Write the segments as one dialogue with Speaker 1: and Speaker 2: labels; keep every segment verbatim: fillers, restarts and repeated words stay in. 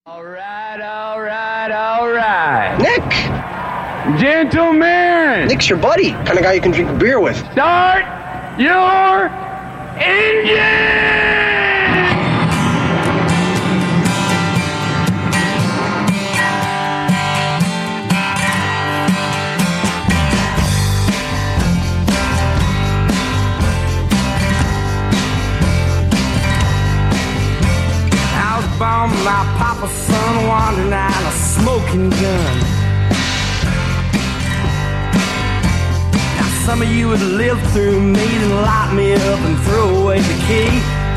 Speaker 1: All right, all right, all right.
Speaker 2: Nick!
Speaker 1: Gentlemen!
Speaker 2: Nick's your buddy. Kind of guy you can drink beer with.
Speaker 1: Start your engine!
Speaker 3: Outbound, my papa's son wandering out a smoking gun. Some of you would live through me and lock me up and throw away the key.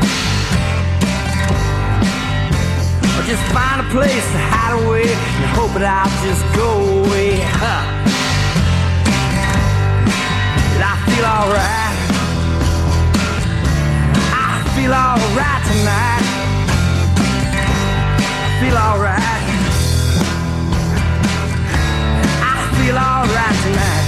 Speaker 3: Or just find a place to hide away and hope that I'll just go away. Huh. And I feel alright. I feel alright tonight. I feel alright. I feel alright tonight.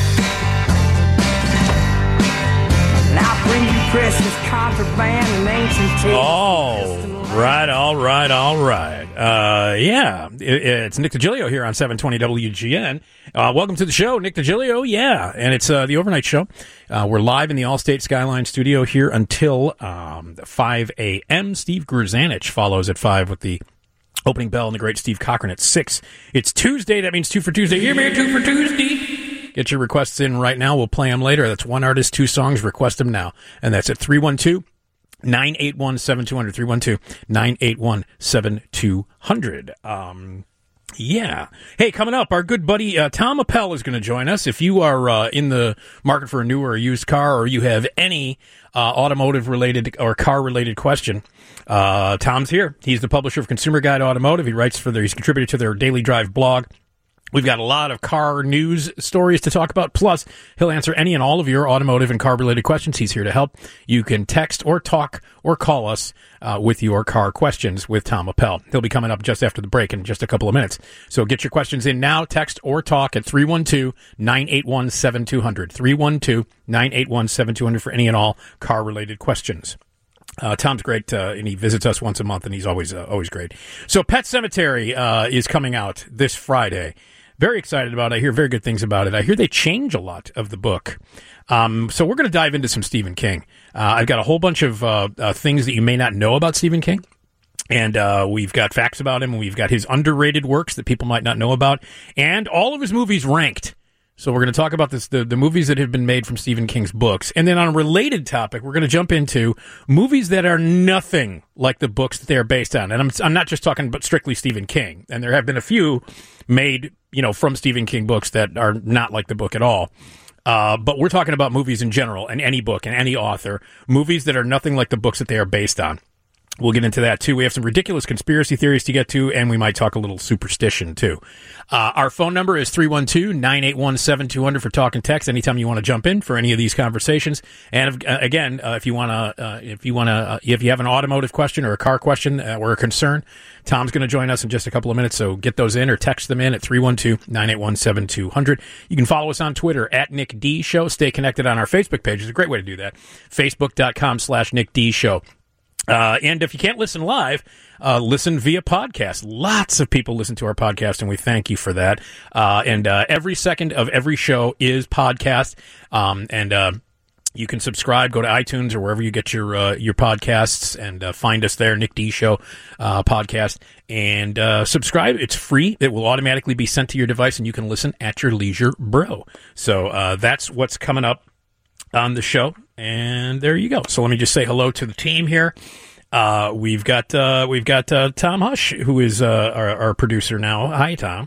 Speaker 3: Bring you precious contraband and ancient tales.
Speaker 4: All right, all right, all right. Uh, yeah, it, it's Nick DiGilio here on seven twenty W G N. Uh, welcome to the show, Nick DiGilio. Yeah, and it's uh, the overnight show. Uh, we're live in the Allstate Skyline studio here until um, five a.m. Steve Grzanich follows at five with the opening bell and the great Steve Cochran at six. It's Tuesday. That means two for Tuesday. Give me a two for Tuesday. Get your requests in right now. We'll play them later. That's one artist, two songs. Request them now. And that's at three one two, nine eight one, seven two zero zero. three one two, nine eight one, seven two zero zero. Um, yeah. Hey, coming up, our good buddy uh, Tom Appel is going to join us. If you are uh, in the market for a new or a used car, or you have any uh, automotive-related or car-related question, uh, Tom's here. He's the publisher of Consumer Guide Automotive. He writes for their, he's contributed to their Daily Drive blog. We've got a lot of car news stories to talk about. Plus, he'll answer any and all of your automotive and car-related questions. He's here to help. You can text or talk or call us uh, with your car questions with Tom Appel. He'll be coming up just after the break in just a couple of minutes. So get your questions in now. Text or talk at three one two, nine eight one, seven two zero zero. three one two, nine eight one, seven two zero zero for any and all car-related questions. Uh, Tom's great, uh, and he visits us once a month, and he's always uh, always great. So Pet Sematary uh, is coming out this Friday. Very excited about it. I hear very good things about it. I hear they change a lot of the book. Um, so we're going to dive into some Stephen King. Uh, I've got a whole bunch of uh, uh, things that you may not know about Stephen King. And uh, we've got facts about him. We've got his underrated works that people might not know about. And all of his movies ranked. So we're going to talk about this, the, the movies that have been made from Stephen King's books. And then on a related topic, we're going to jump into movies that are nothing like the books that they are based on. And I'm, I'm not just talking about strictly Stephen King. And there have been a few made, you know, from Stephen King books that are not like the book at all. Uh, but we're talking about movies in general, and any book and any author, movies that are nothing like the books that they are based on. We'll get into that, too. We have some ridiculous conspiracy theories to get to, and we might talk a little superstition, too. Uh, our phone number is three one two, nine eight one, seven two zero zero for talk and text anytime you want to jump in for any of these conversations. And, uh, again, uh, if you want to, uh, if you want to, uh, if you have an automotive question or a car question uh, or a concern, Tom's going to join us in just a couple of minutes, so get those in or text them in at three one two, nine eight one, seven two zero zero. You can follow us on Twitter, at Nick D Show. Stay connected on our Facebook page. It's a great way to do that. Facebook.com slash Nick D Show. Uh, and if you can't listen live, uh, listen via podcast. Lots of people listen to our podcast, and we thank you for that. Uh, and uh, every second of every show is podcast. Um, and uh, you can subscribe, go to iTunes or wherever you get your uh, your podcasts, and uh, find us there, Nick D Show uh, podcast, and uh, subscribe. It's free. It will automatically be sent to your device, and you can listen at your leisure, bro. So uh, that's what's coming up on the show. And there you go. So let me just say hello to the team here. Uh, we've got uh, we've got uh, Tom Hush, who is uh, our, our producer now. Hi, Tom.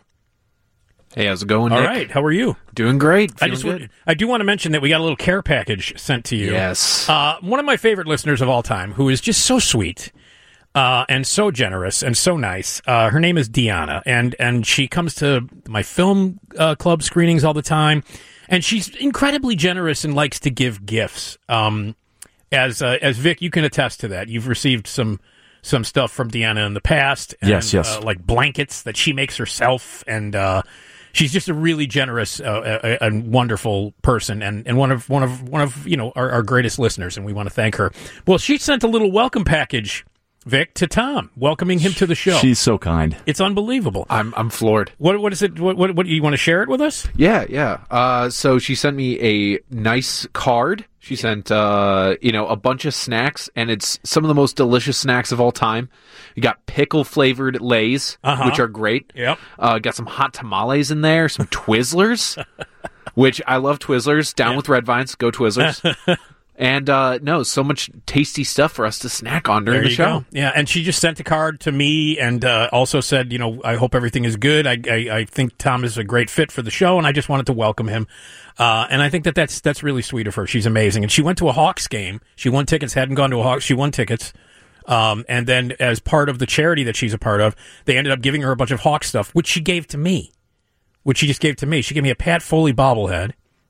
Speaker 5: Hey, how's it going,
Speaker 4: All
Speaker 5: Nick?
Speaker 4: right, how are you?
Speaker 5: Doing great.
Speaker 4: I just
Speaker 5: good.
Speaker 4: I do want to mention that we got a little care package sent to you.
Speaker 5: Yes.
Speaker 4: Uh, one of my favorite listeners of all time, who is just so sweet uh, and so generous and so nice. Uh, her name is Deanna, and and she comes to my film uh, club screenings all the time. And she's incredibly generous and likes to give gifts. Um, as uh, as Vic, you can attest to that. You've received some some stuff from Deanna in the past. And,
Speaker 5: yes, yes.
Speaker 4: Uh, like blankets that she makes herself. And uh, she's just a really generous uh, and wonderful person, and, and one of one of one of you know our, our greatest listeners. And we want to thank her. Well, she sent a little welcome package Vic, to Tom, welcoming him to the show.
Speaker 6: She's so kind.
Speaker 4: It's unbelievable.
Speaker 5: I'm I'm floored.
Speaker 4: What what is it? What what, what you want to share it with us?
Speaker 5: Yeah, yeah. Uh, so she sent me a nice card. She sent uh, you know, a bunch of snacks, and it's some of the most delicious snacks of all time. You got pickle flavored Lay's,
Speaker 4: Uh-huh.
Speaker 5: which are great.
Speaker 4: Yep.
Speaker 5: Uh, got some hot tamales in there, some Twizzlers, which I love Twizzlers. Down
Speaker 4: Yeah.
Speaker 5: with Red Vines, go Twizzlers. And, uh, no, so much tasty stuff for us to snack on during
Speaker 4: There
Speaker 5: the
Speaker 4: you
Speaker 5: show.
Speaker 4: go. Yeah, and she just sent a card to me and uh, also said, you know, I hope everything is good. I, I I think Tom is a great fit for the show, and I just wanted to welcome him. Uh, and I think that that's that's really sweet of her. She's amazing. And she went to a Hawks game. She won tickets. Hadn't gone to a Hawks. She won tickets. Um, and then as part of the charity that she's a part of, they ended up giving her a bunch of Hawks stuff, which she gave to me. Which she just gave to me. She gave me a Pat Foley bobblehead.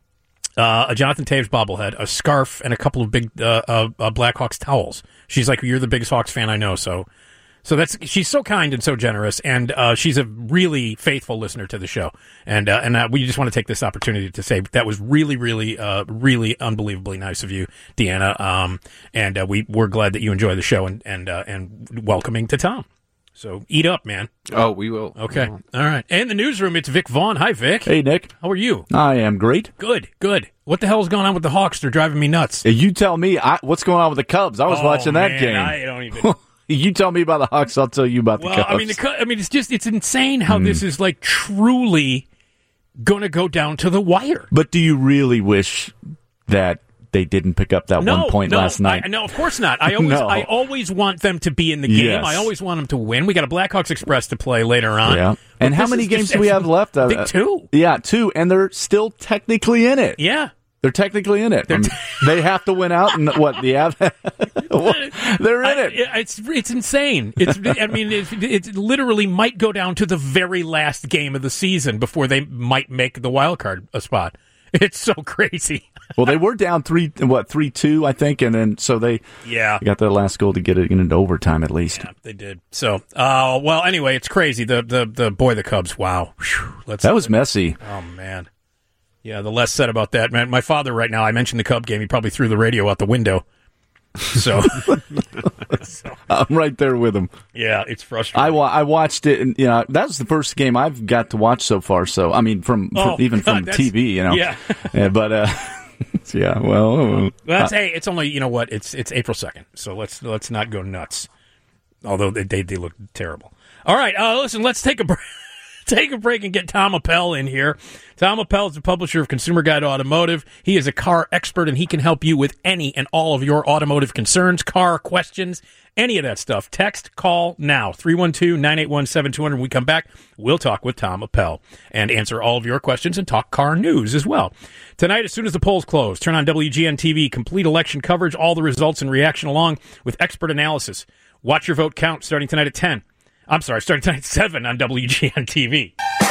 Speaker 4: Uh, a Jonathan Taves bobblehead, a scarf, and a couple of big uh, uh, uh, Blackhawks towels. She's like, "You're the biggest Hawks fan I know." So, so that's she's so kind and so generous, and uh, she's a really faithful listener to the show. And uh, and uh, we just want to take this opportunity to say that was really, really, uh, really unbelievably nice of you, Deanna. Um, and uh, we we're glad that you enjoy the show and and uh, and welcoming to Tom. So eat up, man.
Speaker 5: Oh, we will.
Speaker 4: Okay,
Speaker 5: We will.
Speaker 4: all right. And in the newsroom, it's Vic Vaughn. Hi, Vic.
Speaker 6: Hey, Nick.
Speaker 4: How are you?
Speaker 6: I am great.
Speaker 4: Good, good. What the hell's going on with the Hawks? They're driving me nuts.
Speaker 6: You tell me I, what's going on with the Cubs. I was
Speaker 4: Oh,
Speaker 6: watching that
Speaker 4: man,
Speaker 6: game.
Speaker 4: I don't even.
Speaker 6: You tell me about the Hawks, I'll tell you about the
Speaker 4: Well,
Speaker 6: Cubs.
Speaker 4: I mean, the, Cu- I mean, it's just it's insane how this is like truly going to go down to the wire.
Speaker 6: But do you really wish that they didn't pick up that
Speaker 4: No,
Speaker 6: one point
Speaker 4: no,
Speaker 6: last night?
Speaker 4: I, no, of course not. I always,
Speaker 6: No.
Speaker 4: I always want them to be in the game.
Speaker 6: Yes.
Speaker 4: I always want them to win. We got a Blackhawks Express to play later on.
Speaker 6: Yeah.
Speaker 4: But
Speaker 6: And how
Speaker 4: this
Speaker 6: many
Speaker 4: is
Speaker 6: games
Speaker 4: just-
Speaker 6: do we have left?
Speaker 4: I think two.
Speaker 6: Yeah, two, and they're still technically in it.
Speaker 4: Yeah.
Speaker 6: They're technically in it.
Speaker 4: They're
Speaker 6: I mean, they have to win out, and what the Av- they're in
Speaker 4: I-
Speaker 6: it.
Speaker 4: It's it's insane. It's I mean it, it literally might go down to the very last game of the season before they might make the wild card a spot. It's so crazy.
Speaker 6: Well, they were down three, what three two, I think, and then so they
Speaker 4: Yeah.
Speaker 6: got that last goal to get it into overtime at least.
Speaker 4: Yeah, they did. So, uh, well, anyway, it's crazy. The the the boy, the Cubs. Wow, Whew. Let's.
Speaker 6: That was messy.
Speaker 4: Oh man, yeah. The less said about that, man. My father, right now, I mentioned the Cub game. He probably threw the radio out the window. So, so
Speaker 6: I'm right there with them.
Speaker 4: yeah, it's frustrating.
Speaker 6: I, wa- I watched it, and you know that was the first game I've got to watch so far. So I mean, from,
Speaker 4: Oh,
Speaker 6: from even
Speaker 4: God,
Speaker 6: from
Speaker 4: that's-
Speaker 6: T V, you know.
Speaker 4: yeah.
Speaker 6: Yeah, but uh, yeah, well,
Speaker 4: Well, that's,
Speaker 6: uh,
Speaker 4: hey, it's only you know what? It's it's April second, so let's let's not go nuts. Although they they, they look terrible. All right, uh, listen, let's take a break. Take a break and get Tom Appel in here. Tom Appel is the publisher of Consumer Guide Automotive. He is a car expert, and he can help you with any and all of your automotive concerns, car questions, any of that stuff. Text, call now, three one two, nine eight one, seven two zero zero. When we come back, we'll talk with Tom Appel and answer all of your questions and talk car news as well. Tonight, as soon as the polls close, turn on W G N T V, complete election coverage, all the results and reaction along with expert analysis. Watch your vote count starting tonight at ten. I'm sorry, starting tonight at seven on W G N T V.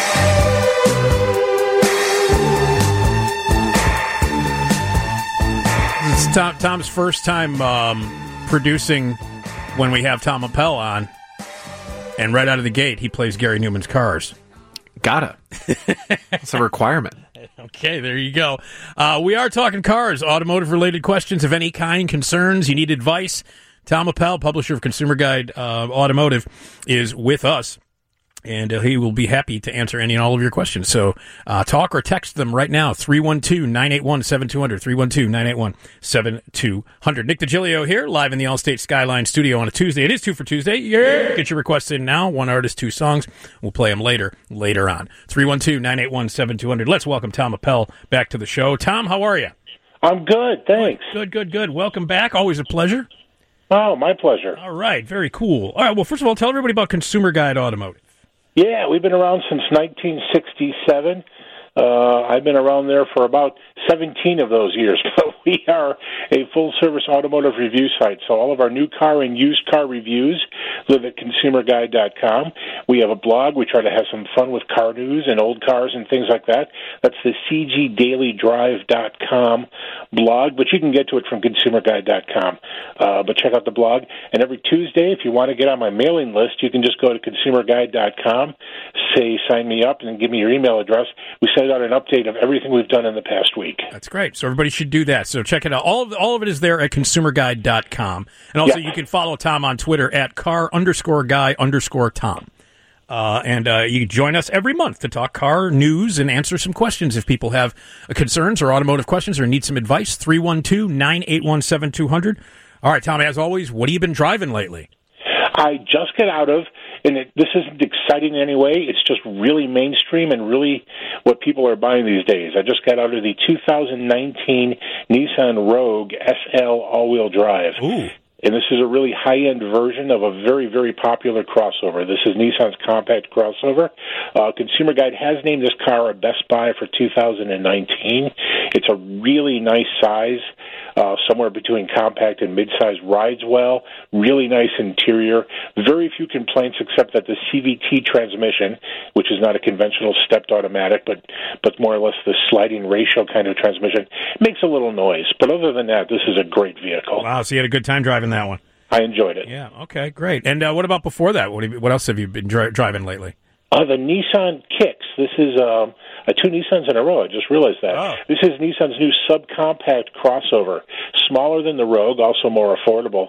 Speaker 4: It's Tom, Tom's first time um, producing when we have Tom Appel on. And right out of the gate, he plays Gary Newman's Cars.
Speaker 5: Gotta. It's a requirement.
Speaker 4: Okay, there you go. Uh, we are talking cars, automotive-related questions of any kind, concerns, you need advice. Tom Appel, publisher of Consumer Guide uh, Automotive, is with us, and uh, he will be happy to answer any and all of your questions. So uh, talk or text them right now, three one two, nine eight one, seven two zero zero, three one two, nine eight one, seven two zero zero. Nick DiGilio here, live in the Allstate Skyline studio on a Tuesday. It is two for Tuesday. Yeah. Get your requests in now. One artist, two songs. We'll play them later, later on. three one two, nine eight one, seven two zero zero. Let's welcome Tom Appel back to the show. Tom, how are you?
Speaker 2: I'm good, thanks.
Speaker 4: Good, good, good. Welcome back. Always a pleasure.
Speaker 2: Oh, my pleasure.
Speaker 4: All right, very cool. All right, well, first of all, tell everybody about Consumer Guide Automotive.
Speaker 2: Yeah, we've been around since nineteen sixty-seven. Uh, I've been around there for about seventeen of those years, but we are a full-service automotive review site. So all of our new car and used car reviews live at consumer guide dot com. We have a blog. We try to have some fun with car news and old cars and things like that. That's the c g daily drive dot com blog, but you can get to it from consumer guide dot com. Uh, but check out the blog. And every Tuesday, if you want to get on my mailing list, you can just go to consumer guide dot com, say sign me up and then give me your email address. We send out an update of everything we've done in the past week.
Speaker 4: That's great. So everybody should do that. So check it out. All of, all of it is there at consumer guide dot com. And also
Speaker 2: yeah.
Speaker 4: you can follow Tom on Twitter at car underscore guy underscore Tom. Uh, and uh, you can join us every month to talk car news and answer some questions if people have uh, concerns or automotive questions or need some advice. three one two, nine eight one, seven two zero zero. All right, Tom, as always, what have you been driving lately?
Speaker 2: I just got out of, and it, this isn't exciting in any way, it's just really mainstream and really what people are buying these days. I just got out of the two thousand nineteen Nissan Rogue S L all-wheel drive.
Speaker 4: Ooh.
Speaker 2: And this is a really high-end version of a very, very popular crossover. This is Nissan's compact crossover. Uh, Consumer Guide has named this car a Best Buy for two thousand nineteen. It's a really nice size, uh, somewhere between compact and midsize. Rides well, really nice interior. Very few complaints except that the C V T transmission, which is not a conventional stepped automatic, but, but more or less the sliding ratio kind of transmission, makes a little noise. But other than that, this is a great vehicle.
Speaker 4: Wow, so you had a good time driving that one.
Speaker 2: I enjoyed it.
Speaker 4: Yeah, okay, great. And uh, what about before that? What, have you, what else have you been dri- driving lately?
Speaker 2: Uh, the Nissan Kicks. This is um, uh, two Nissans in a row. I just realized that.
Speaker 4: Oh.
Speaker 2: This is Nissan's new subcompact crossover. Smaller than the Rogue, also more affordable.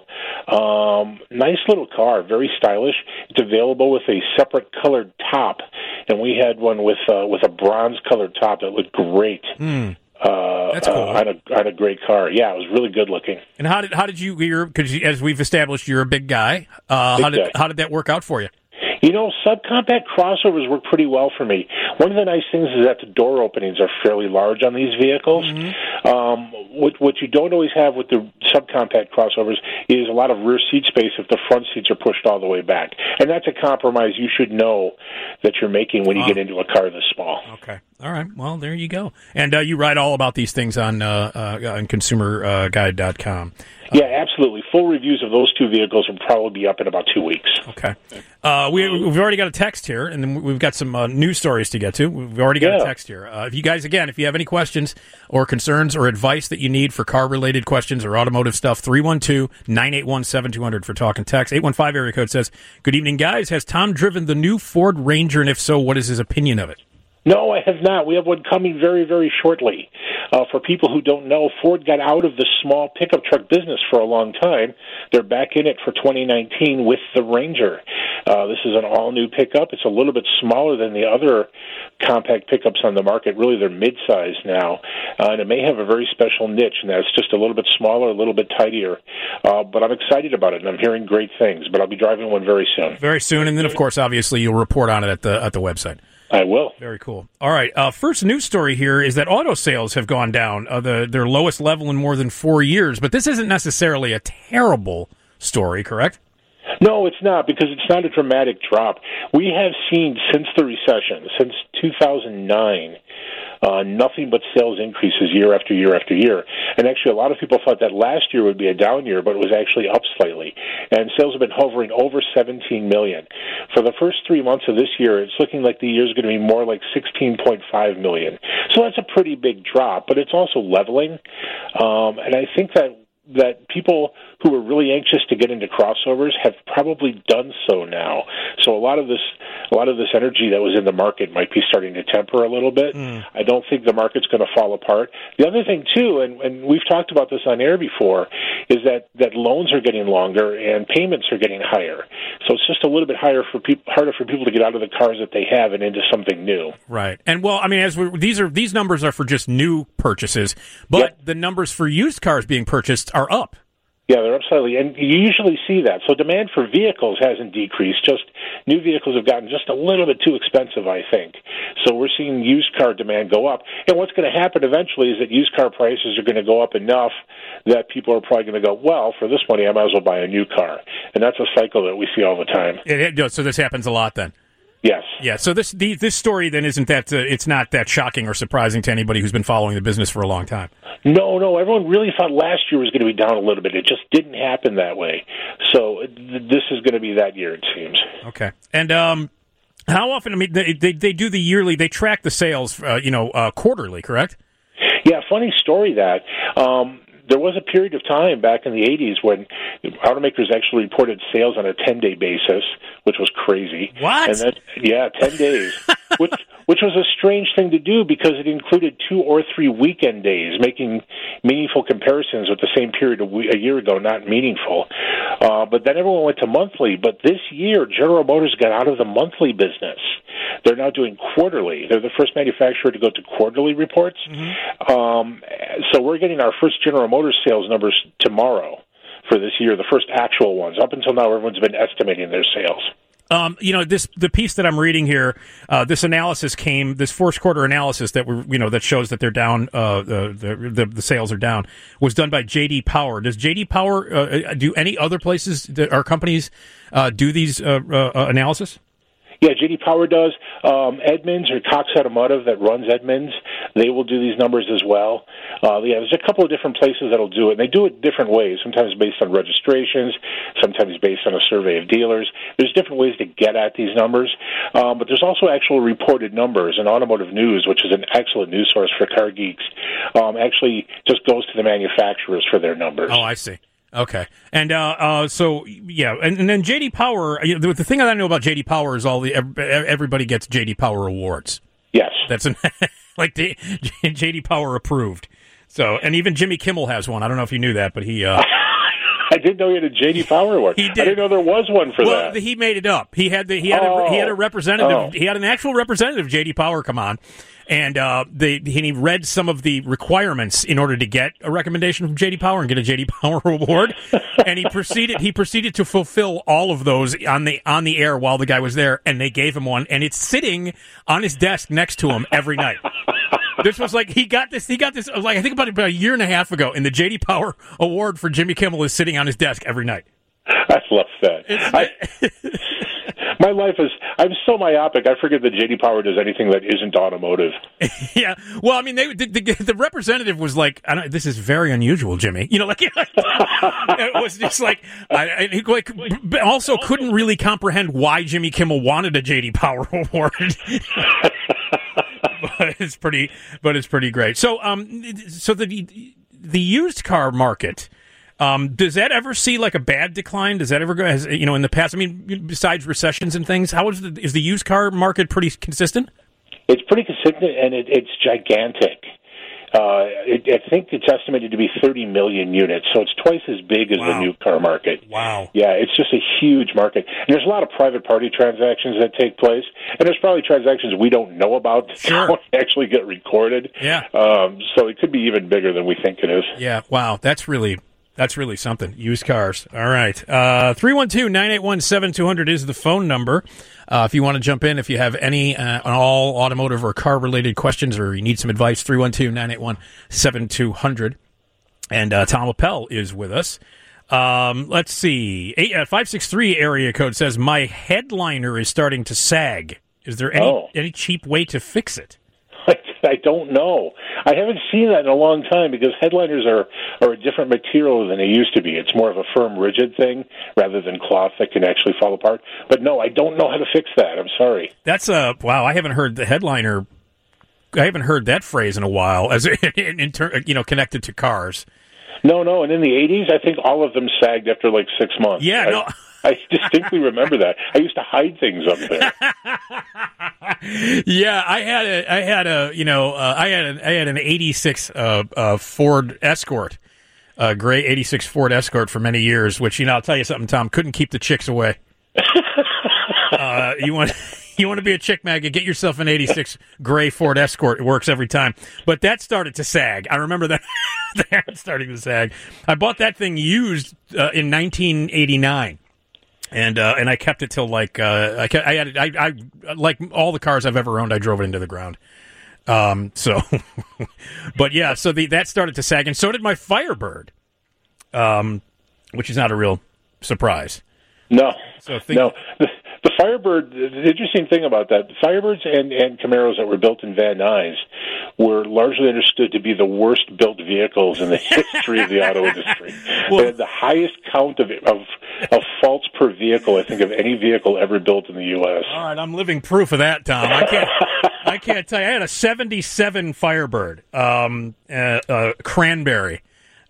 Speaker 2: Um, nice little car, very stylish. It's available with a separate colored top, and we had one with uh, with a bronze-colored top that looked great.
Speaker 4: Mm.
Speaker 2: Uh,
Speaker 4: That's cool.
Speaker 2: Uh, on, a, on a great car. Yeah, it was really good looking.
Speaker 4: And how did how did you? You're because as we've established, you're a big guy. Uh,
Speaker 2: Big
Speaker 4: how did
Speaker 2: guy.
Speaker 4: how did that work out for you?
Speaker 2: You know, subcompact crossovers work pretty well for me. One of the nice things is that the door openings are fairly large on these vehicles. Mm-hmm. Um, what, what you don't always have with the subcompact crossovers is a lot of rear seat space if the front seats are pushed all the way back. And that's a compromise you should know that you're making when you
Speaker 4: Oh.
Speaker 2: get into a car this small.
Speaker 4: Okay. All right. Well, there you go. And uh, you write all about these things on uh, uh, on consumer guide dot com.
Speaker 2: Yeah, absolutely. Full reviews of those two vehicles will probably be up in about two weeks.
Speaker 4: Okay. Uh, we, we've already got a text here, and then we've got some uh, news stories to get to. We've already got
Speaker 2: Yeah.
Speaker 4: a text here. Uh, if you guys, again, if you have any questions or concerns or advice that you need for car-related questions or automotive stuff, three one two, nine eight one, seven two zero zero for talk and text. eight one five area code says, good evening, guys. Has Tom driven the new Ford Ranger, and if so, what is his opinion of it?
Speaker 2: No, I have not. We have one coming very, very shortly. Uh, for people who don't know, Ford got out of the small pickup truck business for a long time. They're back in it for twenty nineteen with the Ranger. Uh, this is an all-new pickup. It's a little bit smaller than the other compact pickups on the market. Really, they're mid-size now. Uh, and it may have a very special niche, and that's just a little bit smaller, a little bit tidier. Uh, but I'm excited about it, and I'm hearing great things. But I'll be driving one very soon.
Speaker 4: Very soon, and then, of course, obviously, you'll report on it at the at the website.
Speaker 2: I will.
Speaker 4: Very cool. All right. Uh, first news story here is that auto sales have gone down, uh, the, their lowest level in more than four years. But this isn't necessarily a terrible story, correct?
Speaker 2: No, it's not, because it's not a dramatic drop. We have seen since the recession, since two thousand nine, uh, nothing but sales increases year after year after year. And actually, a lot of people thought that last year would be a down year, but it was actually up slightly. And sales have been hovering over seventeen million. For the first three months of this year, it's looking like the year is going to be more like sixteen point five million. So that's a pretty big drop, but it's also leveling. Um, and I think that that people who were really anxious to get into crossovers have probably done so now. So a lot of this, a lot of this energy that was in the market might be starting to temper a little bit. Mm. I don't think the market's going to fall apart. The other thing too, and, and we've talked about this on air before, is that, that loans are getting longer and payments are getting higher. So it's just a little bit higher for people, harder for people to get out of the cars that they have and into something new.
Speaker 4: Right. And well, I mean, as we, these are these numbers are for just new purchases, but yep. the numbers for used cars being purchased are up.
Speaker 2: Yeah, they're up slightly, and you usually see that. So demand for vehicles hasn't decreased, just new vehicles have gotten just a little bit too expensive, I think. So we're seeing used car demand go up. And what's going to happen eventually is that used car prices are going to go up enough that people are probably going to go, well, for this money, I might as well buy a new car. And that's a cycle that we see all the time.
Speaker 4: It, it, so this happens a lot then?
Speaker 2: Yes.
Speaker 4: Yeah, so this the, this story then isn't that, uh, it's not that shocking or surprising to anybody who's been following the business for a long time.
Speaker 2: No, no, everyone really thought last year was going to be down a little bit. It just didn't happen that way. So th- this is going to be that year, it seems.
Speaker 4: Okay. And um, how often, I mean, they, they, they do the yearly, they track the sales, uh, you know, uh, quarterly, correct?
Speaker 2: Yeah, funny story that. Um, there was a period of time back in the eighties when automakers actually reported sales on a ten-day basis, which was crazy.
Speaker 4: What?
Speaker 2: And then, yeah, ten days, which which was a strange thing to do because it included two or three weekend days, making meaningful comparisons with the same period a, we- a year ago not meaningful. Uh, but then everyone went to monthly. But this year, General Motors got out of the monthly business. They're now doing quarterly. They're the first manufacturer to go to quarterly reports. Mm-hmm. Um, so we're getting our first General Motors sales numbers tomorrow for this year, the first actual ones. Up until now, everyone's been estimating their sales.
Speaker 4: Um, you know, this the piece that I'm reading here. Uh, this analysis came, this fourth quarter analysis that we you know that shows that they're down. Uh, the, the the the sales are down. Was done by J D Power. Does J D Power uh, do any other places that our companies uh, do these uh, uh, analysis?
Speaker 2: Yeah, J D Power does. Um, Edmunds or Cox Automotive that runs Edmunds, they will do these numbers as well. Uh, yeah, there's a couple of different places that'll do it, and they do it different ways, sometimes based on registrations, sometimes based on a survey of dealers. There's different ways to get at these numbers, um, but there's also actual reported numbers, and Automotive News, which is an excellent news source for car geeks, um, actually just goes to the manufacturers for their numbers.
Speaker 4: Oh, I see. Okay, and uh, uh, so yeah, and, and then J D Power. You know, the, the thing that I know about J D Power is all the everybody gets J D Power awards.
Speaker 2: Yes,
Speaker 4: that's an, like the, J D Power approved. So, and even Jimmy Kimmel has one. I don't know if you knew that, but he. Uh,
Speaker 2: I didn't know he had a J D Power award.
Speaker 4: He did.
Speaker 2: I didn't know there was one for
Speaker 4: well,
Speaker 2: that.
Speaker 4: He made it up. He had the he had
Speaker 2: oh.
Speaker 4: a, he had a representative.
Speaker 2: Oh.
Speaker 4: He had an actual representative, J D Power, come on. And uh, they, he read some of the requirements in order to get a recommendation from J D Power and get a J D Power award. And he proceeded he proceeded to fulfill all of those on the on the air while the guy was there, and they gave him one, and it's sitting on his desk next to him every night. This was like he got this. He got this like I think about about a year and a half ago, and the J D Power award for Jimmy Kimmel is sitting on his desk every night.
Speaker 2: I love that. I, my life is. I'm so myopic. I forget that J D Power does anything that isn't automotive.
Speaker 4: Yeah. Well, I mean, they, the, the, the representative was like, I don't, "This is very unusual, Jimmy." You know, like it was just like, I, I he like also couldn't really comprehend why Jimmy Kimmel wanted a J D Power award. But it's pretty, but it's pretty great. So, um, so the the used car market. Um, does that ever see like a bad decline? Does that ever go, has, you know, in the past? I mean, besides recessions and things, how is the is the used car market pretty consistent?
Speaker 2: It's pretty consistent, and it, it's gigantic. Uh, it, I think it's estimated to be thirty million units, so it's twice as big as
Speaker 4: Wow.
Speaker 2: the new car market.
Speaker 4: Wow.
Speaker 2: Yeah, it's just a huge market. And there's a lot of private party transactions that take place, and there's probably transactions we don't know about that
Speaker 4: Sure.
Speaker 2: don't actually get recorded.
Speaker 4: Yeah.
Speaker 2: Um, so it could be even bigger than we think it is.
Speaker 4: Yeah. Wow. That's really that's really something. Used cars. All right. Uh, three one two, nine eight one, seven two zero zero is the phone number. Uh, if you want to jump in, if you have any uh, on all automotive or car related questions, or you need some advice, three one two, nine eight one, seven two zero zero. And uh, Tom Appel is with us. Um, let's see. Eight, uh, five six three area code says, my headliner is starting to sag. Is there any,
Speaker 2: Oh.
Speaker 4: any cheap way to fix it?
Speaker 2: I don't know. I haven't seen that in a long time because headliners are, are a different material than they used to be. It's more of a firm, rigid thing rather than cloth that can actually fall apart. But no, I don't know how to fix that. I'm sorry.
Speaker 4: That's a wow. I haven't heard the headliner. I haven't heard that phrase in a while, as in, in ter, you know, connected to cars.
Speaker 2: No, no. And in the eighties, I think all of them sagged after like six months.
Speaker 4: Yeah,
Speaker 2: I,
Speaker 4: no.
Speaker 2: I distinctly remember that. I used to hide things up there.
Speaker 4: Yeah, I had a, I had a, you know, uh, I had an, I had an eighty-six uh, uh, Ford Escort, a gray eighty-six Ford Escort for many years. Which, you know, I'll tell you something, Tom, couldn't keep the chicks away. uh, you want. You want to be a chick maggot, get yourself an eighty-six gray Ford Escort. It works every time. But that started to sag. I remember that, that starting to sag. I bought that thing used uh, in nineteen eighty-nine. And uh, and I kept it till like uh, I, kept, I had it, I, I like all the cars I've ever owned. I drove it into the ground. Um. So, but yeah. So the that started to sag, and so did my Firebird. Um, which is not a real surprise.
Speaker 2: No,
Speaker 4: So think,
Speaker 2: no. The, the Firebird, the interesting thing about that, Firebirds and, and Camaros that were built in Van Nuys were largely understood to be the worst built vehicles in the history of the auto industry.
Speaker 4: Well,
Speaker 2: they had the highest count of, of of faults per vehicle, I think, of any vehicle ever built in the U S
Speaker 4: All right, I'm living proof of that, Tom. I can't, I can't tell you. I had a seventy-seven Firebird, um, uh, uh, Cranberry.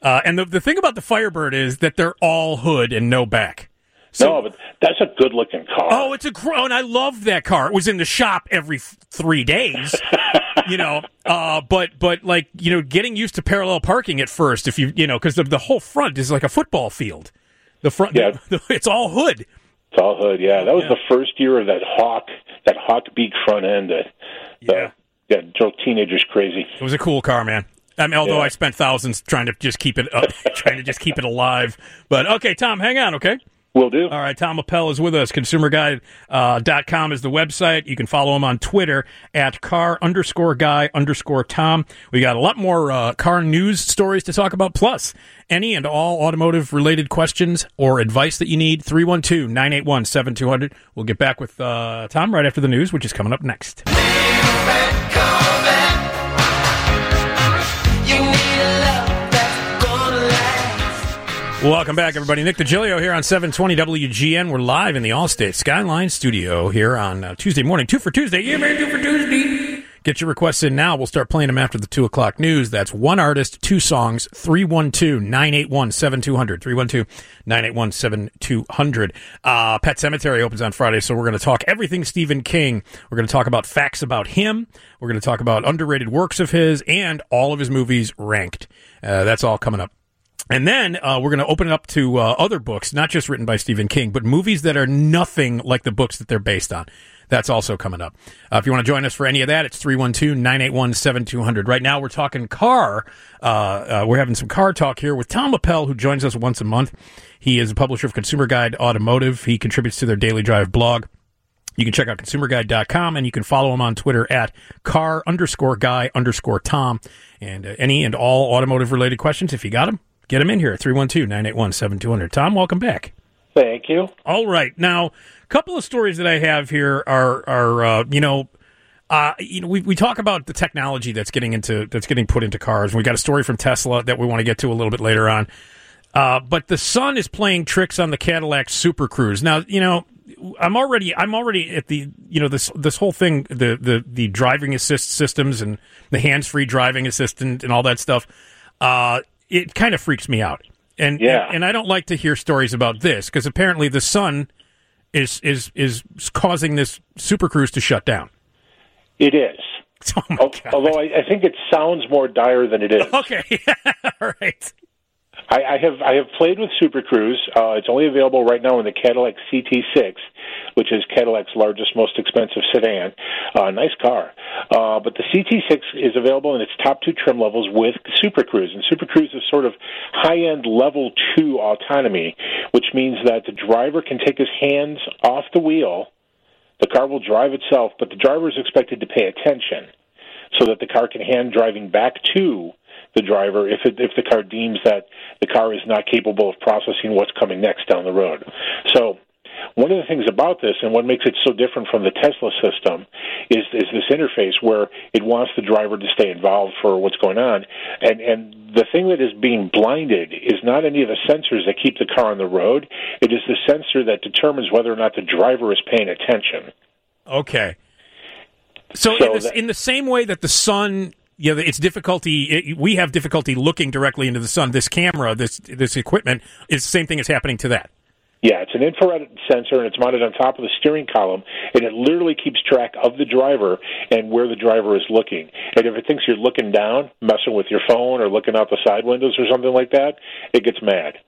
Speaker 4: Uh, and the the thing about the Firebird is that they're all hood and no back. So,
Speaker 2: no, but that's a good-looking car.
Speaker 4: Oh, it's a oh, and I love that car. It was in the shop every f- three days, you know. Uh, but but like you know, getting used to parallel parking at first, if you you know, because the the whole front is like a football field. The front,
Speaker 2: yeah,
Speaker 4: the, the, it's all hood.
Speaker 2: It's all hood. Yeah, that was
Speaker 4: yeah.
Speaker 2: the first year of that Hawk, that Hawk beak front end. That,
Speaker 4: yeah,
Speaker 2: uh, yeah, drove teenagers crazy.
Speaker 4: It was a cool car, man. I mean, although
Speaker 2: yeah.
Speaker 4: I spent thousands trying to just keep it up, trying to just keep it alive. But okay, Tom, hang on, okay.
Speaker 2: Will do.
Speaker 4: All right, Tom Appel is with us. consumer guide dot com is the website. You can follow him on Twitter at car underscore guy underscore Tom. We got a lot more uh, car news stories to talk about, plus any and all automotive-related questions or advice that you need. three one two, nine eight one, seven two zero zero. We'll get back with uh, Tom right after the news, which is coming up next. Welcome back, everybody. Nick DiGilio here on seven twenty W G N. We're live in the Allstate Skyline studio here on uh, Tuesday morning. Two for Tuesday. Yeah, man, two for Tuesday. Get your requests in now. We'll start playing them after the two o'clock news. That's one artist, two songs, three one two, nine eight one, seven two zero zero, three one two, nine eight one, seven two zero zero. Uh, Pet Sematary opens on Friday, so we're going to talk everything Stephen King. We're going to talk about facts about him. We're going to talk about underrated works of his and all of his movies ranked. Uh, that's all coming up. And then uh, we're going to open it up to uh, other books, not just written by Stephen King, but movies that are nothing like the books that they're based on. That's also coming up. Uh, if you want to join us for any of that, it's three one two, nine eight one, seven two zero zero. Right now, we're talking car. Uh, uh, we're having some car talk here with Tom Appel, who joins us once a month. He is a publisher of Consumer Guide Automotive. He contributes to their Daily Drive blog. You can check out consumer guide dot com, and you can follow him on Twitter at car underscore guy underscore Tom. And uh, any and all automotive-related questions, if you got them, get them in here at three one two, nine eight one, seven two zero zero. Tom, welcome back.
Speaker 2: Thank you.
Speaker 4: All right. Now, a couple of stories that I have here are, are uh, you know, uh, you know, we we talk about the technology that's getting into that's getting put into cars. We got a story from Tesla that we want to get to a little bit later on. Uh, but the sun is playing tricks on the Cadillac Super Cruise. Now, you know, I'm already I'm already at the you know this this whole thing the the the driving assist systems and the hands-free driving assistant and all that stuff. Uh, it kind of freaks me out. And,
Speaker 2: yeah.
Speaker 4: and and I don't like to hear stories about this because apparently the sun is is is causing this Super Cruise to shut down.
Speaker 2: It is.
Speaker 4: Oh my
Speaker 2: Al-
Speaker 4: God.
Speaker 2: Although I, I think it sounds more dire than it is.
Speaker 4: Okay, all right.
Speaker 2: I, I have I have played with Super Cruise. Uh, it's only available right now in the Cadillac C T six, which is Cadillac's largest, most expensive sedan. Uh, nice car. Uh, but the C T six is available in its top two trim levels with Super Cruise. And Super Cruise is sort of high-end level two autonomy, which means that the driver can take his hands off the wheel. The car will drive itself, but the driver is expected to pay attention so that the car can hand driving back to the driver if it, if the car deems that the car is not capable of processing what's coming next down the road. So one of the things about this and what makes it so different from the Tesla system is, is this interface where it wants the driver to stay involved for what's going on. And, and the thing that is being blinded is not any of the sensors that keep the car on the road. It is the sensor that determines whether or not the driver is paying attention.
Speaker 4: Okay. So,
Speaker 2: So
Speaker 4: in, the,
Speaker 2: that-
Speaker 4: in the same way that the sun... Yeah, it's difficulty. It, we have difficulty looking directly into the sun. This camera, this this equipment, is the same thing is happening to that.
Speaker 2: Yeah, it's an infrared sensor, and it's mounted on top of the steering column, and it literally keeps track of the driver and where the driver is looking. And if it thinks you're looking down, messing with your phone or looking out the side windows or something like that, it gets mad.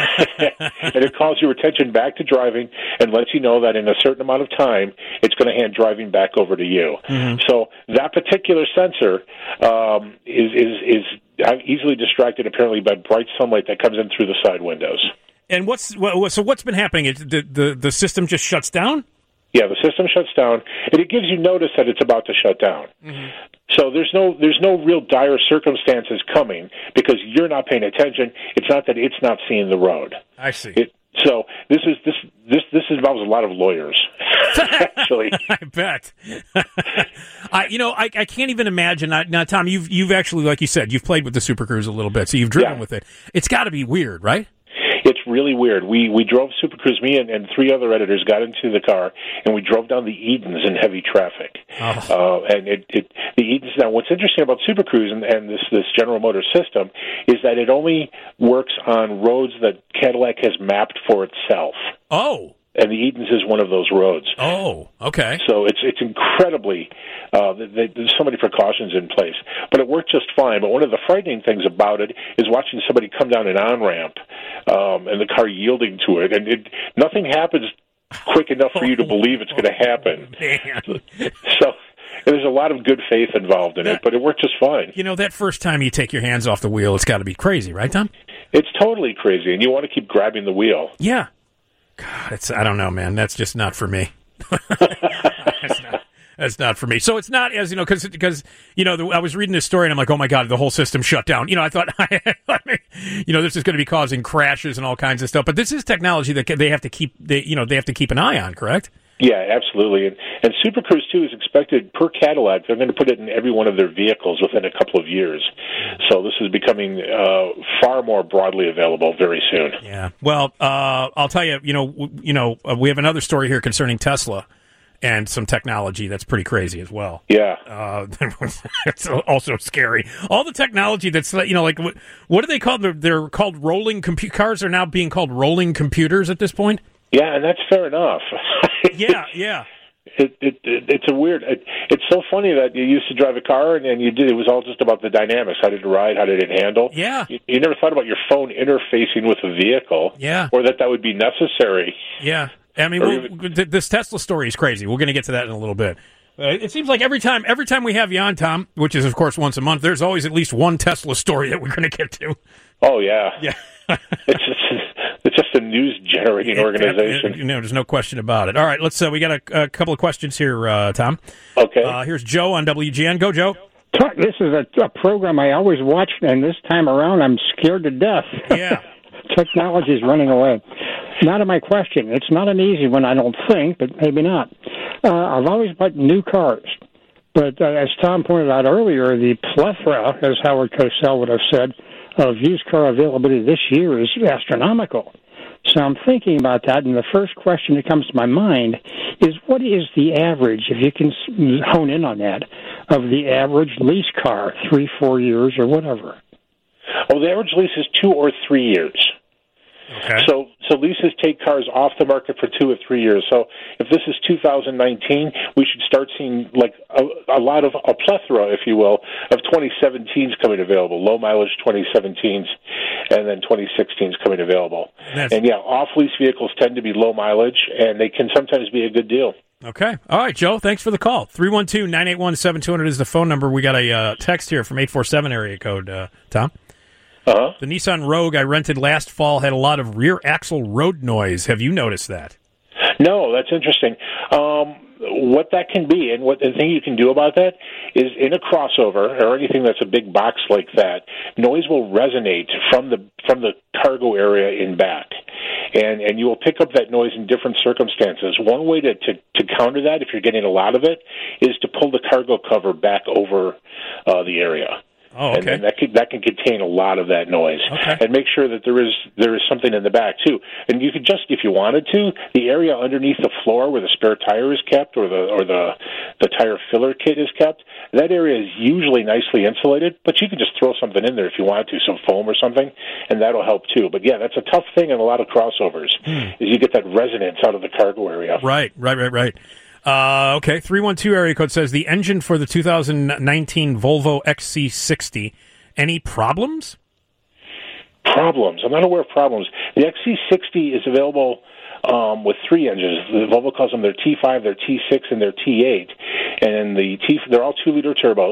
Speaker 2: And it calls your attention back to driving and lets you know that in a certain amount of time, it's going to hand driving back over to you. Mm-hmm. So that particular sensor um, is, is, is easily distracted, apparently, by bright sunlight that comes in through the side windows.
Speaker 4: And what's well, so what's been happening? It, the, the the system just shuts down?
Speaker 2: Yeah, the system shuts down, and it gives you notice that it's about to shut down. Mm-hmm. So there's no there's no real dire circumstances coming because you're not paying attention. It's not that it's not seeing the road.
Speaker 4: I see.
Speaker 2: It, so this is this this this involves a lot of lawyers. Actually,
Speaker 4: I bet. I you know I, I can't even imagine. Now, now, Tom, you've you've actually, like you said, you've played with the Super Cruise a little bit, so you've driven
Speaker 2: yeah.
Speaker 4: with it. It's got to be weird, right?
Speaker 2: It's really weird. We we drove Super Cruise. Me and, and three other editors got into the car, and we drove down the Edens in heavy traffic. Oh. Uh, and it, it the Edens. Now, what's interesting about Super Cruise and, and this this General Motors system is that it only works on roads that Cadillac has mapped for itself.
Speaker 4: Oh.
Speaker 2: And the Edens is one of those roads.
Speaker 4: Oh, okay.
Speaker 2: So it's it's incredibly, uh, they, there's so many precautions in place. But it worked just fine. But one of the frightening things about it is watching somebody come down an on-ramp um, and the car yielding to it. And it, nothing happens quick enough for you to believe it's going to happen.
Speaker 4: Man.
Speaker 2: So there's a lot of good faith involved in it, but it worked just fine.
Speaker 4: You know, that first time you take your hands off the wheel, it's got to be crazy, right, Tom?
Speaker 2: It's totally crazy, and you want to keep grabbing the wheel.
Speaker 4: Yeah. God, it's, I don't know, man. That's just not for me. that's, not, that's not for me. So it's not as, you know, because, because you know, the, I was reading this story and I'm like, oh my God, the whole system shut down. You know, I thought, I mean, you know, this is going to be causing crashes and all kinds of stuff. But this is technology that they have to keep, they, you know, they have to keep an eye on, correct?
Speaker 2: Yeah, absolutely. And, and Super Cruise, too, is expected, per Cadillac, they're going to put it in every one of their vehicles within a couple of years. So this is becoming uh, far more broadly available very soon.
Speaker 4: Yeah. Well, uh, I'll tell you, you know, w- you know, uh, we have another story here concerning Tesla and some technology that's pretty crazy as well.
Speaker 2: Yeah.
Speaker 4: Uh, it's also scary. All the technology that's, you know, like, what, what do they call them? They're, they're called rolling compu- cars are now being called rolling computers at this point.
Speaker 2: Yeah, and that's fair enough.
Speaker 4: yeah, yeah.
Speaker 2: It, it, it it's a weird. It, it's so funny that you used to drive a car and, and you did. It was all just about the dynamics. How did it ride? How did it handle?
Speaker 4: Yeah.
Speaker 2: You, you never thought about your phone interfacing with a vehicle.
Speaker 4: Yeah.
Speaker 2: Or that that would be necessary.
Speaker 4: Yeah. I mean, we'll, even, this Tesla story is crazy. We're going to get to that in a little bit. Uh, it seems like every time, every time we have you on, Tom, which is of course once a month, there's always at least one Tesla story that we're going to get to.
Speaker 2: Oh yeah.
Speaker 4: Yeah.
Speaker 2: it's just. It's just a news-generating organization.
Speaker 4: You know, there's no question about it. All right, let's. Uh, we got a, a couple of questions here, uh, Tom.
Speaker 2: Okay.
Speaker 4: Uh, here's Joe on W G N. Go, Joe.
Speaker 7: This is a, a program I always watch, and this time around I'm scared to death.
Speaker 4: Yeah.
Speaker 7: Technology is running away. Now to my question. It's not an easy one, I don't think, but maybe not. Uh, I've always bought new cars. But uh, as Tom pointed out earlier, the plethora, as Howard Cosell would have said, of used car availability this year is astronomical. So I'm thinking about that, and the first question that comes to my mind is, what is the average, if you can hone in on that, of the average lease car, three, four years, or whatever?
Speaker 2: Oh, the average lease is two or three years.
Speaker 4: Okay.
Speaker 2: So, so leases take cars off the market for two or three years. So, if this is two thousand nineteen, we should start seeing like a, a lot of a plethora, if you will, of twenty seventeens coming available, low mileage twenty seventeens, and then twenty sixteens coming available. That's... And yeah, off lease vehicles tend to be low mileage, and they can sometimes be a good deal.
Speaker 4: Okay. All right, Joe. Thanks for the call. three one two, nine eight one, seven two zero zero is the phone number. We got a uh, text here from eight four seven area code, uh, Tom.
Speaker 2: Uh-huh.
Speaker 4: The Nissan Rogue I rented last fall had a lot of rear axle road noise. Have you noticed that?
Speaker 2: No, that's interesting. Um, what that can be, and what the thing you can do about that is, in a crossover or anything that's a big box like that, noise will resonate from the from the cargo area in back, and and you will pick up that noise in different circumstances. One way to to, to counter that, if you're getting a lot of it, is to pull the cargo cover back over uh, the area.
Speaker 4: Oh, okay.
Speaker 2: And, and that can that can contain a lot of that noise.
Speaker 4: Okay.
Speaker 2: And make sure that there is there is something in the back too. And you could just, if you wanted to, the area underneath the floor where the spare tire is kept, or the or the the tire filler kit is kept, that area is usually nicely insulated. But you could just throw something in there if you wanted to, some foam or something, and that'll help too. But yeah, that's a tough thing in a lot of crossovers, hmm. is you get that resonance out of the cargo area.
Speaker 4: Right, right, right, right. Uh, okay, three one two area code says the engine for the two thousand nineteen Volvo X C sixty. Any problems?
Speaker 2: Problems. I'm not aware of problems. The X C sixty is available um, with three engines. The Volvo calls them their T five, their T six, and their T eight. And the T, they're all two-liter turbos.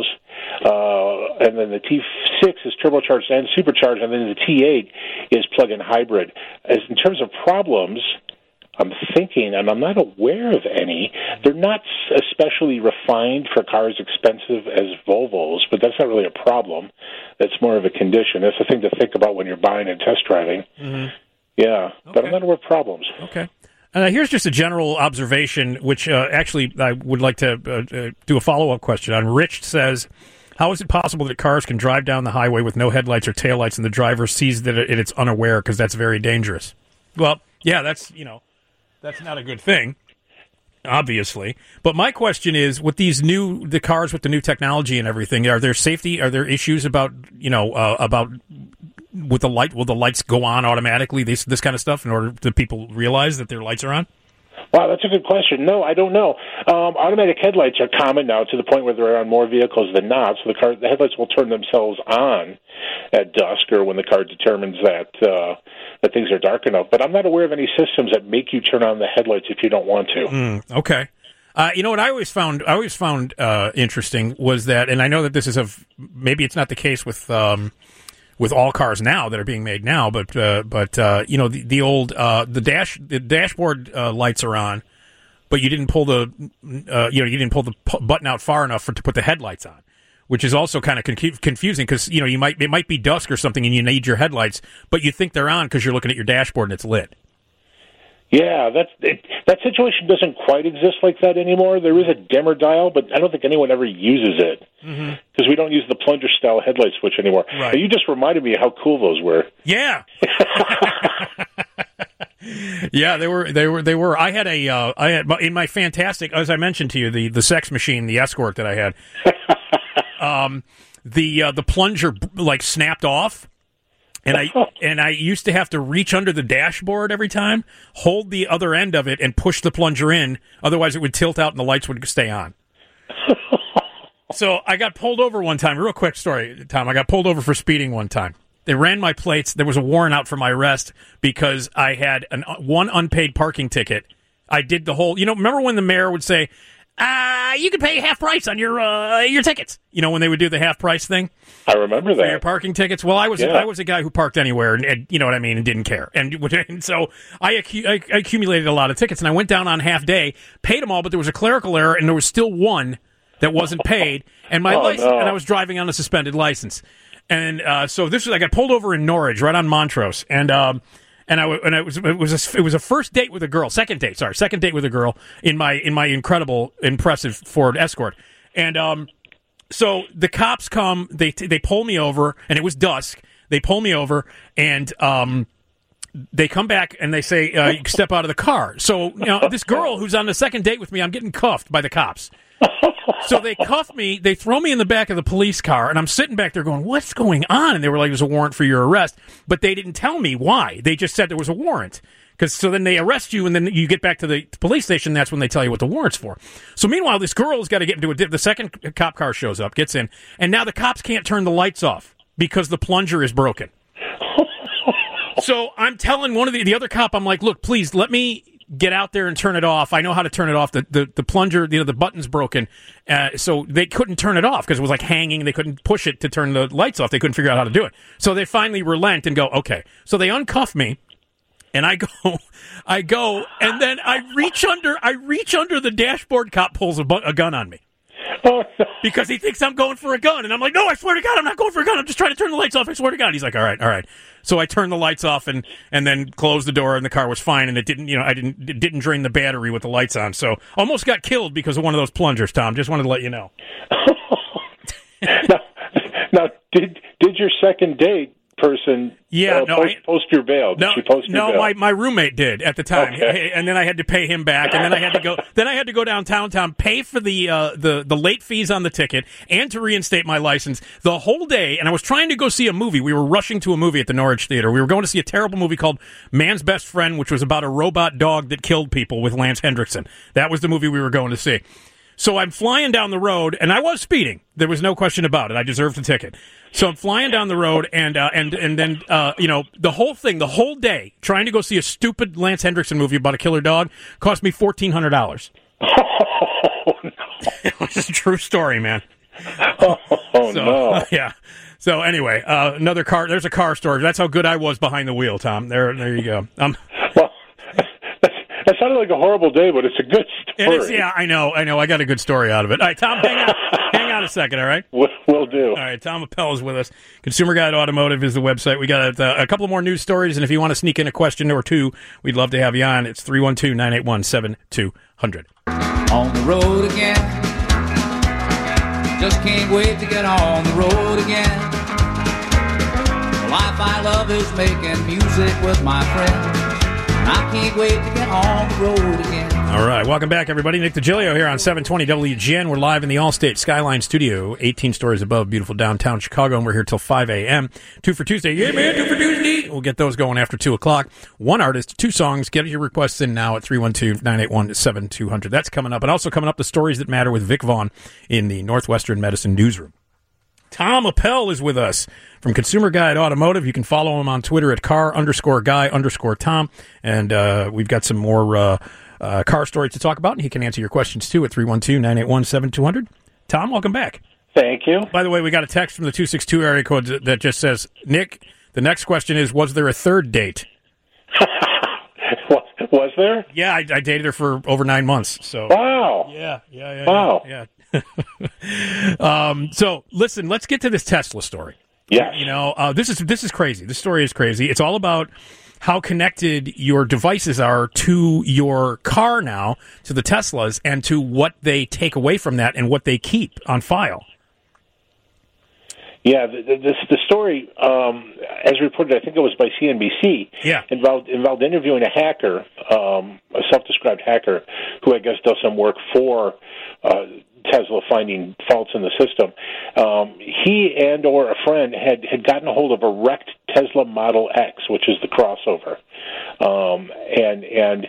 Speaker 2: Uh, and then the T six is turbocharged and supercharged, and then the T eight is plug-in hybrid. As in terms of problems, I'm thinking, and I'm not aware of any. They're not especially refined for cars expensive as Volvos, but that's not really a problem. That's more of a condition. That's a thing to think about when you're buying and test driving. Mm-hmm. Yeah, okay. But I'm not aware of problems.
Speaker 4: Okay. Uh, here's just a general observation, which uh, actually I would like to uh, uh, do a follow-up question on. Rich says, How is it possible that cars can drive down the highway with no headlights or taillights and the driver sees that it, it's unaware because that's very dangerous? Well, yeah, that's, you know, that's not a good thing, obviously. But my question is, with these new, the cars with the new technology and everything, are there safety, are there issues about, you know, uh, about with the light, will the lights go on automatically, this, this kind of stuff, in order to people realize that their lights are on?
Speaker 2: Wow, that's a good question. No, I don't know. Um, automatic headlights are common now to the point where they're on more vehicles than not. So the car, the headlights will turn themselves on at dusk or when the car determines that uh, that things are dark enough. But I'm not aware of any systems that make you turn on the headlights if you don't want to.
Speaker 4: Mm, okay. Uh, you know what I always found I always found uh, interesting was that, and I know that this is a maybe it's not the case with. Um, with all cars now that are being made now, but uh, but uh, you know the, the old uh, the dash the dashboard uh, lights are on, but you didn't pull the uh, you know you didn't pull the p- button out far enough for to put the headlights on, which is also kind of con- confusing because you know you might it might be dusk or something and you need your headlights, but you think they're on because you're looking at your dashboard and it's lit.
Speaker 2: Yeah, that's it, that situation doesn't quite exist like that anymore. There is a dimmer dial, but I don't think anyone ever uses it because mm-hmm. we don't use the plunger-style headlight switch anymore.
Speaker 4: Right.
Speaker 2: And you just reminded me how cool those were.
Speaker 4: Yeah. Yeah, they were. They were. They were. I had a. Uh, I had in my fantastic, as I mentioned to you, the, the sex machine, the Escort that I had. um, the uh, the plunger like snapped off. And I and I used to have to reach under the dashboard every time, hold the other end of it, and push the plunger in. Otherwise, it would tilt out and the lights would stay on. So I got pulled over one time. Real quick story, Tom. I got pulled over for speeding one time. They ran my plates. There was a warrant out for my arrest because I had an one unpaid parking ticket. I did the whole. You know, remember when the mayor would say, Uh, you can pay half price on your uh, your tickets. You know, when they would do the half price thing.
Speaker 2: I remember that.
Speaker 4: For your parking tickets. Well, I was
Speaker 2: yeah.
Speaker 4: I was a guy who parked anywhere, and, and you know what I mean, and didn't care. And, and so I, accu- I accumulated a lot of tickets, and I went down on half day, paid them all, but there was a clerical error, and there was still one that wasn't paid, and my
Speaker 2: oh,
Speaker 4: license,
Speaker 2: no.
Speaker 4: and I was driving on a suspended license. And uh, so this was I got pulled over in Norwich, right on Montrose, and. Um, And I and it was it was a, it was a first date with a girl, second date, sorry, second date with a girl in my in my incredible, impressive Ford Escort, and um, so the cops come, they they pull me over, and it was dusk. They pull me over, and um, they come back and they say, uh, "You can step out of the car." So you know, this girl who's on the second date with me, I'm getting cuffed by the cops. So they cuff me, they throw me in the back of the police car, and I'm sitting back there going, what's going on? And they were like, there's a warrant for your arrest. But they didn't tell me why. They just said there was a warrant. Because so then they arrest you, and then you get back to the police station, that's when they tell you what the warrant's for. So meanwhile, this girl's got to get into a dip. The second cop car shows up, gets in, and now the cops can't turn the lights off because the plunger is broken. So I'm telling one of the, the other cop, I'm like, look, please, let me get out there and turn it off. I know how to turn it off. The the, the plunger, you know, the button's broken. Uh, so they couldn't turn it off because it was like hanging. They couldn't push it to turn the lights off. They couldn't figure out how to do it. So they finally relent and go, okay. So they uncuff me. And I go, I go, and then I reach under, I reach under the dashboard. Cop pulls a, bu- a gun on me.
Speaker 2: Oh, no.
Speaker 4: Because he thinks I'm going for a gun. And I'm like, no, I swear to God, I'm not going for a gun. I'm just trying to turn the lights off. I swear to God. He's like, all right, all right. So I turned the lights off and, and then closed the door, and the car was fine. And it didn't, you know, I didn't, it didn't drain the battery with the lights on. So almost got killed because of one of those plungers, Tom. Just wanted to let you know.
Speaker 2: now, now, did did your second date person
Speaker 4: yeah,
Speaker 2: uh,
Speaker 4: no,
Speaker 2: post,
Speaker 4: I,
Speaker 2: post your bail? Did
Speaker 4: no,
Speaker 2: she post your
Speaker 4: no,
Speaker 2: bail?
Speaker 4: my my roommate did at the time,
Speaker 2: Okay.
Speaker 4: and then I had to pay him back, and then I had to go. Then I had to go downtown, town, pay for the uh, the the late fees on the ticket, and to reinstate my license the whole day. And I was trying to go see a movie. We were rushing to a movie at the Norwich Theater. We were going to see a terrible movie called Man's Best Friend, which was about a robot dog that killed people with Lance Hendrickson. That was the movie we were going to see. So I'm flying down the road, and I was speeding. There was no question about it. I deserved a ticket. So I'm flying down the road, and uh, and and then uh, you know the whole thing, the whole day, trying to go see a stupid Lance Hendrickson movie about a killer dog, cost me fourteen hundred dollars.
Speaker 2: Oh no!
Speaker 4: It was a true story, man.
Speaker 2: Oh, oh
Speaker 4: so,
Speaker 2: no!
Speaker 4: Yeah. So anyway, uh, another car. There's a car story. That's how good I was behind the wheel, Tom. There, there you go. Um.
Speaker 2: Well, that sounded like a horrible day, but it's a good story.
Speaker 4: It is, yeah, I know, I know. I got a good story out of it. All right, Tom, hang on, hang on a second, all right?
Speaker 2: We'll, we'll do.
Speaker 4: All right, Tom Appel is with us. Consumer Guide Automotive is the website. We got a, a couple more news stories, and if you want to sneak in a question or two, we'd love to have you on. It's three one two, nine eight one, seven two zero zero.
Speaker 3: On the road again.
Speaker 8: just can't wait to get on the road again. The life I love is making music with my friends. I can't wait to get on the road again.
Speaker 4: All right, welcome back, everybody. Nick DiGilio here on seven twenty W G N. We're live in the Allstate Skyline Studio, eighteen stories above beautiful downtown Chicago, and we're here till five a.m. Two for Tuesday. Yeah, man, two for Tuesday. We'll get those going after two o'clock. One artist, two songs. Get your requests in now at three one two, nine eight one, seven two zero zero. That's coming up. And also coming up, the stories that matter with Vic Vaughn in the Northwestern Medicine Newsroom. Tom Appel is with us from Consumer Guide Automotive. You can follow him on Twitter at car underscore guy underscore Tom. And uh, we've got some more uh, uh, car stories to talk about, and he can answer your questions, too, at three one two, nine eight one, seven two zero zero. Tom, welcome back.
Speaker 2: Thank you.
Speaker 4: By the way, we got a text from the two six two area code that just says, Nick, the next question is, was there a third date?
Speaker 2: Was there?
Speaker 4: Yeah, I, I dated her for over nine months. So
Speaker 2: Wow.
Speaker 4: Yeah, yeah, yeah.
Speaker 2: Wow.
Speaker 4: Yeah. yeah. um, so listen, let's get to this Tesla story.
Speaker 2: Yes.
Speaker 4: You know, uh, this is this is crazy. This story is crazy. It's all about how connected your devices are to your car now, to the Teslas, and to what they take away from that and what they keep on file.
Speaker 2: Yeah, the, the, the story, um, as reported, I think it was by C N B C,
Speaker 4: yeah.
Speaker 2: involved, involved interviewing a hacker, um, a self-described hacker, who I guess does some work for uh, Tesla, finding faults in the system. Um, he and or a friend had, had gotten a hold of a wrecked Tesla Model X, which is the crossover, um, and and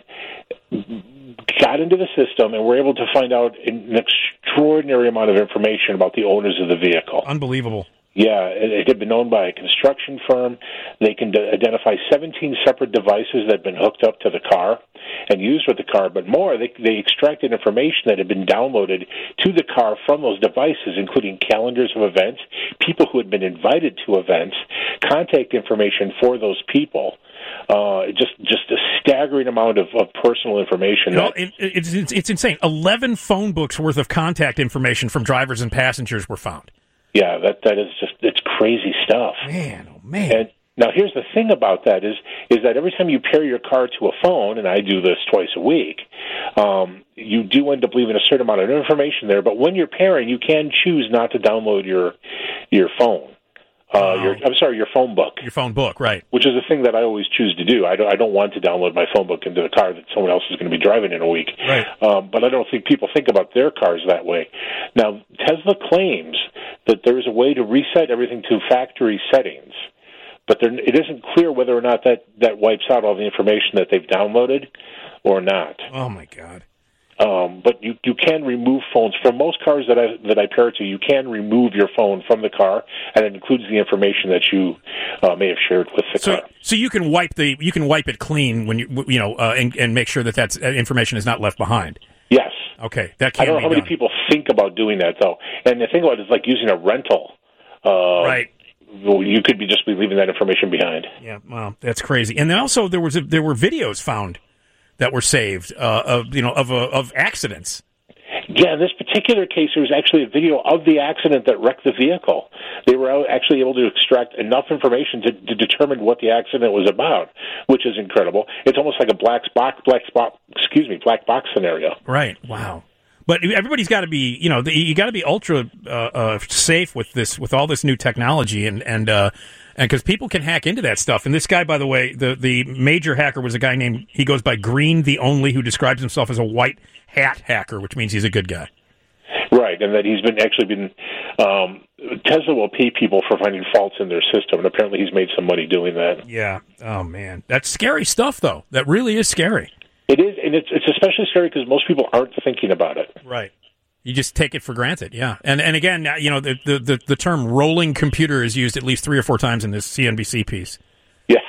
Speaker 2: got into the system and were able to find out an extraordinary amount of information about the owners of the vehicle.
Speaker 4: Unbelievable.
Speaker 2: Yeah, it, it had been owned by a construction firm. They can d- identify seventeen separate devices that had been hooked up to the car and used with the car, but more, they, they extracted information that had been downloaded to the car from those devices, including calendars of events, people who had been invited to events, contact information for those people. Uh, just just a staggering amount of, of personal information.
Speaker 4: No,
Speaker 2: that,
Speaker 4: it, it's, it's, it's insane. Eleven phone books worth of contact information from drivers and passengers were found.
Speaker 2: Yeah, that that is just, it's crazy stuff.
Speaker 4: Man, oh man.
Speaker 2: And now here's the thing about that is is that every time you pair your car to a phone, and I do this twice a week, um, you do end up leaving a certain amount of information there. But when you're pairing, you can choose not to download your your phone. Uh,
Speaker 4: wow.
Speaker 2: your, I'm sorry, your phone book.
Speaker 4: Your phone book, right.
Speaker 2: Which is a thing that I always choose to do. I don't, I don't want to download my phone book into the car that someone else is going to be driving in a week.
Speaker 4: Right.
Speaker 2: Um, but I don't think people think about their cars that way. Now, Tesla claims that there is a way to reset everything to factory settings, but there, it isn't clear whether or not that, that wipes out all the information that they've downloaded or not.
Speaker 4: Oh, my God.
Speaker 2: Um, but you, you can remove phones. For most cars that I that I pair to, you can remove your phone from the car, and it includes the information that you uh, may have shared with the
Speaker 4: so,
Speaker 2: car.
Speaker 4: So you can wipe the you can wipe it clean when you you know uh, and, and make sure that that information is not left behind.
Speaker 2: Yes.
Speaker 4: Okay, that can
Speaker 2: I don't know
Speaker 4: be
Speaker 2: how many
Speaker 4: done.
Speaker 2: people think about doing that though. And the thing about it is like using a rental. Uh,
Speaker 4: right.
Speaker 2: You could be just be leaving that information behind.
Speaker 4: Yeah. Wow, that's crazy. And then also there was a, there were videos found that were saved uh, of you know of uh, of accidents.
Speaker 2: Yeah, in this particular case, there was actually a video of the accident that wrecked the vehicle. They were actually able to extract enough information to, to determine what the accident was about, which is incredible. It's almost like a black box, black spot, excuse me, black box scenario.
Speaker 4: Right. Wow. But everybody's got to be, you know, you got to be ultra uh, uh, safe with this, with all this new technology, and and uh, and because people can hack into that stuff. And this guy, by the way, the the major hacker was a guy named, he goes by Green the Only, who describes himself as a white hat hacker, which means he's a good guy.
Speaker 2: Right, and that he's been actually been um, Tesla will pay people for finding faults in their system, and apparently he's made some money doing that.
Speaker 4: Yeah. Oh man, that's scary stuff, though. That really is scary.
Speaker 2: It is, and it's it's especially scary because most people aren't thinking about it.
Speaker 4: Right. You just take it for granted, yeah. And and again, you know, the the, the, the term rolling computer is used at least three or four times in this C N B C piece.
Speaker 2: Yeah,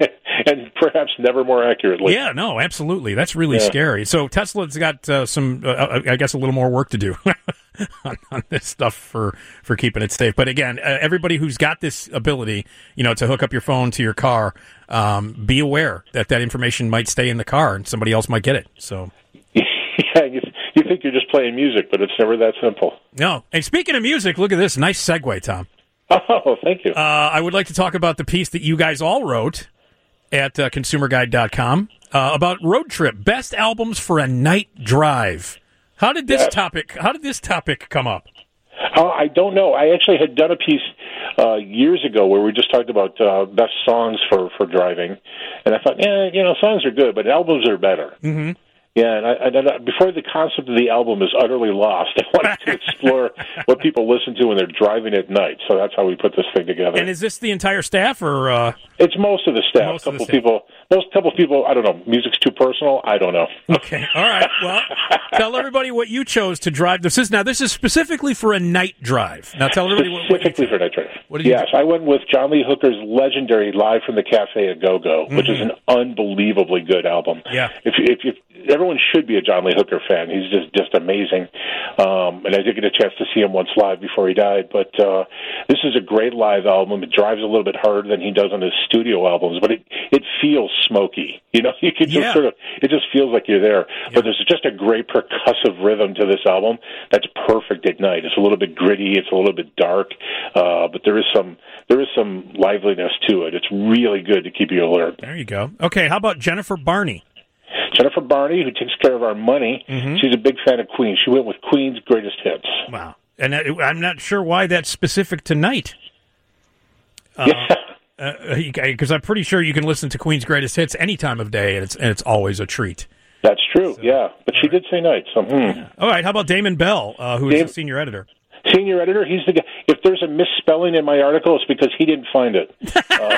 Speaker 2: and perhaps never more accurately.
Speaker 4: Yeah, no, absolutely. That's really
Speaker 2: yeah.
Speaker 4: scary. So Tesla's got uh, some, uh, I guess, a little more work to do on, on this stuff for, for keeping it safe. But again, uh, everybody who's got this ability, you know, to hook up your phone to your car, um, be aware that that information might stay in the car and somebody else might get it. So.
Speaker 2: Yeah, you, you think you're just playing music, but it's never that simple.
Speaker 4: No. And speaking of music, look at this. Nice segue, Tom.
Speaker 2: Oh, thank you.
Speaker 4: Uh, I would like to talk about the piece that you guys all wrote at uh, consumer guide dot com uh, about Road Trip, best albums for a night drive. How did this
Speaker 2: yes.
Speaker 4: topic? How did this topic come up?
Speaker 2: Uh, I don't know. I actually had done a piece uh, years ago where we just talked about uh, best songs for, for driving, and I thought, yeah, you know, songs are good, but albums are better.
Speaker 4: Mm-hmm.
Speaker 2: Yeah, and I, I, before the concept of the album is utterly lost, I wanted to explore what people listen to when they're driving at night. So that's how we put this thing together.
Speaker 4: And is this the entire staff, or uh...
Speaker 2: it's most of the staff?
Speaker 4: Most
Speaker 2: a couple
Speaker 4: of the staff.
Speaker 2: people, most couple people. I don't know. Music's too personal. I don't know.
Speaker 4: Okay, all right. Well, tell everybody what you chose to drive. This is now. This is specifically for a night drive. Now, tell everybody what, what
Speaker 2: specifically for night drive.
Speaker 4: What did you
Speaker 2: yes,
Speaker 4: do?
Speaker 2: I went with John Lee Hooker's legendary "Live from the Cafe at Go Go," mm-hmm. which is an unbelievably good album.
Speaker 4: Yeah.
Speaker 2: If if, if everyone should be a John Lee Hooker fan. He's just just amazing. Um, and I did get a chance to see him once live before he died. But uh, this is a great live album. It drives a little bit harder than he does on his studio albums, but it it feels smoky. You know, you can just
Speaker 4: Yeah.
Speaker 2: sort of it just feels like you're there.
Speaker 4: Yeah.
Speaker 2: But there's just a great percussive rhythm to this album that's perfect at night. It's a little bit gritty. It's a little bit dark, uh, but there is some there is some liveliness to it. It's really good to keep you alert.
Speaker 4: There you go. Okay, how about Jennifer Barney?
Speaker 2: Jennifer Barney, who takes care of our money,
Speaker 4: Mm-hmm.
Speaker 2: she's a big fan of Queen. She went with Queen's greatest hits.
Speaker 4: Wow. And I, I'm not sure why that's specific tonight.
Speaker 2: Yeah.
Speaker 4: Because uh, I'm pretty sure you can listen to Queen's greatest hits any time of day, and it's and it's always a treat.
Speaker 2: That's true, so, yeah. But she
Speaker 4: right.
Speaker 2: did say night, so hmm.
Speaker 4: All right, how about Damon Bell, uh, who is
Speaker 2: Dam-
Speaker 4: the senior editor?
Speaker 2: Senior editor, he's the guy. If there's a misspelling in my article, it's because he didn't find it. Uh,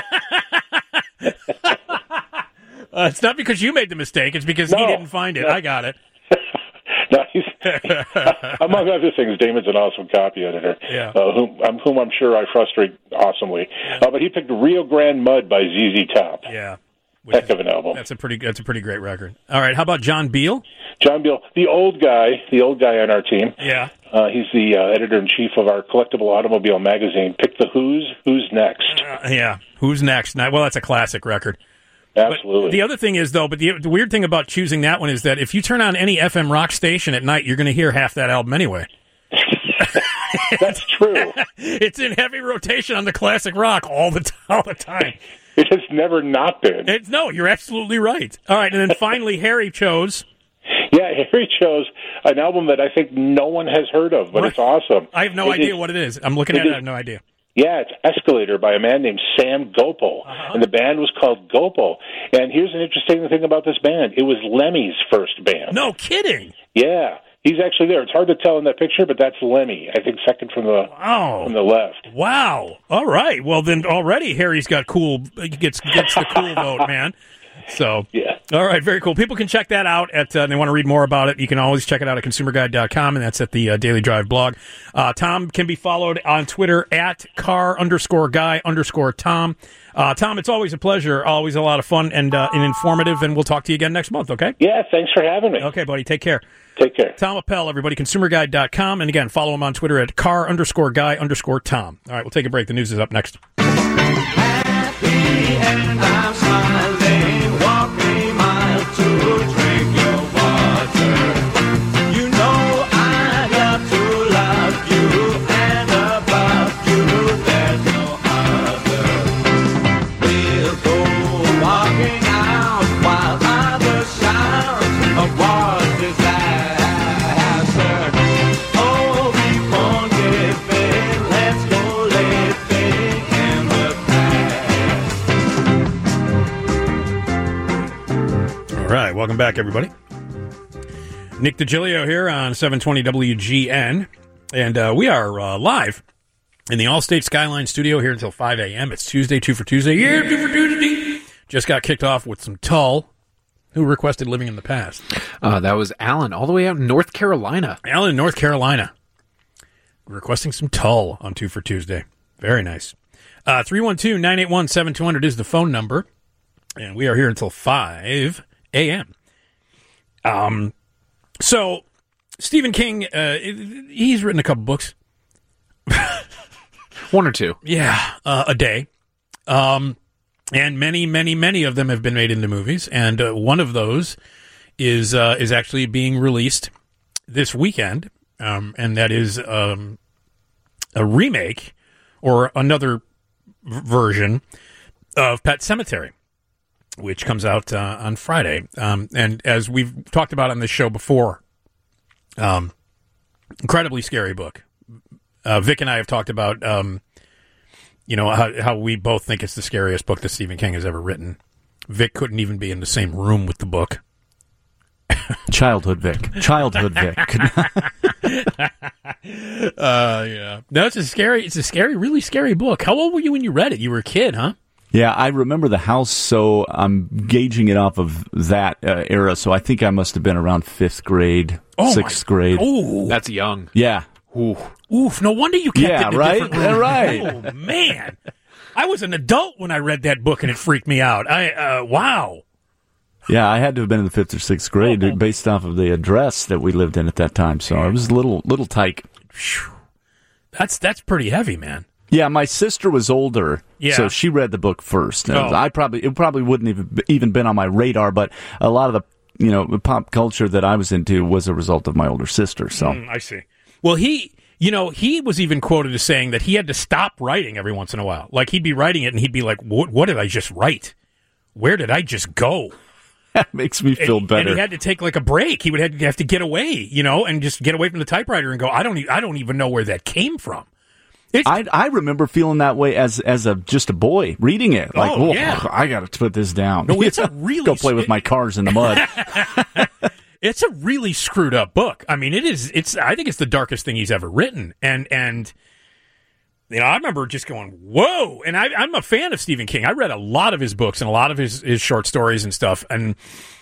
Speaker 4: Uh, it's not because you made the mistake. It's because he
Speaker 2: No.
Speaker 4: didn't find it.
Speaker 2: No.
Speaker 4: I got it.
Speaker 2: no, he's, among other things, Damon's an awesome copy editor,
Speaker 4: Yeah.
Speaker 2: uh, whom, um, whom I'm sure I frustrate awesomely. Uh, but he picked Rio Grande Mud by Z Z Top.
Speaker 4: Yeah. Which
Speaker 2: Heck
Speaker 4: is-
Speaker 2: of an album.
Speaker 4: That's a pretty. That's a pretty great record. All right. How about John Beal?
Speaker 2: John Beal, the old guy, the old guy on our team.
Speaker 4: Yeah.
Speaker 2: Uh, he's the uh, editor-in-chief of our collectible automobile magazine. Pick the Who's, Who's Next.
Speaker 4: Uh, yeah. Who's next? Now, well, that's a classic record.
Speaker 2: Absolutely.
Speaker 4: But the other thing is, though, but the, the weird thing about choosing that one is that if you turn on any F M rock station at night, you're going to hear half that album anyway.
Speaker 2: That's true.
Speaker 4: It's in heavy rotation on the classic rock all the t- all the time.
Speaker 2: It has never not been.
Speaker 4: It's, no, you're absolutely right. All right, and then finally, Harry chose.
Speaker 2: Yeah, Harry chose an album that I think no one has heard of, but
Speaker 4: Right.
Speaker 2: it's awesome.
Speaker 4: I have no
Speaker 2: It
Speaker 4: idea
Speaker 2: is-
Speaker 4: what it is. I'm looking
Speaker 2: it
Speaker 4: at it.
Speaker 2: is-
Speaker 4: I have no idea.
Speaker 2: Yeah, it's Escalator by a man named Sam Gopal,
Speaker 4: Uh-huh.
Speaker 2: and the band was called Gopal. And here's an interesting thing about this band. It was Lemmy's first band.
Speaker 4: No kidding.
Speaker 2: Yeah, he's actually there. It's hard to tell in that picture, but that's Lemmy, I think second from the
Speaker 4: Wow.
Speaker 2: from the left.
Speaker 4: Wow. All right. Well, then already Harry's got cool, gets gets the cool vote, man. So,
Speaker 2: Yeah.
Speaker 4: all right, very cool. People can check that out at, uh, they want to read more about it. You can always check it out at consumer guide dot com, and that's at the uh, Daily Drive blog. Uh, Tom can be followed on Twitter at car underscore guy underscore Tom. Uh, Tom, it's always a pleasure, always a lot of fun and, uh, and informative, and we'll talk to you again next month, okay?
Speaker 2: Yeah, thanks for having me.
Speaker 4: Okay, buddy, take care.
Speaker 2: Take care.
Speaker 4: Tom Appel, everybody, consumer guide dot com, and again, follow him on Twitter at car underscore guy underscore Tom. All right, we'll take a break. The news is up next.
Speaker 3: And I'm smiling, walking miles to drink your water. You know I got to love you, and above you there's no other. We'll go walking out while others shout of what disaster. Oh, keep on giving, let's go living in the past.
Speaker 4: All right, welcome back, everybody. Nick DiGilio here on seven twenty W G N, and uh, we are uh, live in the Allstate Skyline studio here until five a.m. It's Tuesday, two for Tuesday. Yeah, two for Tuesday. Just got kicked off with some Tull, who requested Living in the Past.
Speaker 5: Uh, that was Alan, all the way out in North Carolina.
Speaker 4: Alan in North Carolina, requesting some Tull on two for Tuesday. Very nice. Uh, three one two, nine eight one, seven two hundred is the phone number, and we are here until five a.m. Um, so, Stephen King, uh, he's written a couple books.
Speaker 5: One or two.
Speaker 4: Yeah, uh, a day. Um, and many, many, many of them have been made into movies, and uh, one of those is uh, is actually being released this weekend, um, and that is um, a remake or another v- version of Pet Sematary, which comes out uh, on Friday. Um, and as we've talked about on this show before, um, incredibly scary book. Uh, Vic and I have talked about, um, you know, how, how we both think it's the scariest book that Stephen King has ever written. Vic couldn't even be in the same room with the book.
Speaker 6: Childhood Vic. Childhood Vic.
Speaker 4: uh, yeah. No, it's a scary, it's a scary, really scary book. How old were you when you read it? You were a kid, huh?
Speaker 6: Yeah, I remember the house, so I'm gauging it off of that uh, era. So I think I must have been around fifth grade,
Speaker 4: Oh,
Speaker 6: sixth
Speaker 4: my-
Speaker 6: grade.
Speaker 4: Oh,
Speaker 5: That's young.
Speaker 6: Yeah.
Speaker 5: Ooh.
Speaker 4: oof! No wonder you kept
Speaker 6: Yeah,
Speaker 4: it in a
Speaker 6: right?
Speaker 4: different room.
Speaker 6: Yeah, right.
Speaker 4: Oh man, I was an adult when I read that book, and it freaked me out. I uh, wow.
Speaker 6: Yeah, I had to have been in the fifth or sixth grade
Speaker 4: Oh.
Speaker 6: based off of the address that we lived in at that time. So I was a little little tight.
Speaker 4: Phew. That's that's pretty heavy, man.
Speaker 6: Yeah, my sister was older,
Speaker 4: Yeah.
Speaker 6: so she read the book first. Uh,
Speaker 4: Oh.
Speaker 6: I probably it probably wouldn't even even been on my radar, but a lot of the you know the pop culture that I was into was a result of my older sister. So
Speaker 4: Mm, I see. Well, he, you know, he was even quoted as saying that he had to stop writing every once in a while. Like he'd be writing it, and he'd be like, "What? What did I just write? Where did I just go?"
Speaker 6: that makes me feel
Speaker 4: and,
Speaker 6: better.
Speaker 4: And he had to take like a break. He would have to, have to get away, you know, and just get away from the typewriter and go, "I don't, e- I don't even know where that came from." It's,
Speaker 6: I I remember feeling that way as as a just a boy reading it. Like,
Speaker 4: Oh,
Speaker 6: oh,
Speaker 4: yeah.
Speaker 6: I got to put this down.
Speaker 4: No, it's a really
Speaker 6: go play with my cars in the mud.
Speaker 4: It's a really screwed up book. I mean, it is. It's. I think it's the darkest thing he's ever written. And and you know, I remember just going, "Whoa!" And I, I'm a fan of Stephen King. I read a lot of his books and a lot of his, his short stories and stuff. And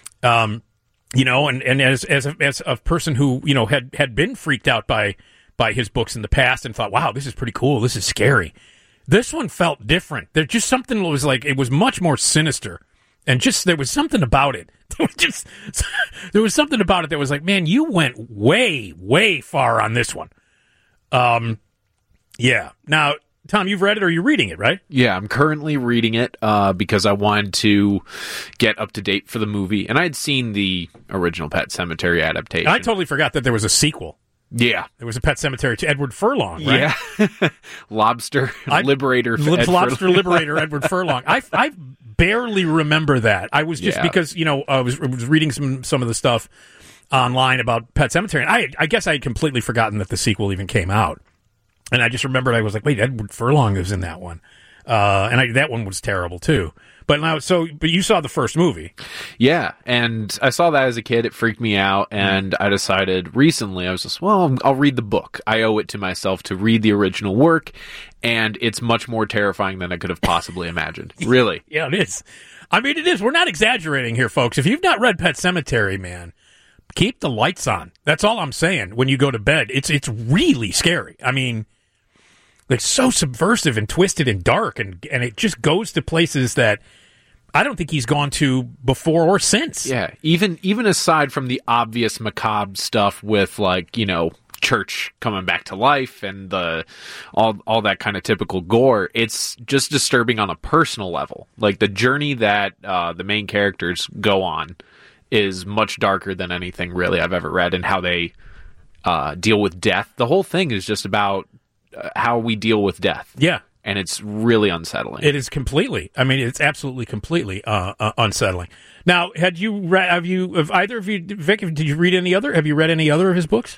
Speaker 4: um, you know, and, and as as a, as a person who you know had had been freaked out by by his books in the past and thought, "Wow, this is pretty cool. This is scary." This one felt different. There's just something that was like it was much more sinister. And just there was something about it. There was just there was something about it that was like, man, you went way, way far on this one. Um, yeah. Now, Tom, you've read it or you're reading it, right?
Speaker 5: Yeah, I'm currently reading it uh, because I wanted to get up to date for the movie, and I had seen the original Pet Sematary adaptation.
Speaker 4: I totally forgot that there was a sequel.
Speaker 5: Yeah.
Speaker 4: There was a Pet Sematary to Edward Furlong, right?
Speaker 5: Yeah. Lobster
Speaker 4: I-
Speaker 5: Liberator.
Speaker 4: Lib-
Speaker 5: Ed
Speaker 4: Lobster
Speaker 5: Furlong.
Speaker 4: Liberator Edward Furlong. I I barely remember that. I was just
Speaker 5: Yeah.
Speaker 4: because you know I was, I was reading some some of the stuff online about Pet Sematary, and I I guess I had completely forgotten that the sequel even came out, and I just remembered I was like, wait, Edward Furlong was in that one, uh, and I, that one was terrible too. But now, so but you saw the first movie.
Speaker 5: Yeah, and I saw that as a kid. It freaked me out, and I decided recently, I was just, well, I'll read the book. I owe it to myself to read the original work, and it's much more terrifying than I could have possibly imagined. Really.
Speaker 4: Yeah, it is. I mean, it is. We're not exaggerating here, folks. If you've not read Pet Sematary, man, keep the lights on. That's all I'm saying. When you go to bed, it's it's really scary. I mean, it's so subversive and twisted and dark, and and it just goes to places that I don't think he's gone to before or since.
Speaker 5: Yeah, even even aside from the obvious macabre stuff with, like, you know, church coming back to life and the all all that kind of typical gore, it's just disturbing on a personal level. Like, the journey that uh, the main characters go on is much darker than anything really I've ever read, and how they uh, deal with death. The whole thing is just about uh, how we deal with death.
Speaker 4: Yeah.
Speaker 5: And it's really unsettling.
Speaker 4: It is completely. I mean, it's absolutely completely uh, uh, unsettling. Now, had you read? Have you? Have either of you, Vic? Did you read any other? Have you read any other of his books?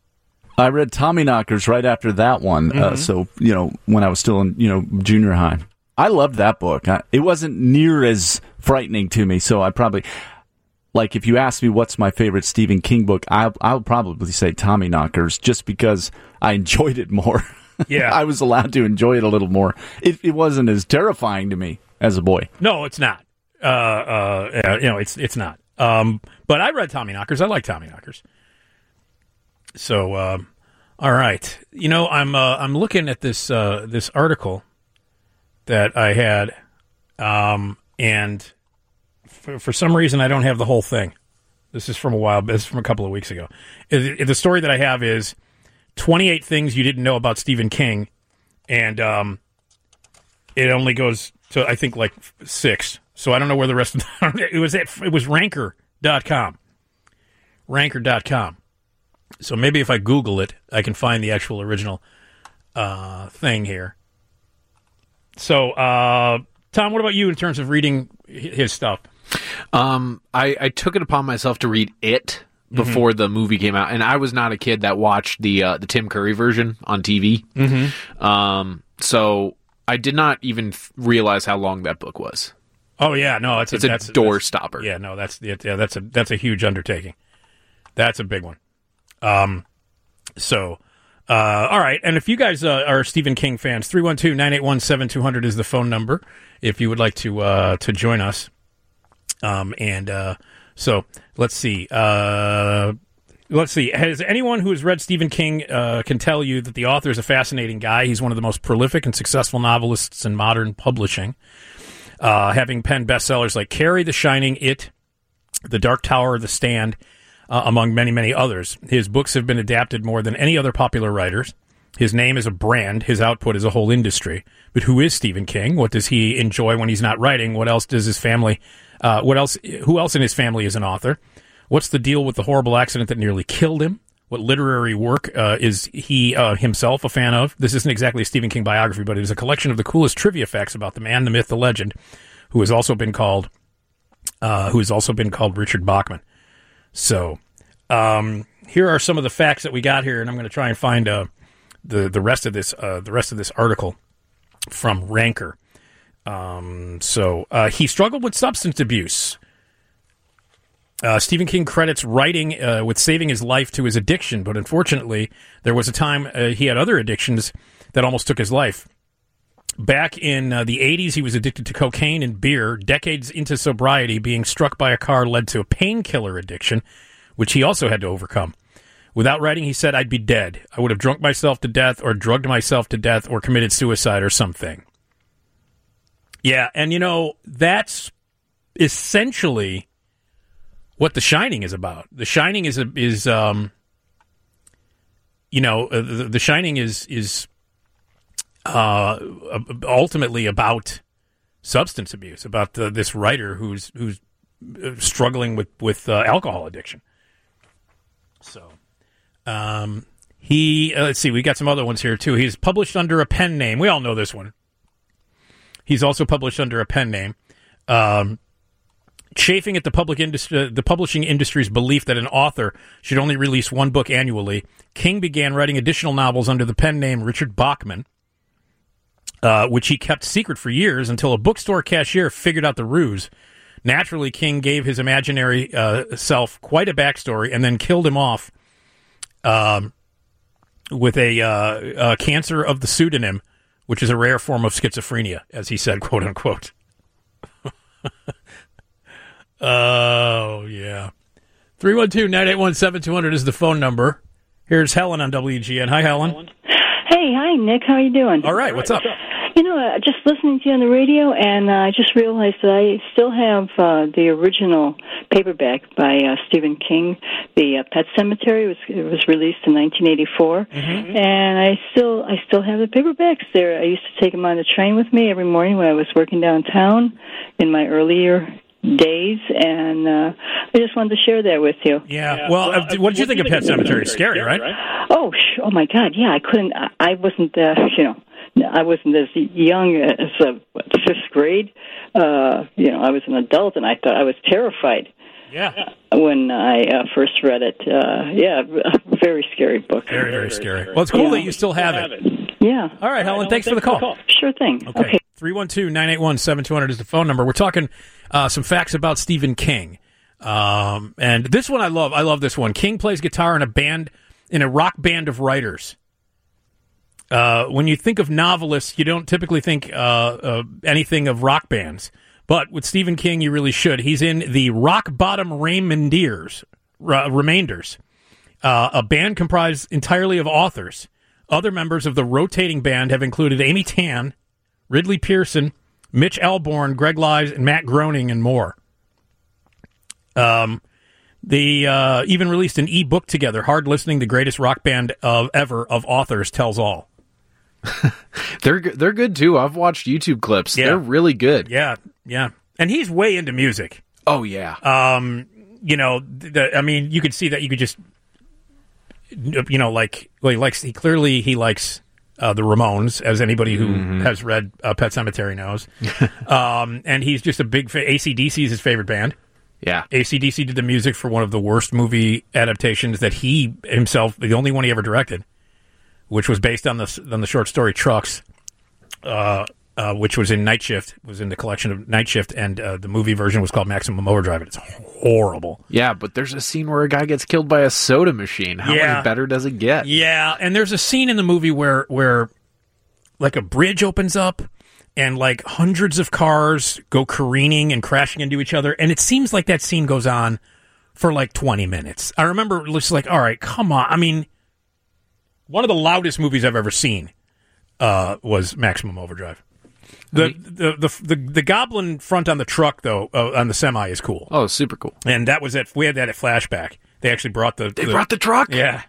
Speaker 6: I read Tommy Knockers right after that one.
Speaker 4: Mm-hmm.
Speaker 6: Uh, so, you know, when I was still in, you know, junior high. I loved that book. I, it wasn't near as frightening to me. So I probably, like, if you ask me what's my favorite Stephen King book, I'll, I'll probably say Tommy Knockers just because I enjoyed it more.
Speaker 4: Yeah.
Speaker 6: I was allowed to enjoy it a little more. It, it wasn't as terrifying to me as a boy.
Speaker 4: No, it's not. Uh, uh, you know, it's it's not. Um, but I read Tommy Knockers. I like Tommy Knockers. So, um, all right. You know, I'm uh, I'm looking at this uh, this article that I had, um, and for, for some reason I don't have the whole thing. This is from a while. This is from a couple of weeks ago. It, it, the story that I have is twenty-eight things you didn't know about Stephen King, and um, it only goes to, I think, like six. So I don't know where the rest of the, it was. At, it was ranker dot com. ranker dot com. So maybe if I Google it, I can find the actual original uh, thing here. So, uh, Tom, what about you in terms of reading his stuff?
Speaker 5: Um, I, I took it upon myself to read It before
Speaker 4: Mm-hmm.
Speaker 5: the movie came out, and I was not a kid that watched the uh, the Tim Curry version on T V.
Speaker 4: Mm-hmm.
Speaker 5: Um, so I did not even f- realize how long that book was.
Speaker 4: Oh yeah, no, it's a,
Speaker 5: It's a
Speaker 4: that's,
Speaker 5: door
Speaker 4: that's-
Speaker 5: stopper.
Speaker 4: Yeah, no, that's yeah, that's a that's a huge undertaking. That's a big one. Um, so, uh, all right, and if you guys uh, are Stephen King fans, three one two, nine eight one, seven two zero zero is the phone number if you would like to uh, to join us. Um, and uh, so let's see. Uh, let's see. Has anyone who has read Stephen King uh, can tell you that the author is a fascinating guy? He's one of the most prolific and successful novelists in modern publishing, uh, having penned bestsellers like Carrie, The Shining, It, The Dark Tower, The Stand, uh, among many, many others. His books have been adapted more than any other popular writers. His name is a brand. His output is a whole industry. But who is Stephen King? What does he enjoy when he's not writing? What else does his family? Uh, what else? Who else in his family is an author? What's the deal with the horrible accident that nearly killed him? What literary work uh, is he uh, himself a fan of? This isn't exactly a Stephen King biography, but it is a collection of the coolest trivia facts about the man, the myth, the legend, who has also been called, uh, who has also been called Richard Bachman. So, um, here are some of the facts that we got here, and I'm going to try and find uh, the the rest of this uh, the rest of this article from Ranker. Um, so uh, he struggled with substance abuse. Uh, Stephen King credits writing uh, with saving his life to his addiction, but unfortunately, there was a time uh, he had other addictions that almost took his life. Back in uh, the eighties, he was addicted to cocaine and beer. Decades into sobriety, being struck by a car led to a painkiller addiction, which he also had to overcome. Without writing, he said, I'd be dead. I would have drunk myself to death or drugged myself to death or committed suicide or something. Yeah, and you know, that's essentially what The Shining is about. The Shining is, a, is um, you know, uh, the, the Shining is, is uh, ultimately about substance abuse, about uh, this writer who's who's struggling with, with uh, alcohol addiction. So... Um, he, uh, let's see, we got some other ones here too. He's published under a pen name. We all know this one. He's also published under a pen name. Um, chafing at the public industry, the publishing industry's belief that an author should only release one book annually, King began writing additional novels under the pen name Richard Bachman, uh, which he kept secret for years until a bookstore cashier figured out the ruse. Naturally, King gave his imaginary uh, self quite a backstory and then killed him off Um, with a, uh, a cancer of the pseudonym, which is a rare form of schizophrenia, as he said, quote unquote. Oh, yeah. three one two, nine eight one, seven two zero zero is the phone number. Here's Helen on W G N. Hi, Helen.
Speaker 9: Hey, hi, Nick. How are you doing?
Speaker 4: All right, what's up?
Speaker 9: You know, uh, just listening to you on the radio, and uh, I just realized that I still have uh, the original paperback by uh, Stephen King. The uh, Pet Sematary was it was released in nineteen eighty-four, mm-hmm. and I still I still have the paperbacks there. I used to take them on the train with me every morning when I was working downtown in my earlier days, and uh, I just wanted to share that with you.
Speaker 4: Yeah. yeah. Well, well uh, what did you think of Pet Sematary? Scary, right?
Speaker 9: right? Oh, sh- oh my God! Yeah, I couldn't. I, I wasn't. Uh, you know. I wasn't as young as uh, what, fifth grade. Uh, you know, I was an adult, and I thought I was terrified.
Speaker 4: Yeah.
Speaker 9: When I uh, first read it, uh, yeah, very scary book.
Speaker 4: Very, very, very scary. Well, it's cool
Speaker 9: yeah.
Speaker 4: that you still have it.
Speaker 9: Yeah.
Speaker 4: All right, Helen. Thanks, thanks for the call. call.
Speaker 9: Sure thing.
Speaker 4: Okay. Three one two nine eight one seven two zero zero is the phone number. We're talking uh, some facts about Stephen King, um, and this one I love. I love this one. King plays guitar in a band, in a rock band of writers. Uh, when you think of novelists, you don't typically think uh, uh, anything of rock bands. But with Stephen King, you really should. He's in the Rock Bottom Remainders, uh, Remainders, uh, a band comprised entirely of authors. Other members of the rotating band have included Amy Tan, Ridley Pearson, Mitch Albom, Greg Lives, and Matt Groening, and more. Um, they uh, even released an e-book together, Hard Listening, the greatest rock band of ever of authors tells all.
Speaker 5: they're they're good too. I've watched YouTube clips.
Speaker 4: Yeah.
Speaker 5: They're really good.
Speaker 4: Yeah, yeah. And he's way into music.
Speaker 5: Oh yeah.
Speaker 4: Um, you know, the, I mean, you could see that. You could just, you know, like, well, he likes. He clearly he likes uh, the Ramones, as anybody who mm-hmm. has read uh, Pet Sematary knows. um, and he's just a big fa- A C D C is his favorite band.
Speaker 5: Yeah.
Speaker 4: A C D C did the music for one of the worst movie adaptations that he himself, the only one he ever directed, which was based on the on the short story Trucks, uh, uh, which was in Night Shift, was in the collection of Night Shift, and uh, the movie version was called Maximum Overdrive, and it's horrible.
Speaker 5: Yeah, but there's a scene where a guy gets killed by a soda machine. How
Speaker 4: Yeah.
Speaker 5: much better does it get?
Speaker 4: Yeah, and there's a scene in the movie where where like a bridge opens up and like hundreds of cars go careening and crashing into each other, and it seems like that scene goes on for like twenty minutes. I remember just like, all right, come on. I mean, one of the loudest movies I've ever seen uh, was Maximum Overdrive. The, the the the the goblin front on the truck though uh, on the semi is cool.
Speaker 5: Oh, super cool.
Speaker 4: And that was at we had that at Flashback. They actually brought the
Speaker 5: They brought the truck?
Speaker 4: Yeah.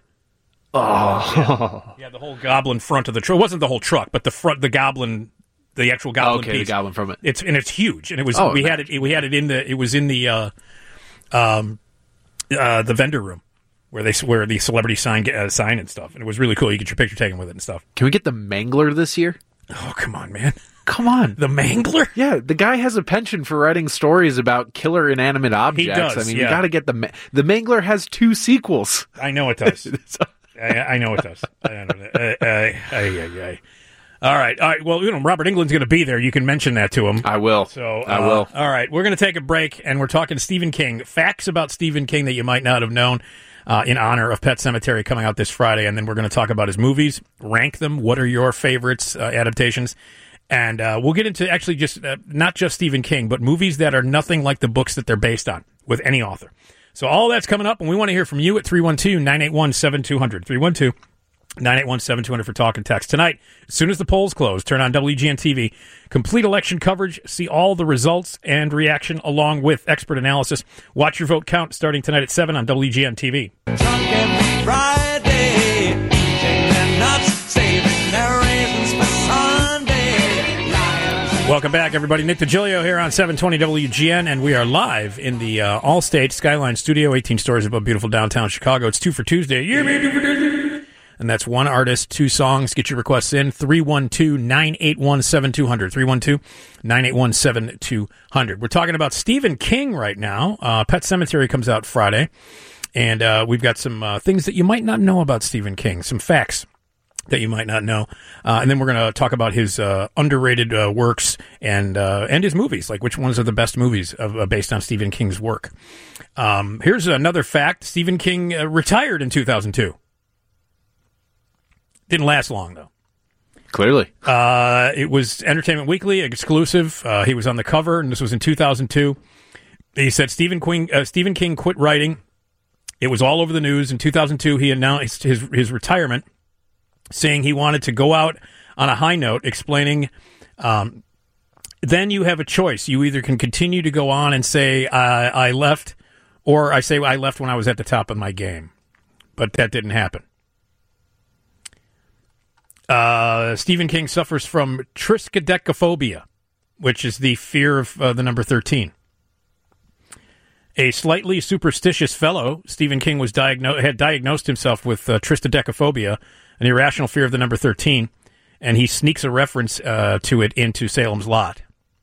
Speaker 5: Oh.
Speaker 4: Yeah, the whole goblin front of the truck. It wasn't the whole truck, but the front, the goblin, the actual goblin
Speaker 5: Okay, the
Speaker 4: piece.
Speaker 5: goblin from it.
Speaker 4: It's and it's huge, and it was
Speaker 5: Oh,
Speaker 4: we
Speaker 5: nice.
Speaker 4: had it we had it in the it was in the uh, um uh the vendor room where they where the celebrity sign uh, sign and stuff, and it was really cool. You get your picture taken with it and stuff.
Speaker 5: Can we get the Mangler this year?
Speaker 4: Oh, come on, man!
Speaker 5: Come on.
Speaker 4: The Mangler?
Speaker 5: Yeah, the guy has a penchant for writing stories about killer inanimate objects.
Speaker 4: does,
Speaker 5: I mean,
Speaker 4: yeah.
Speaker 5: you got to get the Ma- the Mangler has two sequels.
Speaker 4: I know it does. I, I know it does. I know it. Uh, uh, ay, ay, ay. All right, all right. Well, you know, Robert Englund's going to be there. You can mention that to him.
Speaker 5: I will.
Speaker 4: So
Speaker 5: I
Speaker 4: uh,
Speaker 5: will.
Speaker 4: All right, we're going to take a break, and we're talking Stephen King. Facts about Stephen King that you might not have known uh, in honor of Pet Sematary coming out this Friday, and then we're going to talk about his movies, rank them. What are your favorites, uh, adaptations? And uh, we'll get into actually just uh, not just Stephen King, but movies that are nothing like the books that they're based on with any author. So all that's coming up, and we want to hear from you at three one two, nine eight one, seven two zero zero. three one two, nine eight one, seven two zero zero for talk and text. Tonight, as soon as the polls close, turn on W G N T V. Complete election coverage, see all the results and reaction along with expert analysis. Watch your vote count starting tonight at seven on W G N T V.
Speaker 3: Every Friday, changing nuts, saving their raisins for Sunday. Lions.
Speaker 4: Welcome back, everybody. Nick DiGilio here on seven twenty W G N, and we are live in the uh, Allstate Skyline Studio, eighteen stories above beautiful downtown Chicago. It's Two for Tuesday. Yeah, man, Two for Tuesday. And that's one artist, two songs. Get your requests in. three one two, nine eight one, seven two zero zero. three one two, nine eight one, seven two zero zero. We're talking about Stephen King right now. Uh, Pet Sematary comes out Friday. And uh, we've got some uh, things that you might not know about Stephen King, some facts that you might not know. Uh, and then we're going to talk about his uh, underrated uh, works and uh, and his movies, like which ones are the best movies of, uh, based on Stephen King's work. Um, here's another fact. Stephen King uh, retired in two thousand two. Didn't last long, though.
Speaker 5: Clearly.
Speaker 4: Uh, it was Entertainment Weekly, exclusive. Uh, he was on the cover, and this was in two thousand two. He said Stephen King, uh, Stephen King quit writing. It was all over the news. In two thousand two, he announced his, his retirement, saying he wanted to go out on a high note, explaining, um, then you have a choice. You either can continue to go on and say, I, I left, or I say I left when I was at the top of my game. But that didn't happen. Uh, Stephen King suffers from triskaidekaphobia, which is the fear of uh, the number thirteen. A slightly superstitious fellow, Stephen King was diagno- had diagnosed himself with uh, triskaidekaphobia, an irrational fear of the number thirteen, and he sneaks a reference uh, to it into Salem's Lot.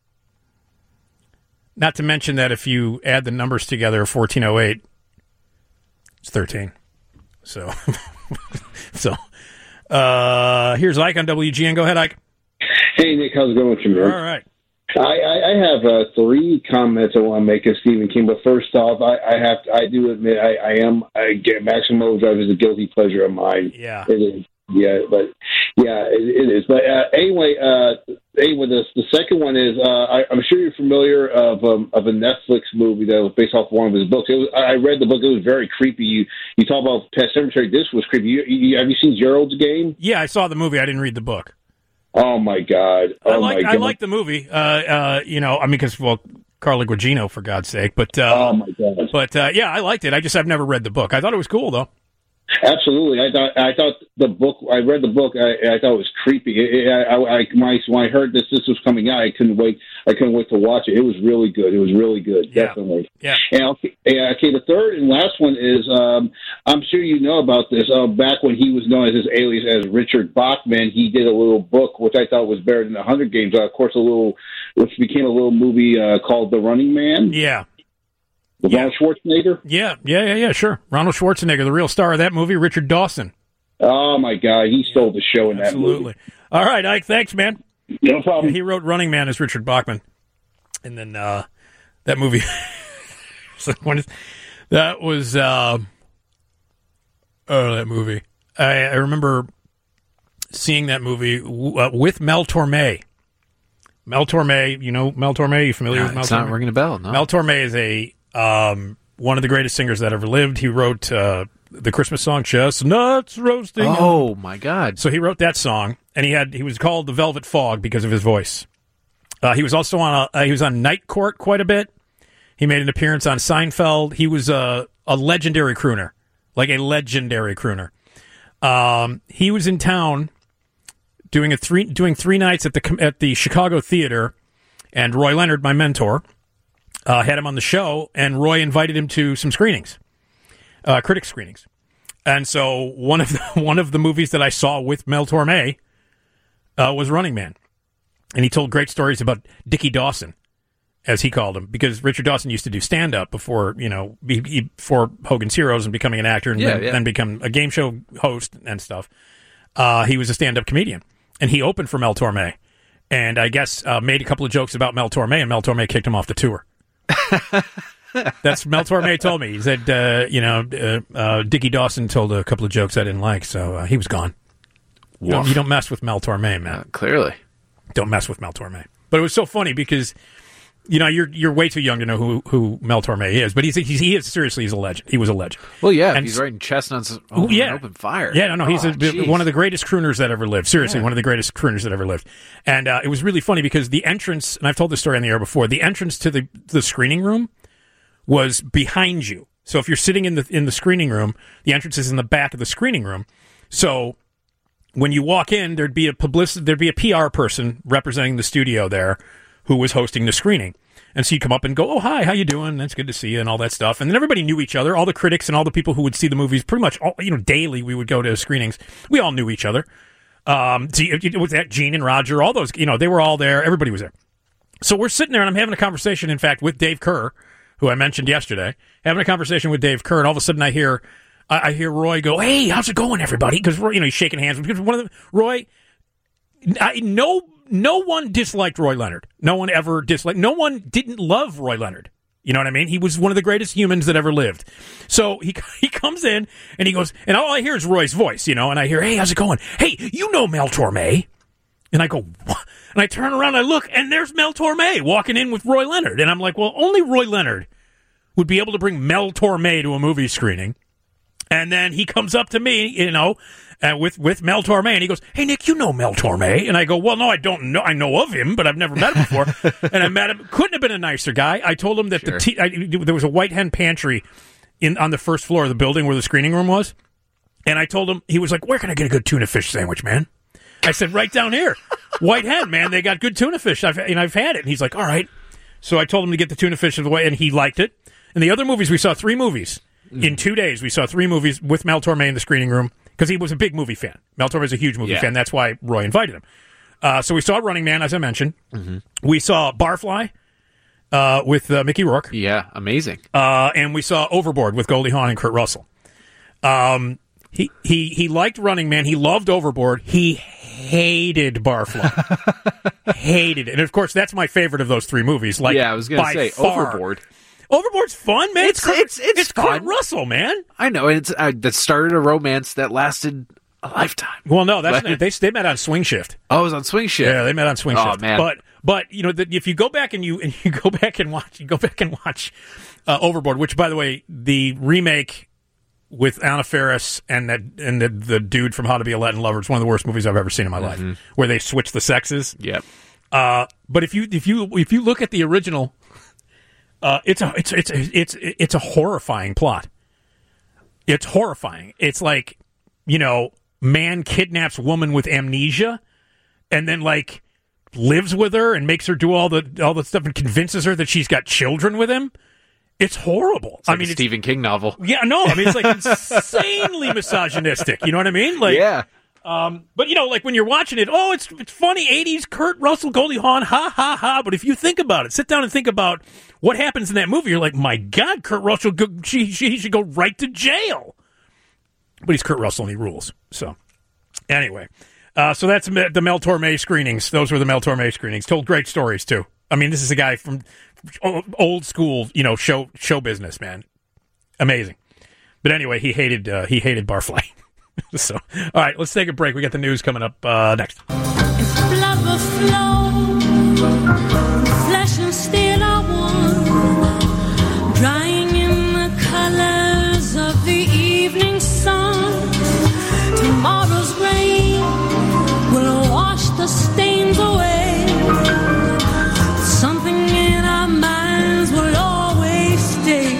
Speaker 4: Not to mention that if you add the numbers together, fourteen oh eight, it's thirteen. So, so uh, here's Ike on W G N. Go ahead, Ike.
Speaker 10: Hey, Nick, how's it going with you, man?
Speaker 4: All right.
Speaker 10: I, I, I have uh, three comments I want to make of Stephen King, but first off, I, I have to, I do admit I, I am I get Maximum Overdrive is a guilty pleasure of mine.
Speaker 4: Yeah,
Speaker 10: it is. Yeah, but yeah, it, it is. But uh, anyway, uh, anyway, the the second one is uh, I, I'm sure you're familiar of um, of a Netflix movie that was based off one of his books. It was, I read the book; it was very creepy. You you talk about Pet Sematary. This was creepy. You, you, have you seen Gerald's Game?
Speaker 4: Yeah, I saw the movie. I didn't read the book.
Speaker 10: Oh my god! Oh
Speaker 4: I like
Speaker 10: my god!
Speaker 4: I like the movie. Uh, uh, you know, I mean, because well, Carla Gugino, for God's sake. But uh,
Speaker 10: oh my god!
Speaker 4: But uh, yeah, I liked it. I just I've never read the book. I thought it was cool though.
Speaker 10: Absolutely, I thought I thought the book. I read the book. I, I thought it was creepy. It, it, I, I, my, when I heard this this was coming out, I couldn't wait. I couldn't wait to watch it. It was really good. It was really good.
Speaker 4: Yeah.
Speaker 10: Definitely.
Speaker 4: Yeah.
Speaker 10: And okay, okay, the third and last one is um, I'm sure you know about this. Uh, back when he was known as his alias as Richard Bachman, he did a little book which I thought was better than the Hunger Games. Uh, of course, a little which became a little movie uh, called The Running Man.
Speaker 4: Yeah.
Speaker 10: With Arnold Schwarzenegger?
Speaker 4: Yeah, yeah, yeah, yeah, sure. Ronald Schwarzenegger, the real star of that movie, Richard Dawson.
Speaker 10: Oh, my God. He stole the show in that
Speaker 4: Absolutely.
Speaker 10: movie.
Speaker 4: All right, Ike, thanks, man.
Speaker 10: No problem.
Speaker 4: He wrote Running Man as Richard Bachman. And then uh, that movie, so when is, that was, uh, oh, that movie. I, I remember seeing that movie uh, with Mel Torme. Mel Torme, you know Mel Torme? You familiar
Speaker 5: No,
Speaker 4: with Mel
Speaker 5: it's
Speaker 4: Torme?
Speaker 5: not ringing a bell, no.
Speaker 4: Mel Torme is a um, one of the greatest singers that ever lived. He wrote uh, the Christmas song "Chestnuts Roasting."
Speaker 5: Oh my God!
Speaker 4: So he wrote that song, and he had he was called the Velvet Fog because of his voice. Uh, he was also on a, uh, he was on Night Court quite a bit. He made an appearance on Seinfeld. He was a a legendary crooner, like a legendary crooner. Um, he was in town doing a three doing three nights at the at the Chicago Theater, and Roy Leonard, my mentor, uh, had him on the show, and Roy invited him to some screenings, uh, critic screenings, and so one of the, one of the movies that I saw with Mel Torme uh, was Running Man, and he told great stories about Dickie Dawson, as he called him, because Richard Dawson used to do stand up before you know be, he, before Hogan's Heroes and becoming an actor, and
Speaker 5: Yeah,
Speaker 4: then,
Speaker 5: yeah.
Speaker 4: then become a game show host and stuff. Uh, he was a stand up comedian. And he opened for Mel Torme, and I guess uh, made a couple of jokes about Mel Torme, and Mel Torme kicked him off the tour. That's Mel Torme told me. He said, uh, you know, uh, uh, Dickie Dawson told a couple of jokes I didn't like, so uh, he was gone. You don't, you don't mess with Mel Torme, man.
Speaker 5: Uh, clearly.
Speaker 4: Don't mess with Mel Torme. But it was so funny because, you know, you're you're way too young to know who, who Mel Torme is, but he's, he's he is seriously he's a legend. He was a legend.
Speaker 5: Well, yeah,
Speaker 4: And
Speaker 5: he's
Speaker 4: s-
Speaker 5: writing Chestnuts on
Speaker 4: yeah.
Speaker 5: open fire.
Speaker 4: Yeah, no, no, he's
Speaker 5: Oh,
Speaker 4: a,
Speaker 5: jeez.
Speaker 4: one of the greatest crooners that ever lived. Seriously,
Speaker 5: Yeah.
Speaker 4: one of the greatest crooners that ever lived. And uh, it was really funny because the entrance, and I've told this story on the air before, the entrance to the the screening room was behind you. So if you're sitting in the in the screening room, the entrance is in the back of the screening room. So when you walk in, there'd be a publicity, there'd be a P R person representing the studio there who was hosting the screening. And so you come up and go, oh, hi, how you doing? That's good to see you and all that stuff. And then everybody knew each other. All the critics and all the people who would see the movies, pretty much, all, you know, daily we would go to screenings. We all knew each other. Um, with that, Gene and Roger, all those, you know, they were all there. Everybody was there. So we're sitting there, and I'm having a conversation, in fact, with Dave Kerr, who I mentioned yesterday, having a conversation with Dave Kerr, and all of a sudden I hear, I, I hear Roy go, hey, how's it going, everybody? Because, you know, he's shaking hands. Because one of them, Roy, I, no, no one disliked Roy Leonard. No one ever disliked, no one didn't love Roy Leonard. You know what I mean? He was one of the greatest humans that ever lived. So he he comes in, and he goes, and all I hear is Roy's voice, you know, and I hear, hey, how's it going? Hey, you know Mel Torme. And I go, what? And I turn around, I look, and there's Mel Torme walking in with Roy Leonard. And I'm like, well, only Roy Leonard would be able to bring Mel Torme to a movie screening. And then he comes up to me, you know, uh, with, with Mel Torme, and he goes, hey, Nick, you know Mel Torme. And I go, well, no, I don't know. I know of him, but I've never met him before. And I met him. Couldn't have been a nicer guy. I told him that
Speaker 5: Sure.
Speaker 4: the t- I, there was a White Hen pantry in on the first floor of the building where the screening room was. And I told him, he was like, where can I get a good tuna fish sandwich, man? I said, right down here. White Hen, man, they got good tuna fish. I've, and I've had it. And he's like, all right. So I told him to get the tuna fish of the way, and he liked it. And the other movies, we saw three movies. In two days, we saw three movies with Mel Torme in the screening room because he was a big movie fan. Mel Torme is a huge movie
Speaker 5: Yeah.
Speaker 4: fan. That's why Roy invited him. Uh, so we saw Running Man, as I mentioned.
Speaker 5: Mm-hmm.
Speaker 4: We saw Barfly uh, with uh, Mickey Rourke.
Speaker 5: Yeah, amazing.
Speaker 4: Uh, and we saw Overboard with Goldie Hawn and Kurt Russell. Um, he, he, he liked Running Man. He loved Overboard. He hated Barfly. hated it. And, of course, that's my favorite of those three movies. Like,
Speaker 5: yeah, I was going to
Speaker 4: by
Speaker 5: say,
Speaker 4: far.
Speaker 5: Overboard.
Speaker 4: Overboard's fun, man.
Speaker 5: It's-
Speaker 4: Kurt-
Speaker 5: it's- it's
Speaker 4: it's Kurt
Speaker 5: fun.
Speaker 4: Russell, man.
Speaker 5: I know, and it's uh, that started a romance that lasted a lifetime.
Speaker 4: Well, no, that's
Speaker 5: But-
Speaker 4: they they met on Swing Shift.
Speaker 5: Oh, it was on Swing Shift.
Speaker 4: Yeah, they met on Swing
Speaker 5: Oh,
Speaker 4: Shift.
Speaker 5: man.
Speaker 4: But but you know, the, if you go back and you and you go back and watch, you go back and watch uh, Overboard, which by the way, the remake with Anna Faris and that and the, the dude from How to Be a Latin Lover, it's one of the worst movies I've ever seen in my life, where they switch the sexes.
Speaker 5: Yep.
Speaker 4: Uh, but if you if you if you look at the original, uh, it's a it's it's it's it's a horrifying plot. It's horrifying. It's like, you know, man kidnaps woman with amnesia, and then like lives with her and makes her do all the all the stuff and convinces her that she's got children with him. It's horrible.
Speaker 5: It's like
Speaker 4: I mean,
Speaker 5: a
Speaker 4: it's,
Speaker 5: Stephen King novel.
Speaker 4: yeah, no, I mean it's like insanely misogynistic. You know what I mean? Like,
Speaker 5: Yeah.
Speaker 4: Um, but, you know, like when you're watching it, oh, it's it's funny, eighties, Kurt Russell, Goldie Hawn, ha, ha, ha. But if you think about it, sit down and think about what happens in that movie, you're like, my God, Kurt Russell, go, she, she, he should go right to jail. But he's Kurt Russell and he rules. So, anyway. Uh, so that's the Mel Torme screenings. Those were the Mel Torme screenings. Told great stories, too. I mean, this is a guy from old school, you know, show show business, man. Amazing. But anyway, he hated uh, he hated Barfly. So, all right, let's take a break. We got the news coming up uh, next.
Speaker 11: If blood will flow, flesh and steel are one, drying in the colors of the evening sun. Tomorrow's rain will wash the stains away. Something in our minds will always stay.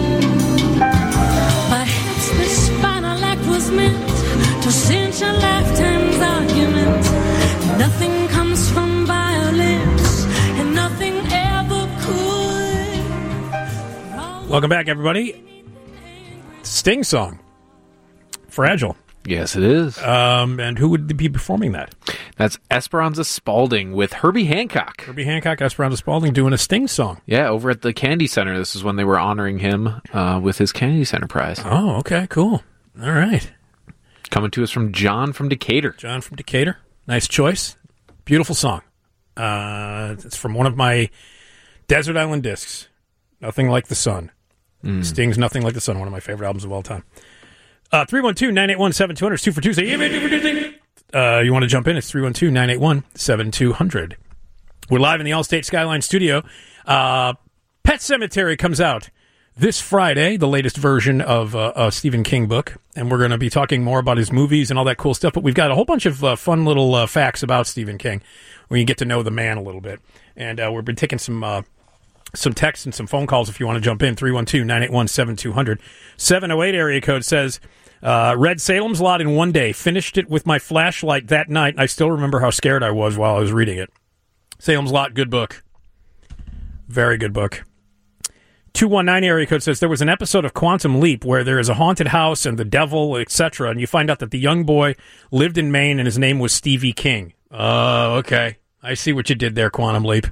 Speaker 11: Perhaps this final act was meant to cinch a lifetime's argument. Nothing comes from violence, and nothing ever could.
Speaker 4: Welcome back, everybody. Sting song, Fragile.
Speaker 5: Yes, it is.
Speaker 4: Um, and who would be performing that?
Speaker 5: That's Esperanza Spalding with Herbie Hancock.
Speaker 4: Herbie Hancock, Esperanza Spalding doing a Sting song.
Speaker 5: Yeah, over at the Kennedy Center. This is when they were honoring him uh, with his Kennedy Center prize.
Speaker 4: Oh, okay, cool. All right.
Speaker 5: Coming to us from John from Decatur.
Speaker 4: John from Decatur. Nice choice. Beautiful song. Uh, it's from one of my Desert Island discs. Nothing Like the Sun.
Speaker 5: Mm.
Speaker 4: Sting's Nothing Like the Sun, one of my favorite albums of all time. Uh, three one two, nine eight one, seven two zero zero. It's two for Tuesday. Uh, you want to jump in? It's three one two, nine eight one, seven two zero zero. We're live in the Allstate Skyline studio. Uh, Pet Sematary comes out this Friday, the latest version of uh, a Stephen King book, and we're going to be talking more about his movies and all that cool stuff, but we've got a whole bunch of uh, fun little uh, facts about Stephen King where you get to know the man a little bit. And uh, we've been taking some uh, some texts and some phone calls if you want to jump in. three one two, nine eight one, seven two zero zero. seven oh eight area code says, uh, read Salem's Lot in one day, finished it with my flashlight that night, and I still remember how scared I was while I was reading it. Salem's Lot, good book. Very good book. two one nine area code says, there was an episode of Quantum Leap where there is a haunted house and the devil, et cetera, and you find out that the young boy lived in Maine and his name was Stevie King. Oh, okay. I see what you did there, Quantum Leap.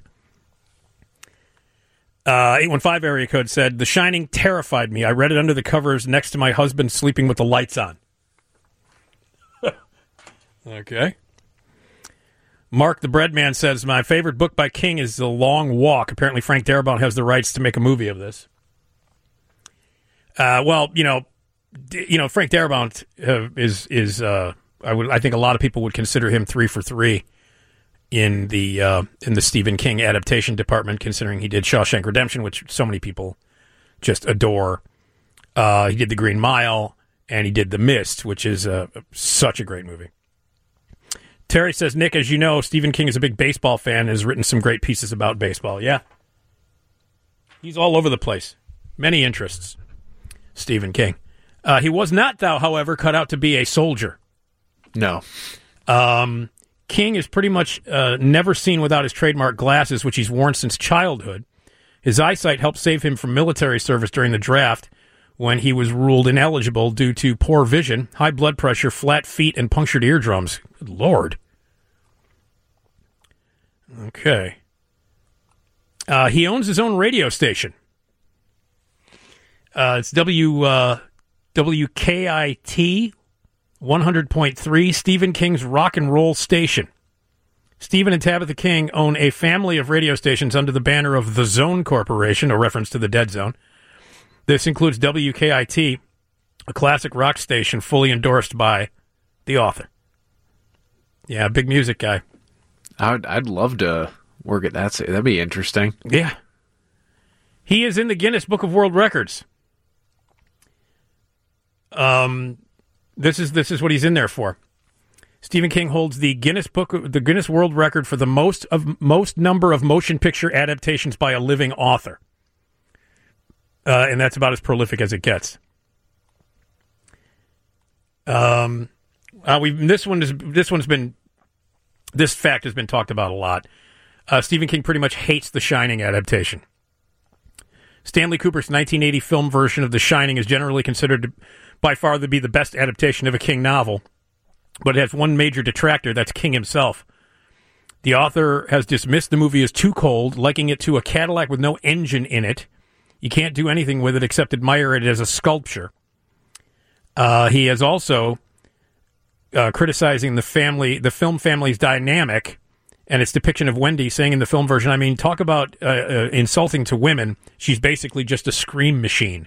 Speaker 4: Uh, eight one five area code said, The Shining terrified me. I read it under the covers next to my husband sleeping with the lights on. Okay. Mark the Breadman says, my favorite book by King is The Long Walk. Apparently Frank Darabont has the rights to make a movie of this. Uh, well, you know, d- you know, Frank Darabont uh, is, is uh, I would, I think a lot of people would consider him three for three in the uh, in the Stephen King adaptation department, considering he did Shawshank Redemption, which so many people just adore. Uh, he did The Green Mile, and he did The Mist, which is uh, such a great movie. Terry says, Nick, as you know, Stephen King is a big baseball fan and has written some great pieces about baseball. Yeah. He's all over the place. Many interests, Stephen King. Uh, he was not, though, however, cut out to be a soldier.
Speaker 5: No.
Speaker 4: Um... King is pretty much uh, never seen without his trademark glasses, which he's worn since childhood. His eyesight helped save him from military service during the draft when he was ruled ineligible due to poor vision, high blood pressure, flat feet, and punctured eardrums. Good Lord. Okay. Uh, he owns his own radio station. Uh, it's W uh, W K I T one hundred point three, Stephen King's rock and roll station. Stephen and Tabitha King own a family of radio stations under the banner of The Zone Corporation, a reference to the Dead Zone. This includes W K I T, a classic rock station fully endorsed by the author. Yeah, big music guy.
Speaker 5: I'd, I'd love to work at that. That'd be interesting.
Speaker 4: Yeah. He is in the Guinness Book of World Records. Um... This is this is what he's in there for. Stephen King holds the Guinness Book, the Guinness World Record for the most of most number of motion picture adaptations by a living author, uh, and that's about as prolific as it gets. Um, uh, we this one is this one's been this fact has been talked about a lot. Uh, Stephen King pretty much hates The Shining adaptation. Stanley Kubrick's nineteen eighty film version of The Shining is generally considered to by far to be the best adaptation of a King novel. but it has one major detractor. That's King himself. The author has dismissed the movie as too cold, liking it to a Cadillac with no engine in it. You can't do anything with it except admire it as a sculpture. Uh, he is also uh, criticizing the family, the film family's dynamic and its depiction of Wendy, saying in the film version, I mean, talk about uh, uh, insulting to women. She's basically just a scream machine.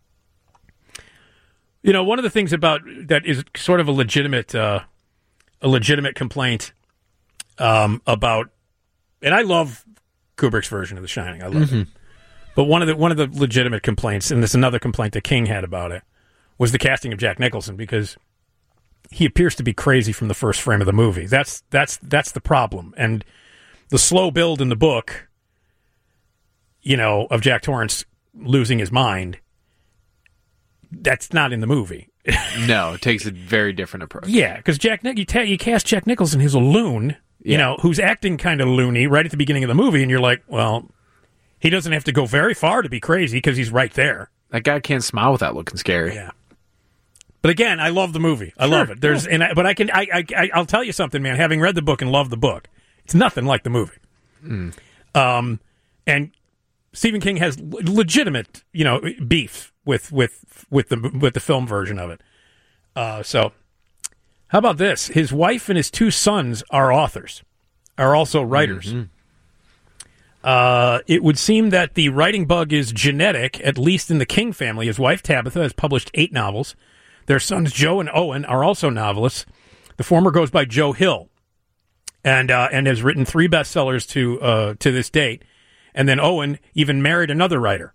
Speaker 4: You know, one of the things about that is sort of a legitimate, uh, a legitimate complaint um, about, and I love Kubrick's version of The Shining. I love
Speaker 5: Mm-hmm.
Speaker 4: it. But one of the one of the legitimate complaints, and there's another complaint that King had about it, was the casting of Jack Nicholson, because he appears to be crazy from the first frame of the movie. That's that's that's the problem. And the slow build in the book, you know, of Jack Torrance losing his mind, that's not in the movie.
Speaker 5: No, it takes a very different approach.
Speaker 4: Yeah, because Jack Nic- you, ta- you cast Jack Nicholson, who's a loon, you
Speaker 5: Yeah.
Speaker 4: know, who's acting kind of loony right at the beginning of the movie, and you're like, well, he doesn't have to go very far to be crazy because he's right there.
Speaker 5: That guy can't smile without looking scary.
Speaker 4: Yeah. But again, I love the movie. I
Speaker 5: Sure,
Speaker 4: love it. There's,
Speaker 5: yeah.
Speaker 4: and I, but I can, I, I, I, I'll tell you something, man. Having read the book and loved the book, it's nothing like the movie.
Speaker 5: Mm.
Speaker 4: Um, and Stephen King has l- legitimate, you know, beef with with with the with the film version of it. Uh, so, how about this? His wife and his two sons are authors, are also writers.
Speaker 5: Mm-hmm.
Speaker 4: Uh, it would seem that the writing bug is genetic, at least in the King family. His wife, Tabitha, has published eight novels. Their sons, Joe and Owen, are also novelists. The former goes by Joe Hill, and uh, and has written three bestsellers to uh, to this date. And then Owen even married another writer.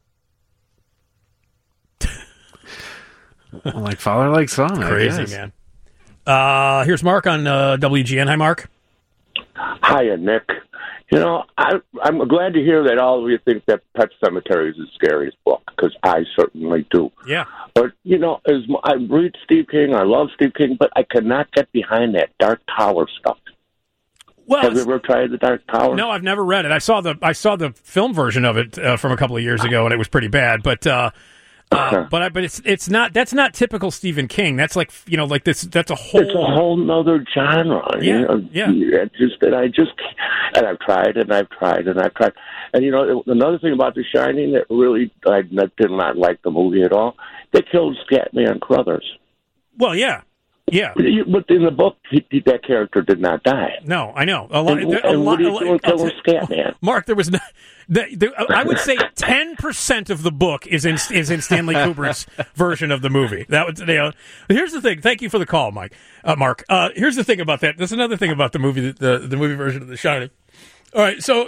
Speaker 5: Well, like father, like son. I
Speaker 4: Crazy,
Speaker 5: guess.
Speaker 4: man. Uh, here's Mark on uh, W G N. Hi, Mark.
Speaker 12: Hiya, Nick. You know, I, I'm glad to hear that all of you think that Pet Sematary is the scariest book, because I certainly do.
Speaker 4: Yeah.
Speaker 12: But, you know, as I read Steve King, I love Steve King, but I cannot get behind that Dark Tower stuff.
Speaker 4: Well,
Speaker 12: Have you ever tried the Dark Tower?
Speaker 4: No, I've never read it. I saw the I saw the film version of it uh, from a couple of years ago, and it was pretty bad. But uh, uh, but I, but it's it's not that's not typical Stephen King. That's like you know like this. That's a whole.
Speaker 12: It's a whole nother genre.
Speaker 4: Yeah,
Speaker 12: you know?
Speaker 4: yeah.
Speaker 12: It's just that I just and I've tried and I've tried and I've tried. And you know another thing about The Shining that really I did not like the movie at all. They killed Scatman Crothers.
Speaker 4: Well, yeah, yeah.
Speaker 12: But in the book, he, he, that character did not die.
Speaker 4: No, I know. A lot.
Speaker 12: And,
Speaker 4: a
Speaker 12: and
Speaker 4: lot,
Speaker 12: what are
Speaker 4: a
Speaker 12: you
Speaker 4: lot-
Speaker 12: doing killing Scatman?
Speaker 4: Mark, there was no, the, the, I would say ten percent of the book is in is in Stanley Kubrick's version of the movie. That was, you know, here's the thing. Thank you for the call, Mike. Uh, Mark. Uh, here's the thing about that. There's another thing about the movie, the the movie version of The Shining. All right, so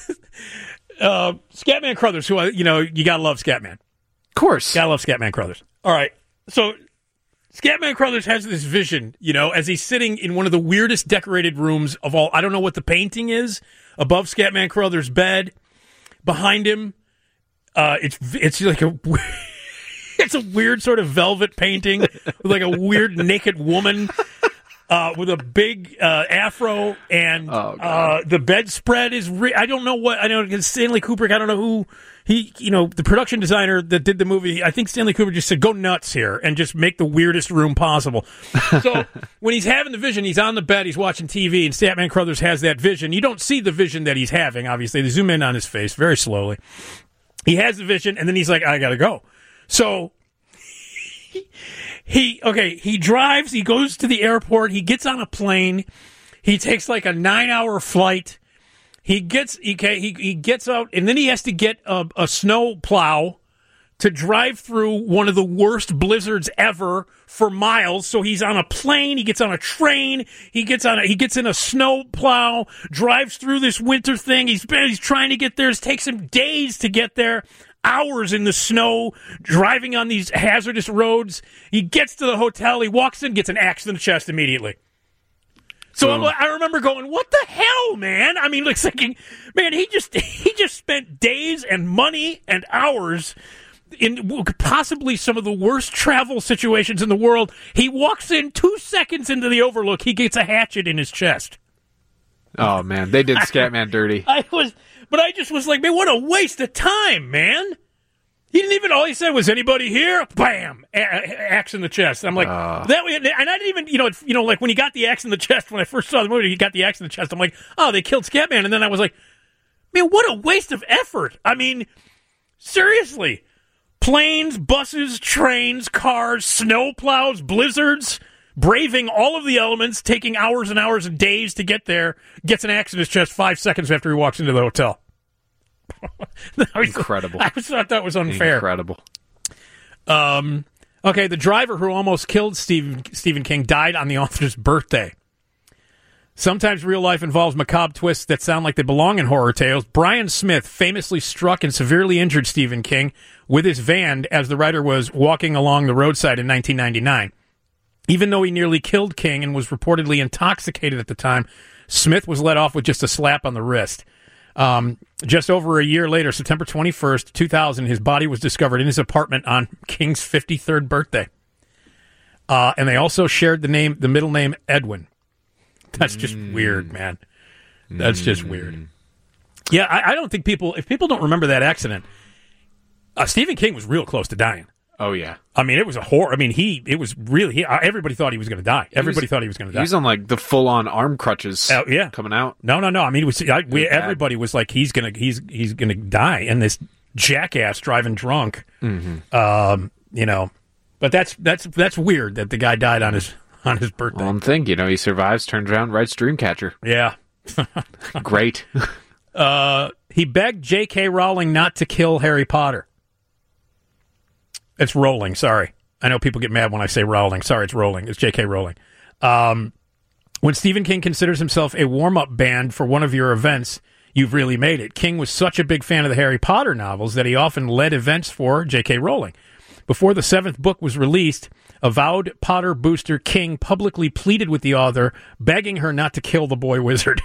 Speaker 4: uh, Scatman Crothers, who I, you know, you gotta love Scatman.
Speaker 5: Of course,
Speaker 4: gotta love Scatman Crothers. All right, so Scatman Crothers has this vision, you know, as he's sitting in one of the weirdest decorated rooms of all. I don't know what the painting is above Scatman Crothers' bed. Behind him, uh, it's it's like a it's a weird sort of velvet painting with like a weird naked woman uh, with a big uh, afro, and uh, the bedspread is. Re- I don't know what I don't. Stanley Kubrick. I don't know who. He, you know, the production designer that did the movie, I think Stanley Kubrick just said, go nuts here and just make the weirdest room possible. So when he's having the vision, he's on the bed, he's watching T V, and Statman Crothers has that vision. You don't see the vision that he's having, obviously. They zoom in on his face very slowly. He has the vision, and then he's like, I gotta go. So he, he okay, he drives, he goes to the airport, he gets on a plane, he takes like a nine-hour flight. He gets he, he he gets out, and then he has to get a, a snow plow to drive through one of the worst blizzards ever for miles. So he's on a plane, he gets on a train, he gets on a, he gets in a snow plow, drives through this winter thing. He's he's trying to get there. It takes him days to get there, hours in the snow, driving on these hazardous roads. He gets to the hotel, he walks in, gets an axe in the chest immediately. So I'm, I remember going, what the hell, man? I mean, like thinking, man, he just he just spent days and money and hours in possibly some of the worst travel situations in the world. He walks in two seconds into the Overlook, he gets a hatchet in his chest.
Speaker 5: Oh man, they did Scatman dirty.
Speaker 4: I was, but I just was like, man, what a waste of time, man. He didn't even, all he said was, anybody here? Bam! A- a- axe in the chest. I'm like,
Speaker 5: Uh.
Speaker 4: that, and I didn't even, you know, it, you know, like when he got the axe in the chest, when I first saw the movie, he got the axe in the chest. I'm like, oh, they killed Scatman. And then I was like, man, what a waste of effort. I mean, seriously. Planes, buses, trains, cars, snow plows, blizzards, braving all of the elements, taking hours and hours and days to get there, gets an axe in his chest five seconds after he walks into the hotel.
Speaker 5: Incredible.
Speaker 4: I just thought that was unfair.
Speaker 5: Incredible.
Speaker 4: Um, okay, the driver who almost killed Stephen, Stephen King died on the author's birthday. Sometimes real life involves macabre twists that sound like they belong in horror tales. Brian Smith famously struck and severely injured Stephen King with his van as the writer was walking along the roadside in nineteen ninety-nine. Even though he nearly killed King and was reportedly intoxicated at the time, Smith was let off with just a slap on the wrist. Um, just over a year later, September twenty-first, two thousand, his body was discovered in his apartment on King's fifty-third birthday. Uh, and they also shared the name, the middle name Edwin. That's just mm. weird, man. That's mm. just weird. Yeah, I, I don't think people, if people don't remember that accident, uh, Stephen King was real close to dying.
Speaker 5: Oh, yeah.
Speaker 4: I mean, it was a horror. I mean, he, it was really, he, uh, everybody thought he was going to die. Everybody
Speaker 5: was,
Speaker 4: thought he was going to die.
Speaker 5: He was on like the full on arm crutches
Speaker 4: uh, yeah.
Speaker 5: coming out.
Speaker 4: No, no, no. I mean, it was, I, we,
Speaker 5: it was
Speaker 4: everybody was like, he's going to, he's, he's going to die. And this jackass driving drunk,
Speaker 5: mm-hmm.
Speaker 4: um, you know, but that's, that's, that's weird that the guy died on his, on his birthday.
Speaker 5: Well, I'm thinking, you know, he survives, turns around, writes Dreamcatcher.
Speaker 4: Yeah.
Speaker 5: Great.
Speaker 4: uh, he begged J K. Rowling not to kill Harry Potter. It's Rowling, sorry. I know people get mad when I say Rowling. Sorry, it's Rowling. It's J K. Rowling. Um, when Stephen King considers himself a warm-up band for one of your events, you've really made it. King was such a big fan of the Harry Potter novels that he often led events for J K. Rowling. Before the seventh book was released, avowed Potter booster King publicly pleaded with the author, begging her not to kill the boy wizard.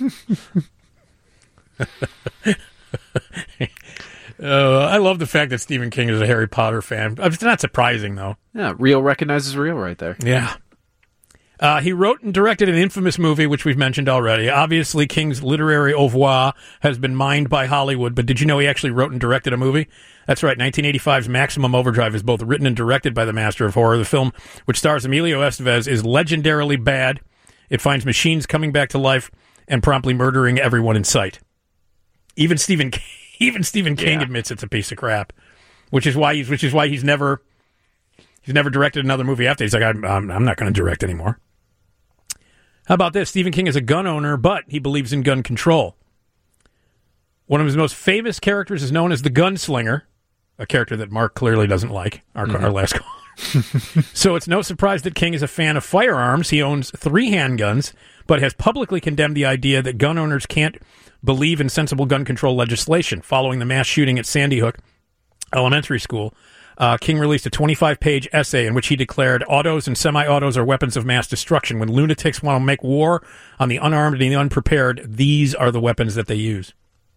Speaker 4: Uh, I love the fact that Stephen King is a Harry Potter fan. It's not surprising, though.
Speaker 5: Yeah, real recognizes real right there.
Speaker 4: Yeah. Uh, he wrote and directed an infamous movie, which we've mentioned already. Obviously, King's literary au revoir has been mined by Hollywood, but did you know he actually wrote and directed a movie? That's right, nineteen eighty-five's Maximum Overdrive is both written and directed by the master of horror. The film, which stars Emilio Estevez, is legendarily bad. It finds machines coming back to life and promptly murdering everyone in sight. Even Stephen King. Even Stephen King
Speaker 5: yeah.
Speaker 4: admits it's a piece of crap, which is why he's which is why he's never he's never directed another movie after. He's like, I'm I'm, I'm not going to direct anymore. How about this? Stephen King is a gun owner, but he believes in gun control. One of his most famous characters is known as the Gunslinger, a character that Mark clearly doesn't like. Our, mm-hmm. our last caller. So it's no surprise that King is a fan of firearms. He owns three handguns, but has publicly condemned the idea that gun owners can't believe in sensible gun control legislation. Following the mass shooting at Sandy Hook Elementary School, uh, King released a twenty-five page essay in which he declared autos and semi-autos are weapons of mass destruction. When lunatics want to make war on the unarmed and the unprepared, these are the weapons that they use.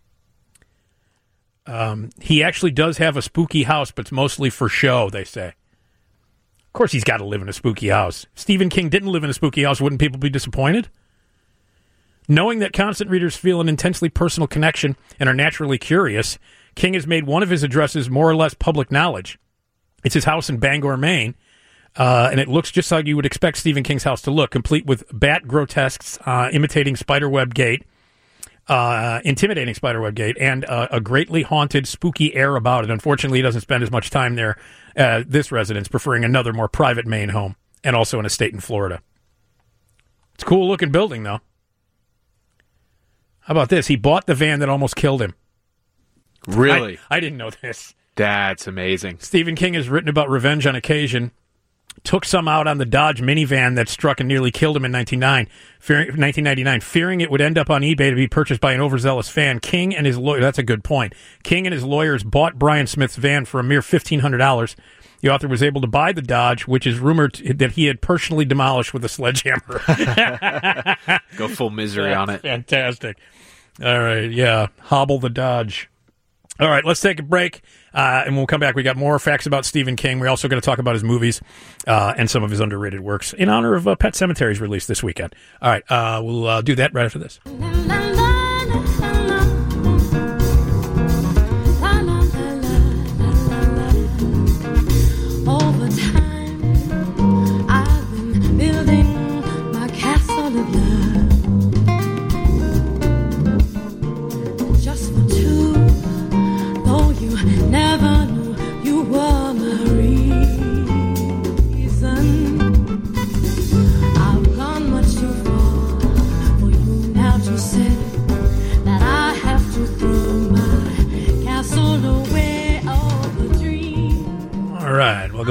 Speaker 4: Um, he actually does have a spooky house, but it's mostly for show, they say. Of course he's got to live in a spooky house. Stephen King didn't live in a spooky house. Wouldn't people be disappointed? Knowing that constant readers feel an intensely personal connection and are naturally curious, King has made one of his addresses more or less public knowledge. It's his house in Bangor, Maine, uh, and it looks just like you would expect Stephen King's house to look, complete with bat grotesques uh, imitating Spiderweb Gate, uh, intimidating Spiderweb Gate, and uh, a greatly haunted, spooky air about it. Unfortunately, he doesn't spend as much time there as this residence, preferring another more private Maine home, and also an estate in Florida. It's a cool-looking building, though. How about this? He bought the van that almost killed him.
Speaker 5: Really?
Speaker 4: I, I didn't know this.
Speaker 5: That's amazing.
Speaker 4: Stephen King has written about revenge on occasion. Took some out on the Dodge minivan that struck and nearly killed him in nineteen ninety-nine. Fearing it would end up on eBay to be purchased by an overzealous fan, King and his lawyer, that's a good point. King and his lawyers bought Brian Smith's van for a mere fifteen hundred dollars. The author was able to buy the Dodge, which is rumored that he had personally demolished with a sledgehammer.
Speaker 5: Go full misery on it.
Speaker 4: Fantastic. All right, yeah. Hobble the Dodge. All right, let's take a break, uh, and we'll come back. We got more facts about Stephen King. We're also going to talk about his movies uh, and some of his underrated works in honor of uh, Pet Sematary release this weekend. All right, uh, we'll uh, do that right after this.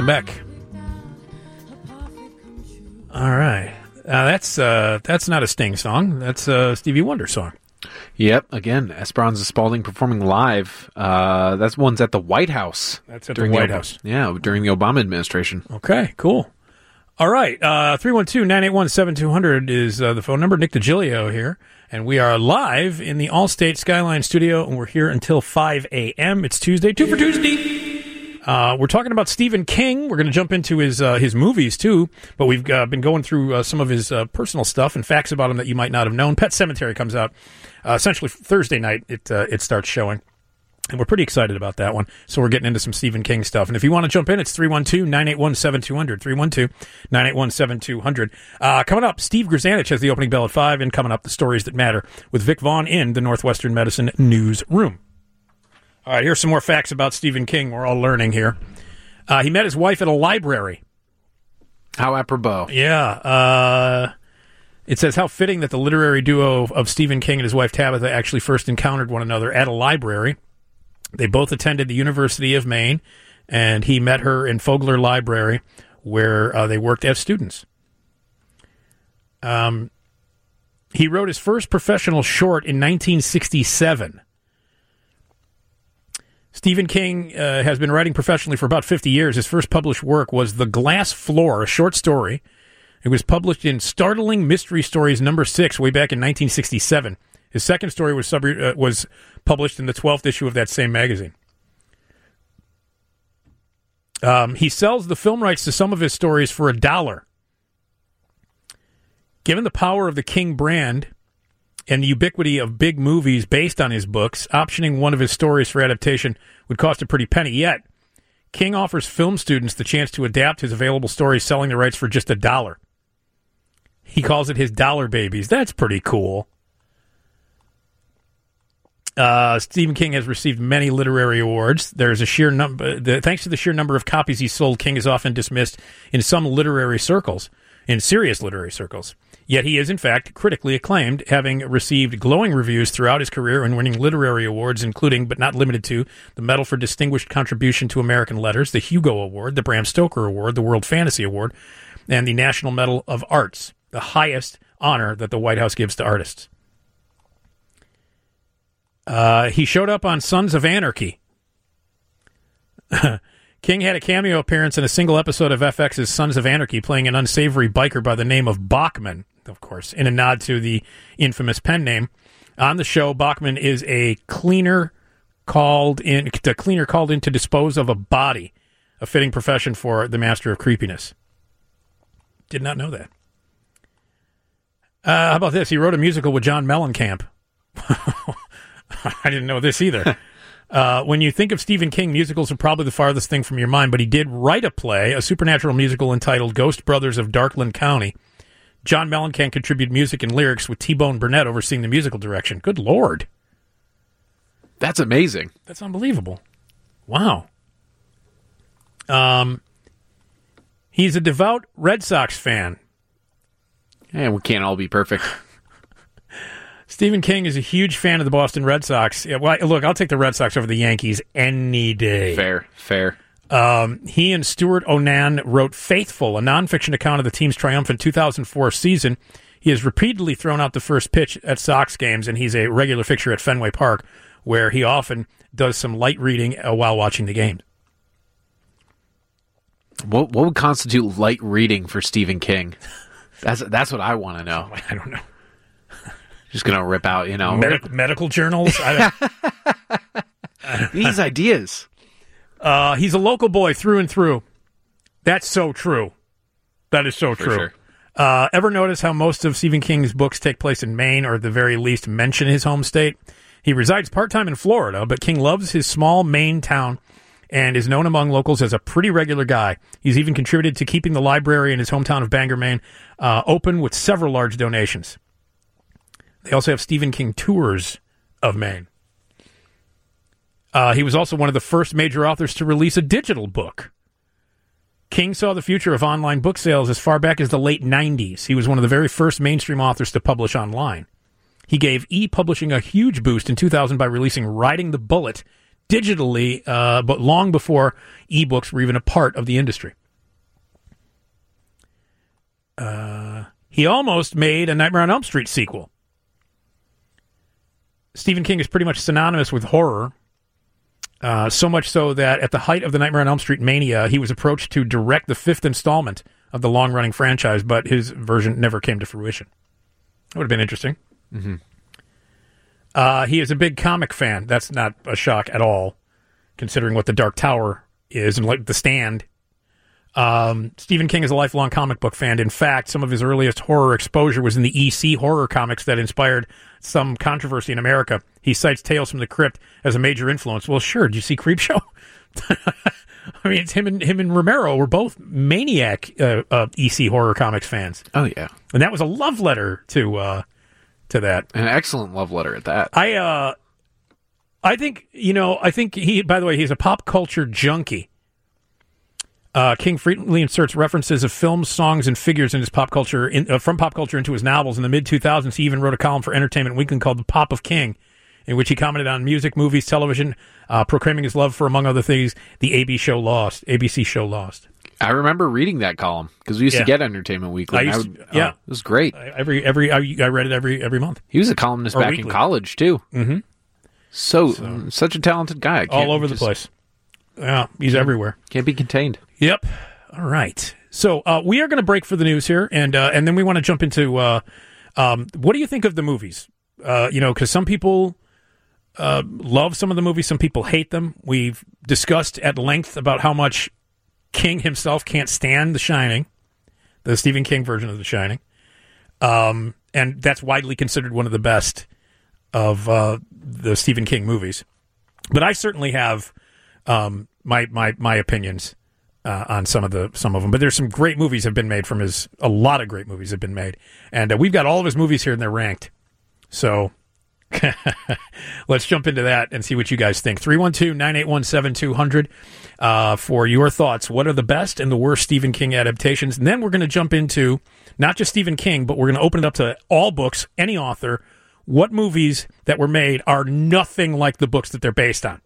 Speaker 4: Beck. All right. Uh, that's uh, that's not a Sting song. That's a Stevie Wonder song.
Speaker 5: Yep. Again, Esperanza Spalding performing live. Uh, that's one's at the White House.
Speaker 4: That's at
Speaker 5: during
Speaker 4: the White
Speaker 5: Ob-
Speaker 4: House.
Speaker 5: Yeah, during the Obama administration.
Speaker 4: Okay, cool. All right. Uh, three one two, nine eight one, seven two zero zero is uh, the phone number. Nick DiGilio here. And we are live in the Allstate Skyline studio, and we're here until five a.m. It's Tuesday, two for Tuesday. Uh, we're talking about Stephen King. We're going to jump into his uh, his movies, too. But we've uh, been going through uh, some of his uh, personal stuff and facts about him that you might not have known. Pet Sematary comes out uh, essentially Thursday night. It uh, it starts showing. And we're pretty excited about that one. So we're getting into some Stephen King stuff. And if you want to jump in, it's three one two, nine eight one, seven two zero zero. three one two, nine eight one, seven two zero zero. Uh, coming up, Steve Grzanich has the opening bell at five. And coming up, the stories that matter with Vic Vaughn in the Northwestern Medicine Newsroom. All right, here's some more facts about Stephen King. We're all learning here. Uh, he met his wife at a library.
Speaker 5: How apropos.
Speaker 4: Yeah. Uh, it says, how fitting that the literary duo of Stephen King and his wife Tabitha actually first encountered one another at a library. They both attended the University of Maine, and he met her in Fogler Library, where uh, they worked as students. Um, he wrote his first professional short in nineteen sixty-seven. Stephen King uh, has been writing professionally for about fifty years. His first published work was The Glass Floor, a short story. It was published in Startling Mystery Stories number six way back in nineteen sixty-seven. His second story was sub- uh, was published in the twelfth issue of that same magazine. Um, he sells the film rights to some of his stories for a dollar. Given the power of the King brand and the ubiquity of big movies based on his books, optioning one of his stories for adaptation would cost a pretty penny. Yet, King offers film students the chance to adapt his available stories, selling the rights for just a dollar. He calls it his dollar babies. That's pretty cool. Uh, Stephen King has received many literary awards. There's a sheer number. The, thanks to the sheer number of copies he sold, King is often dismissed in some literary circles, in serious literary circles. Yet he is, in fact, critically acclaimed, having received glowing reviews throughout his career and winning literary awards, including, but not limited to, the Medal for Distinguished Contribution to American Letters, the Hugo Award, the Bram Stoker Award, the World Fantasy Award, and the National Medal of Arts, the highest honor that the White House gives to artists. Uh, he showed up on Sons of Anarchy. King had a cameo appearance in a single episode of F X's Sons of Anarchy, playing an unsavory biker by the name of Bachman, of course, in a nod to the infamous pen name. On the show, Bachman is a cleaner called in, a cleaner called in to dispose of a body, a fitting profession for the master of creepiness. Did not know that. Uh, how about this? He wrote a musical with John Mellencamp. I didn't know this either. Uh, when you think of Stephen King, musicals are probably the farthest thing from your mind, but he did write a play, a supernatural musical entitled Ghost Brothers of Darkland County. John Mellencamp contributed music and lyrics with T-Bone Burnett overseeing the musical direction. Good Lord.
Speaker 5: That's amazing.
Speaker 4: That's unbelievable. Wow. Um, he's a devout Red Sox fan.
Speaker 5: And we can't all be perfect.
Speaker 4: Stephen King is a huge fan of the Boston Red Sox. Yeah, well, look, I'll take the Red Sox over the Yankees any day.
Speaker 5: Fair, fair.
Speaker 4: Um, he and Stuart Onan wrote Faithful, a nonfiction account of the team's triumphant two thousand four season. He has repeatedly thrown out the first pitch at Sox games, and he's a regular fixture at Fenway Park, where he often does some light reading uh, while watching the game.
Speaker 5: What what would constitute light reading for Stephen King? That's that's what I want to know.
Speaker 4: I don't know.
Speaker 5: Just gonna rip out, you know,
Speaker 4: Medi- medical journals. I don't, I don't,
Speaker 5: these ideas.
Speaker 4: Uh, he's a local boy through and through. That's so true. That is so
Speaker 5: For
Speaker 4: true.
Speaker 5: sure.
Speaker 4: Uh, ever notice how most of Stephen King's books take place in Maine, or at the very least mention his home state? He resides part-time in Florida, but King loves his small Maine town and is known among locals as a pretty regular guy. He's even contributed to keeping the library in his hometown of Bangor, Maine, uh, open with several large donations. They also have Stephen King tours of Maine. Uh, he was also one of the first major authors to release a digital book. King saw the future of online book sales as far back as the late nineties. He was one of the very first mainstream authors to publish online. He gave e-publishing a huge boost in two thousand by releasing Riding the Bullet digitally, uh, but long before e-books were even a part of the industry. Uh, he almost made a Nightmare on Elm Street sequel. Stephen King is pretty much synonymous with horror. Uh, so much so that at the height of the Nightmare on Elm Street mania, he was approached to direct the fifth installment of the long-running franchise, but his version never came to fruition. That would have been interesting.
Speaker 5: Mm-hmm.
Speaker 4: Uh, he is a big comic fan. That's not a shock at all, considering what The Dark Tower is and like The Stand. Um, Stephen King is a lifelong comic book fan. In fact, some of his earliest horror exposure was in the E C horror comics that inspired some controversy in America. He cites Tales from the Crypt as a major influence. Well, sure. Did you see Creepshow? I mean, it's him and him and Romero were both maniac uh, uh, E C horror comics fans.
Speaker 5: Oh yeah,
Speaker 4: and that was a love letter to uh, to that.
Speaker 5: An excellent love letter at that.
Speaker 4: I uh, I think you know. I think he. By the way, he's a pop culture junkie. Uh, King frequently inserts references of films, songs, and figures in his pop culture in, uh, from pop culture into his novels. In the mid two thousands, he even wrote a column for Entertainment Weekly called "The Pop of King," in which he commented on music, movies, television, uh, proclaiming his love for, among other things, the A B show Lost, A B C show Lost.
Speaker 5: I remember reading that column because we used
Speaker 4: Yeah.
Speaker 5: to get Entertainment Weekly.
Speaker 4: I
Speaker 5: and
Speaker 4: used
Speaker 5: would-
Speaker 4: to- yeah.
Speaker 5: oh, it was great.
Speaker 4: I, every every I, I read it every every month.
Speaker 5: He was a columnist
Speaker 4: Or
Speaker 5: back
Speaker 4: weekly.
Speaker 5: in college too.
Speaker 4: Mm-hmm.
Speaker 5: So, such a talented guy. I can't
Speaker 4: All over the
Speaker 5: just-
Speaker 4: place. Yeah, he's everywhere.
Speaker 5: Can't be contained.
Speaker 4: Yep. All right. So uh, we are going to break for the news here, and uh, and then we want to jump into uh, um, what do you think of the movies? Uh, you know, because some people uh, love some of the movies, some people hate them. We've discussed at length about how much King himself can't stand The Shining, the Stephen King version of The Shining, um, and that's widely considered one of the best of uh, the Stephen King movies. But I certainly have um, my my my opinions. Uh, on some of the some of them, but there's some great movies have been made from his. A lot of great movies have been made, and uh, we've got all of his movies here and they're ranked. So let's jump into that and see what you guys think. three one two, nine eight one, seven two zero zero uh, for your thoughts. What are the best and the worst Stephen King adaptations? And then we're going to jump into not just Stephen King, but we're going to open it up to all books, any author. What movies that were made are nothing like the books that they're based on?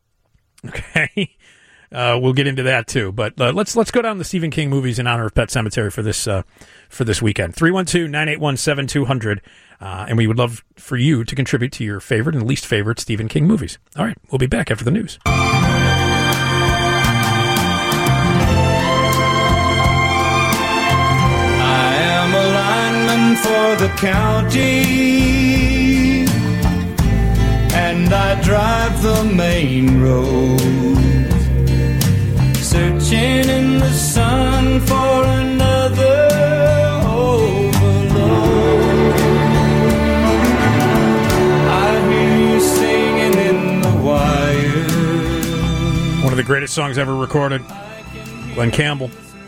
Speaker 4: Okay. Uh, we'll get into that too, but uh, let's let's go down the Stephen King movies in honor of Pet Sematary for this uh, for this weekend. three one two, nine eight one, seven two zero zero, uh, and we would love for you to contribute to your favorite and least favorite Stephen King movies. All right, we'll be back after the news.
Speaker 3: I am a lineman for the county, and I drive the main road, searching in the sun for another overload. I hear you singing in the wire.
Speaker 4: One of the greatest songs ever recorded, Glenn Campbell,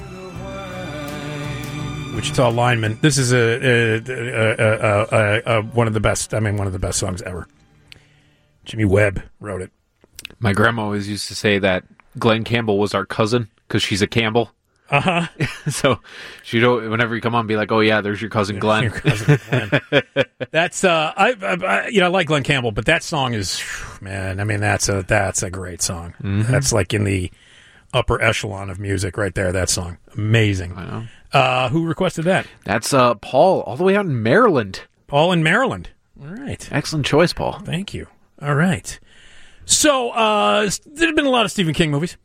Speaker 4: Wichita Lineman. This is a, a, a, a, a, a one of the best. I mean, one of the best songs ever. Jimmy Webb wrote it.
Speaker 5: My grandma always used to say that Glenn Campbell was our cousin because she's a Campbell.
Speaker 4: Uh huh.
Speaker 5: So she'd al- whenever you come on, be like, "Oh yeah, there's your cousin Glenn."
Speaker 4: Your cousin Glenn. That's uh, I, I, I you know I like Glenn Campbell, but that song is, man. I mean, that's a that's a great song.
Speaker 5: Mhm.
Speaker 4: That's like in the upper echelon of music right there. That song, amazing.
Speaker 5: I know.
Speaker 4: Uh, who requested that?
Speaker 5: That's uh, Paul, all the way out in Maryland.
Speaker 4: Paul in Maryland. All right.
Speaker 5: Excellent choice, Paul.
Speaker 4: Thank you. All right. So, uh, there have been a lot of Stephen King movies.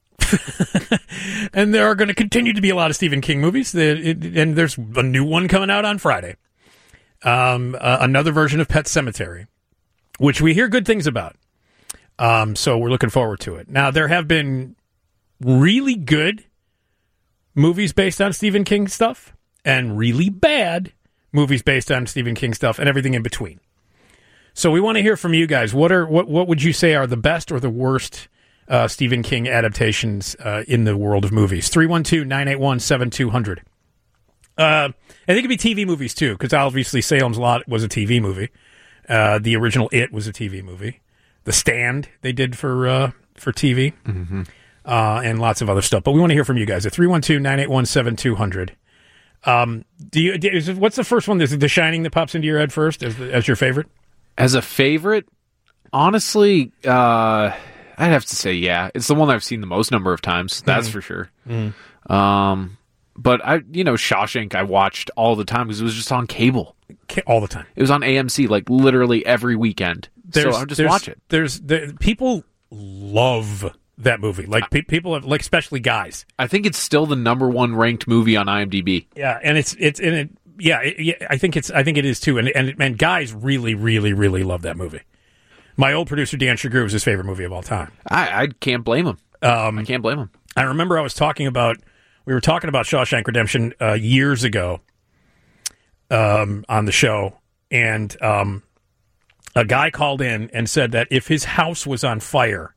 Speaker 4: And there are going to continue to be a lot of Stephen King movies. And there's a new one coming out on Friday. Um, uh, another version of Pet Sematary, which we hear good things about. Um, so we're looking forward to it. Now, there have been really good movies based on Stephen King stuff and really bad movies based on Stephen King stuff and everything in between. So we want to hear from you guys. What are what what would you say are the best or the worst uh, Stephen King adaptations uh, in the world of movies? three one two, nine eight one, seven two zero zero. Uh, I think it could be T V movies too, because obviously Salem's Lot was a T V movie. Uh, the original It was a T V movie. The Stand they did for uh, for T V,
Speaker 5: Mm-hmm.
Speaker 4: uh, and lots of other stuff. But we want to hear from you guys at three one two, nine eight one, seven two zero zero. Um, do you? Do, is, what's the first one? Is it The Shining that pops into your head first as, as your favorite?
Speaker 5: As a favorite, honestly, uh, I'd have to say, yeah, it's the one I've seen the most number of times. That's
Speaker 4: Mhm.
Speaker 5: for sure.
Speaker 4: Mhm.
Speaker 5: Um, but I, you know, Shawshank I watched all the time because it was just on cable.
Speaker 4: All the time.
Speaker 5: It was on A M C like literally every weekend.
Speaker 4: There's,
Speaker 5: so I just
Speaker 4: there's,
Speaker 5: watch it.
Speaker 4: There's there, people love that movie. Like pe- people have, like especially guys.
Speaker 5: I think it's still the number one ranked movie on IMDb.
Speaker 4: Yeah, and it's it's in it. Yeah, it, yeah, I think it's I think it is too. And and and guys really really really love that movie. My old producer Dan Chagru was his favorite movie of all time.
Speaker 5: I, I can't blame him.
Speaker 4: Um,
Speaker 5: I can't blame him.
Speaker 4: I remember I was talking about we were talking about Shawshank Redemption uh, years ago um, on the show, and um, a guy called in and said that if his house was on fire,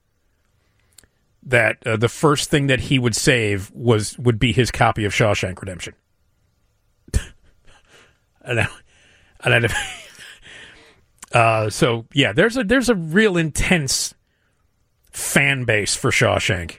Speaker 4: that uh, the first thing that he would save was would be his copy of Shawshank Redemption. and I, and I, uh, so yeah, there's a there's a real intense fan base for Shawshank.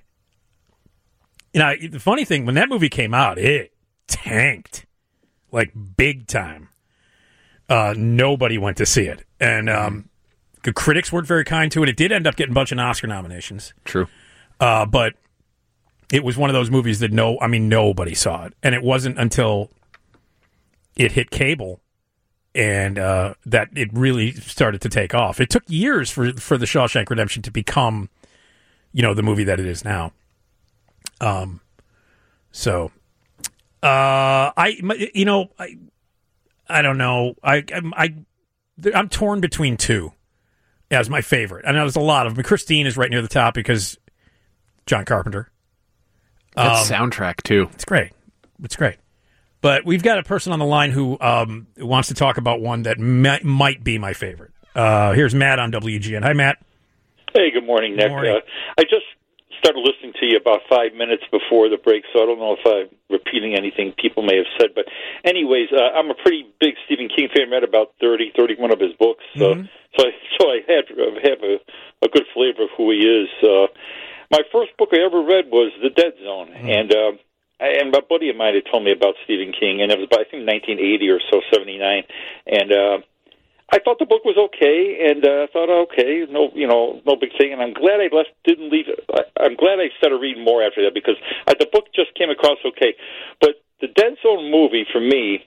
Speaker 4: You know, the funny thing, when that movie came out, it tanked like big time. Uh, nobody went to see it, and um, the critics weren't very kind to it. It did end up getting a bunch of Oscar nominations.
Speaker 5: True.
Speaker 4: Uh, but it was one of those movies that no, I mean, nobody saw it. And it wasn't until it hit cable and uh, that it really started to take off. It took years for, for The Shawshank Redemption to become, you know, the movie that it is now. Um, so, uh, I, you know, I, I don't know. I, I, I'm torn between two as my favorite. I know there's a lot of them. Christine is right near the top because John Carpenter.
Speaker 5: That
Speaker 4: Um,
Speaker 5: soundtrack, too.
Speaker 4: It's great. It's great. But we've got a person on the line who um, wants to talk about one that mi- might be my favorite. Uh, here's Matt on W G N. Hi, Matt.
Speaker 13: Hey, good morning, Nick.
Speaker 4: Good morning.
Speaker 13: Uh, I just started listening to you about five minutes before the break, so I don't know if I'm repeating anything people may have said. But anyways, uh, I'm a pretty big Stephen King fan. Read about thirty, thirty-one of his books. So,
Speaker 4: Mm-hmm.
Speaker 13: so I, so I had have a, a good flavor of who he is. Uh, my first book I ever read was The Dead Zone,
Speaker 4: Mm-hmm.
Speaker 13: and uh, I, and a buddy of mine had told me about Stephen King, and it was about, I think, nineteen eighty or so, seventy-nine, and uh, I thought the book was okay, and uh, I thought, okay, no, you know, no big thing, and I'm glad I left, didn't leave. I, I'm glad I started reading more after that because uh, the book just came across okay, but the Dead Zone movie for me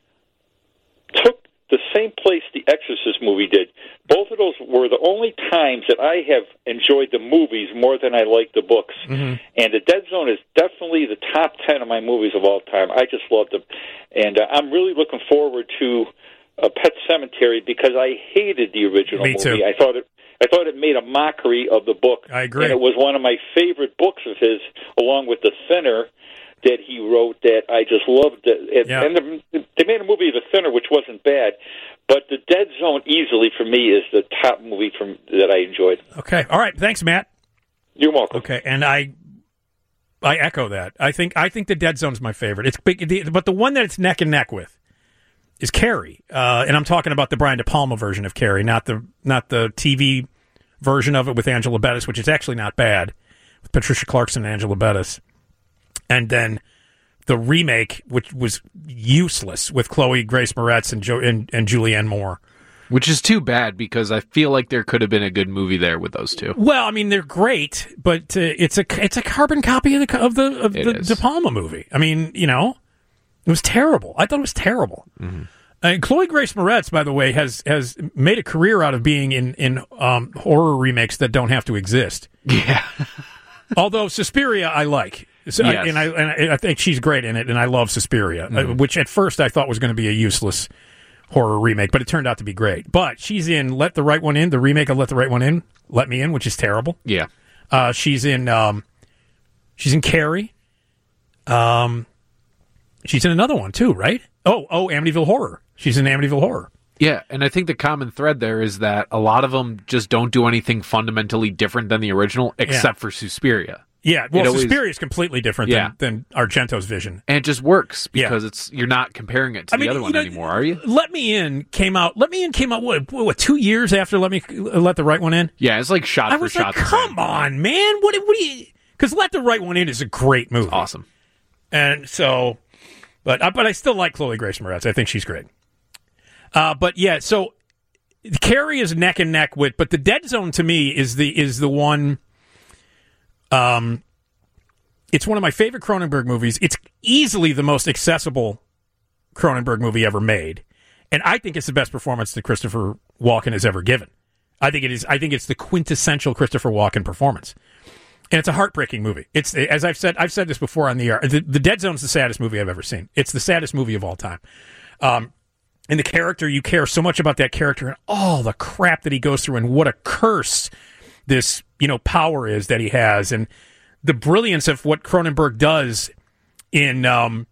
Speaker 13: took the same place the Exorcist movie did. Both of those were the only times that I have enjoyed the movies more than I liked the books.
Speaker 4: Mm-hmm.
Speaker 13: And The Dead Zone is definitely the top ten of my movies of all time. I just loved them. And uh, I'm really looking forward to uh, Pet Sematary because I hated the original
Speaker 4: Me
Speaker 13: movie.
Speaker 4: too.
Speaker 13: I thought it I thought it made a mockery of the book.
Speaker 4: I agree.
Speaker 13: And it was one of my favorite books of his, along with The Thinner, that he wrote that I just loved. It.
Speaker 4: Yeah.
Speaker 13: And the, they made a movie of The Thinner, which wasn't bad. But The Dead Zone easily, for me, is the top movie from that I enjoyed.
Speaker 4: Okay. All right. Thanks, Matt.
Speaker 13: You're welcome.
Speaker 4: Okay. And I I echo that. I think I think The Dead Zone's my favorite. It's big, the, but the one that it's neck and neck with is Carrie. Uh, and I'm talking about the Brian De Palma version of Carrie, not the not the T V version of it with Angela Bettis, which is actually not bad, with Patricia Clarkson and Angela Bettis. And then the remake, which was useless, with Chloe Grace Moretz and, jo- and, and Julianne Moore.
Speaker 5: Which is too bad because I feel like there could have been a good movie there with those two.
Speaker 4: Well, I mean, they're great, but uh, it's a it's a carbon copy of the of the of
Speaker 5: It
Speaker 4: the
Speaker 5: is.
Speaker 4: De Palma movie. I mean, you know, it was terrible. I thought it was terrible.
Speaker 5: Mm-hmm.
Speaker 4: And Chloe Grace Moretz, by the way, has has made a career out of being in in um, horror remakes that don't have to exist.
Speaker 5: Yeah.
Speaker 4: Although Suspiria, I like. So I,
Speaker 5: Yes.
Speaker 4: and I and I think she's great in it, and I love Suspiria, uh, which at first I thought was going to be a useless horror remake, but it turned out to be great. But she's in Let the Right One In, the remake of Let the Right One In, Let Me In, which is terrible.
Speaker 5: Yeah.
Speaker 4: Uh, she's in um, she's in Carrie. Um, she's in another one too, right? Oh, oh, Amityville Horror. She's in Amityville Horror.
Speaker 5: Yeah, and I think the common thread there is that a lot of them just don't do anything fundamentally different than the original, except for Suspiria.
Speaker 4: Yeah, well,
Speaker 5: It always-
Speaker 4: Suspiria is completely different
Speaker 5: Yeah.
Speaker 4: than, than Argento's vision.
Speaker 5: And it just works
Speaker 4: Yeah.
Speaker 5: because it's you're not comparing it to
Speaker 4: I
Speaker 5: the
Speaker 4: mean,
Speaker 5: other
Speaker 4: you
Speaker 5: one
Speaker 4: know,
Speaker 5: anymore, are you?
Speaker 4: Let Me In came out. Let Me In came out. What? What? Two years after Let Me Let the Right One In.
Speaker 5: Yeah, it's like shot
Speaker 4: I
Speaker 5: for
Speaker 4: was
Speaker 5: shot.
Speaker 4: like,
Speaker 5: the
Speaker 4: come
Speaker 5: same.
Speaker 4: on, man. What? What do you? Because Let the Right One In is a great movie.
Speaker 5: Awesome.
Speaker 4: And so, but uh, but I still like Chloe Grace Moretz. I think she's great. Uh, but yeah, so Carrie is neck and neck with, but the Dead Zone to me is the is the one. Um, it's one of my favorite Cronenberg movies. It's easily the most accessible Cronenberg movie ever made, and I think it's the best performance that Christopher Walken has ever given. I think it is. I think it's the quintessential Christopher Walken performance, and it's a heartbreaking movie. It's as I've said. I've said this before on the air. The, the Dead Zone is the saddest movie I've ever seen. It's the saddest movie of all time. Um, and the character, you care so much about that character and all the crap that he goes through, and what a curse this you know power is that he has, and the brilliance of what Cronenberg does in. Um,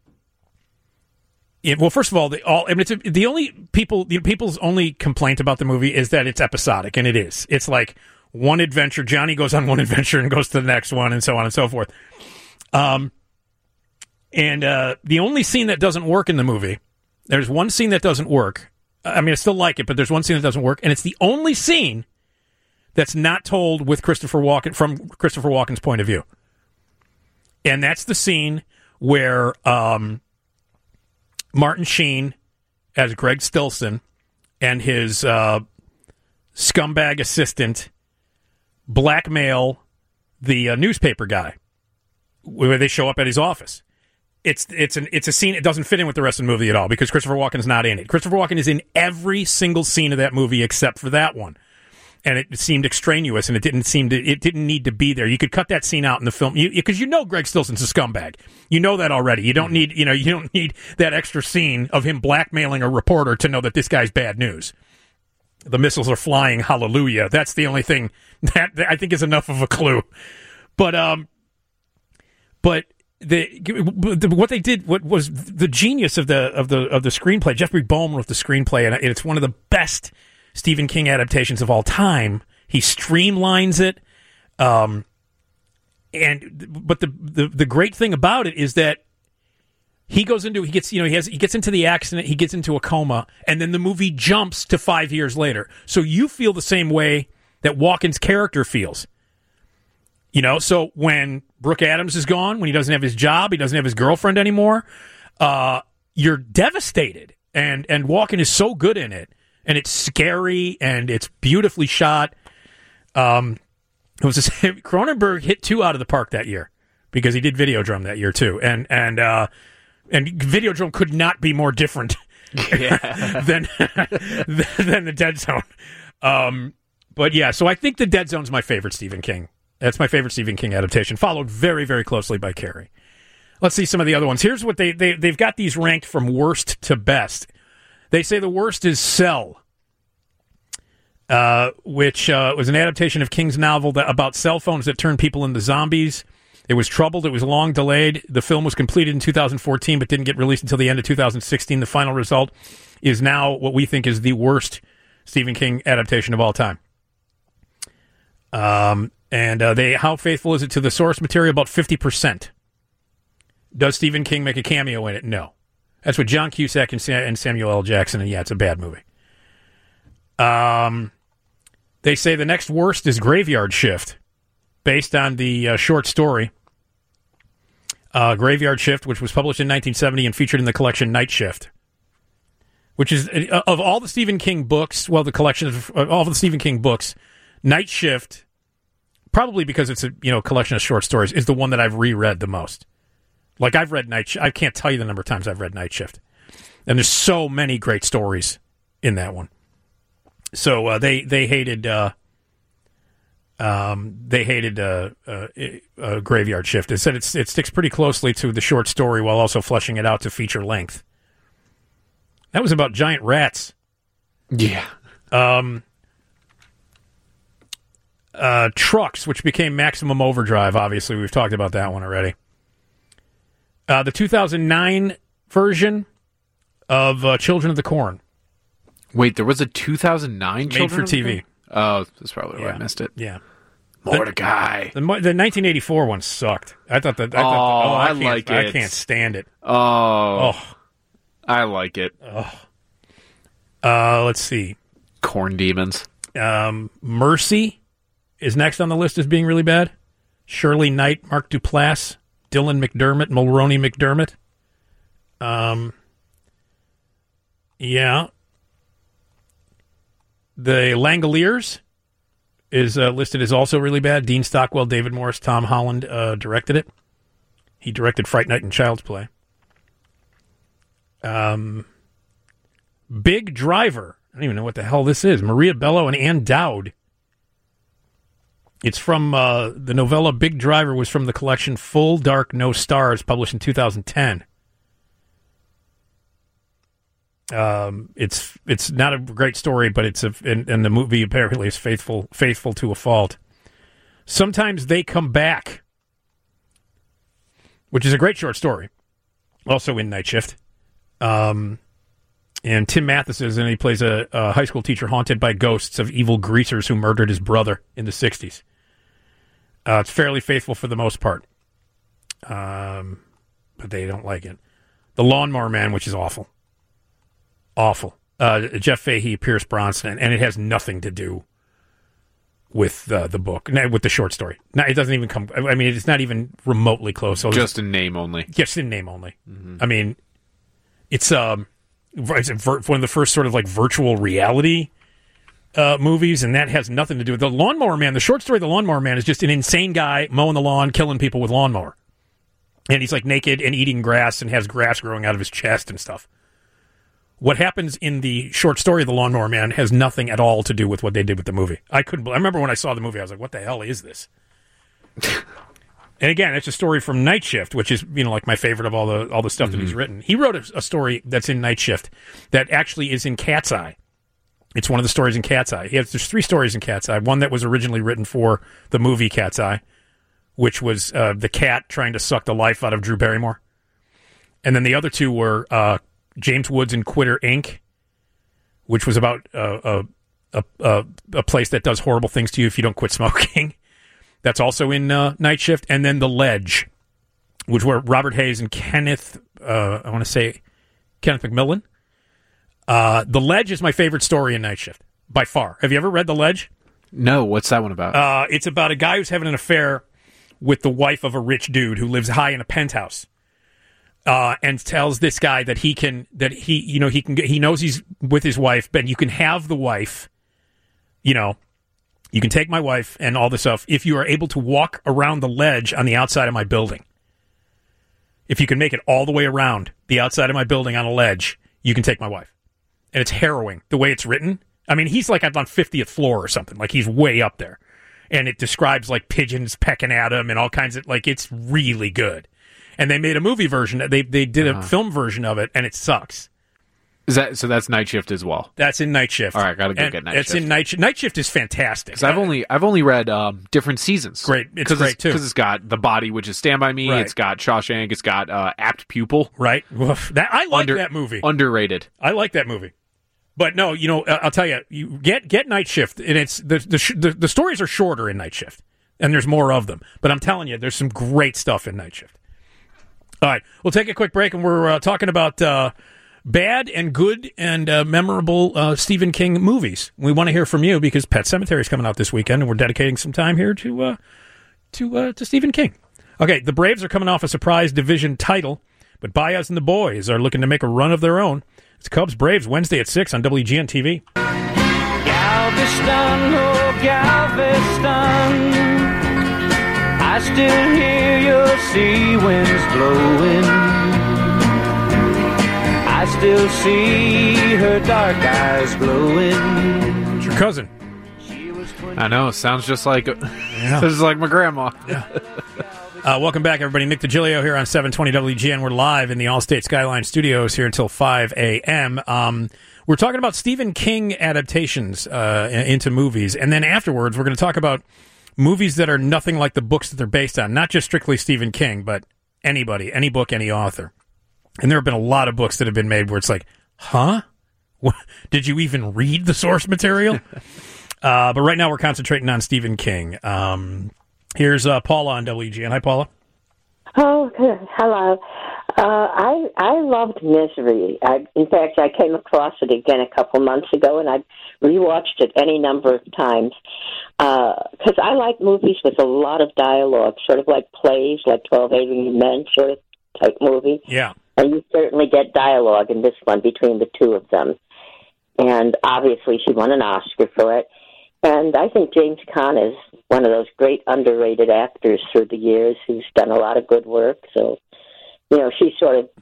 Speaker 4: It, well, first of all, the, all, I mean, it's a, the only people, the people's only complaint about the movie is that it's episodic, and it is. It's like one adventure. Johnny goes on one adventure and goes to the next one, and so on and so forth. Um, and uh, the only scene that doesn't work in the movie, there's one scene that doesn't work. I mean, I still like it, but there's one scene that doesn't work, and it's the only scene that's not told with Christopher Walken from Christopher Walken's point of view, and that's the scene where. Um, Martin Sheen as Greg Stilson and his uh, scumbag assistant blackmail the uh, newspaper guy where they show up at his office. It's it's an it's a scene. It doesn't fit in with the rest of the movie at all because Christopher Walken's not in it. Christopher Walken is in every single scene of that movie except for that one. And it seemed extraneous, and it didn't seem to. It didn't need to be there. You could cut that scene out in the film because you, you know Greg Stilson's a scumbag. You know that already. You don't need, you know, you don't need that extra scene of him blackmailing a reporter to know that this guy's bad news. The missiles are flying. Hallelujah. That's the only thing that, that I think is enough of a clue. But um, but the what they did, what was the genius of the of the of the screenplay? Jeffrey Boehm wrote the screenplay, and it's one of the best Stephen King adaptations of all time. He streamlines it, um, and but the, the the great thing about it is that he goes into he gets you know he has he gets into the accident, he gets into a coma, and then the movie jumps to five years later. So you feel the same way that Walken's character feels. You know, so when Brooke Adams is gone, when he doesn't have his job, he doesn't have his girlfriend anymore, uh, you're devastated, and and Walken is so good in it. And it's scary, and it's beautifully shot. Um, it was a, Cronenberg hit two out of the park that year because he did Videodrome that year too, and and uh, and Videodrome could not be more different yeah. than than the Dead Zone. Um, but yeah, so I think the Dead Zone's my favorite Stephen King. That's my favorite Stephen King adaptation, followed very very closely by Carrie. Let's see some of the other ones. Here's what they they they've got these ranked from worst to best. They say the worst is Cell, uh, which uh, was an adaptation of King's novel that, about cell phones that turn people into zombies. It was troubled. It was long delayed. The film was completed in two thousand fourteen, but didn't get released until the end of two thousand sixteen. The final result is now what we think is the worst Stephen King adaptation of all time. Um, and uh, they, how faithful is it to the source material? About fifty percent. Does Stephen King make a cameo in it? No. That's what John Cusack and, Sam, and Samuel L. Jackson, and yeah, it's a bad movie. Um, they say the next worst is Graveyard Shift, based on the uh, short story uh, Graveyard Shift, which was published in nineteen seventy and featured in the collection Night Shift, which is, uh, of all the Stephen King books, well, the collection of uh, all of the Stephen King books, Night Shift, probably because it's a you know collection of short stories, is the one that I've reread the most. Like, I've read Night Shift. I can't tell you the number of times I've read Night Shift. And there's so many great stories in that one. So uh, they they hated uh, um, they hated uh, uh, uh, Graveyard Shift. It said it's, it sticks pretty closely to the short story while also fleshing it out to feature length. That was about giant rats.
Speaker 5: Yeah.
Speaker 4: Um, uh, Trucks, which became Maximum Overdrive, obviously. We've talked about that one already. Uh, the two thousand nine version of uh, Children of the Corn.
Speaker 5: Wait, there was a two thousand nine
Speaker 4: Made
Speaker 5: Children
Speaker 4: for T V.
Speaker 5: Oh, that's probably why
Speaker 4: Yeah.
Speaker 5: I missed it.
Speaker 4: Yeah.
Speaker 5: Mordecai.
Speaker 4: The, the, the nineteen eighty-four one sucked. I thought that. I,
Speaker 5: Oh,
Speaker 4: thought, oh, I,
Speaker 5: I
Speaker 4: can't,
Speaker 5: like
Speaker 4: I
Speaker 5: it.
Speaker 4: can't stand it.
Speaker 5: Oh,
Speaker 4: Oh.
Speaker 5: I like it.
Speaker 4: Oh. Uh, let's see.
Speaker 5: Corn demons.
Speaker 4: Um, Mercy is next on the list as being really bad. Shirley Knight, Mark Duplass, Dylan McDermott, Mulroney McDermott. Um, yeah. The Langoliers is uh, listed as also really bad. Dean Stockwell, David Morris, Tom Holland uh, directed it. He directed Fright Night and Child's Play. Um, Big Driver. I don't even know what the hell this is. Maria Bello and Ann Dowd. It's from uh, the novella Big Driver was from the collection Full Dark No Stars, published in two thousand ten. Um, it's it's not a great story, but it's a and, and the movie apparently is faithful faithful to a fault. Sometimes They Come Back, which is a great short story, also in Night Shift. Um, and Tim Mathis is in. He plays a, a high school teacher haunted by ghosts of evil greasers who murdered his brother in the sixties. Uh, it's fairly faithful for the most part, um, but they don't like it. The Lawnmower Man, which is awful. Awful. Uh, Jeff Fahey, Pierce Bronson, and it has nothing to do with uh, the book, with the short story. No, it doesn't even come. I mean, it's not even remotely close. So
Speaker 5: just in name only.
Speaker 4: Just in name only. Mm-hmm. I mean, it's um, it's one of the first sort of like virtual reality uh, movies, and that has nothing to do with the Lawnmower Man. The short story, The Lawnmower Man, is just an insane guy mowing the lawn, killing people with lawnmower, and he's like naked and eating grass and has grass growing out of his chest and stuff. What happens in the short story of The Lawnmower Man has nothing at all to do with what they did with the movie. I couldn't. I remember when I saw the movie, I was like, "What the hell is this?" And again, it's a story from Night Shift, which is, you know, like my favorite of all the all the stuff mm-hmm. that he's written. He wrote a, a story that's in Night Shift that actually is in Cat's Eye. It's one of the stories in Cat's Eye. He has there's three stories in Cat's Eye. One that was originally written for the movie Cat's Eye, which was uh, the cat trying to suck the life out of Drew Barrymore, and then the other two were uh, James Woods and Quitter Incorporated, which was about uh, a, a a place that does horrible things to you if you don't quit smoking. That's also in uh, Night Shift. And then The Ledge, which were Robert Hayes and Kenneth, uh, I want to say Kenneth McMillan. Uh, The Ledge is my favorite story in Night Shift, by far. Have you ever read The Ledge?
Speaker 5: No, what's that one about?
Speaker 4: Uh, it's about a guy who's having an affair with the wife of a rich dude who lives high in a penthouse. Uh, and tells this guy that he can, that he, you know, he can, he knows he's with his wife, but you can have the wife, you know, you can take my wife and all this stuff if you are able to walk around the ledge on the outside of my building. If you can make it all the way around the outside of my building on a ledge, you can take my wife. And it's harrowing the way it's written. I mean, he's like on fiftieth floor or something, like he's way up there. And it describes like pigeons pecking at him and all kinds of, like, it's really good. And they made a movie version. They they did a uh-huh. film version of it, and it sucks.
Speaker 5: Is that so? That's Night Shift as well.
Speaker 4: That's in Night Shift.
Speaker 5: All right, gotta go
Speaker 4: and
Speaker 5: get Night
Speaker 4: it's
Speaker 5: Shift.
Speaker 4: It's in Night Shift. Night Shift is fantastic.
Speaker 5: Because I've only I've only read um, different seasons.
Speaker 4: Great, it's great
Speaker 5: it's,
Speaker 4: too.
Speaker 5: Because it's got The Body, which is Stand by Me.
Speaker 4: Right.
Speaker 5: It's got Shawshank. It's got uh, Apt Pupil.
Speaker 4: Right. That I like
Speaker 5: Under,
Speaker 4: that movie.
Speaker 5: Underrated.
Speaker 4: I like that movie. But no, you know, I'll tell you, you get get Night Shift, and it's the the, the the stories are shorter in Night Shift, and there's more of them. But I'm telling you, there's some great stuff in Night Shift. All right, we'll take a quick break, and we're uh, talking about uh, bad and good and uh, memorable uh, Stephen King movies. We want to hear from you because Pet Sematary is coming out this weekend, and we're dedicating some time here to uh, to uh, to Stephen King. Okay, the Braves are coming off a surprise division title, but Baez and the boys are looking to make a run of their own. It's Cubs Braves Wednesday at six on W G N T V.
Speaker 3: Galveston, oh Galveston, I still hear your sea winds blowing. I still see her dark eyes glowing.
Speaker 4: It's your cousin.
Speaker 5: I know. Sounds just like yeah. sounds like my grandma.
Speaker 4: Yeah. Uh, welcome back, everybody. Nick DiGilio here on seven twenty W G N. We're live in the Allstate Skyline Studios here until five a.m. Um, we're talking about Stephen King adaptations uh, into movies, and then afterwards we're going to talk about movies that are nothing like the books that they're based on. Not just strictly Stephen King, but anybody, any book, any author. And there have been a lot of books that have been made where it's like, huh? What? Did you even read the source material? uh, but right now we're concentrating on Stephen King. Um Here's uh, Paula on W G N. Hi, Paula.
Speaker 14: Oh, hello. Uh, I I loved Misery. I, in fact, I came across it again a couple months ago, and I rewatched it any number of times because uh, I like movies with a lot of dialogue, sort of like plays, like twelve Angry Men sort of type movie.
Speaker 4: Yeah.
Speaker 14: And you certainly get dialogue in this one between the two of them. And obviously she won an Oscar for it. And I think James Caan is one of those great underrated actors through the years who's done a lot of good work. So, you know, she sort of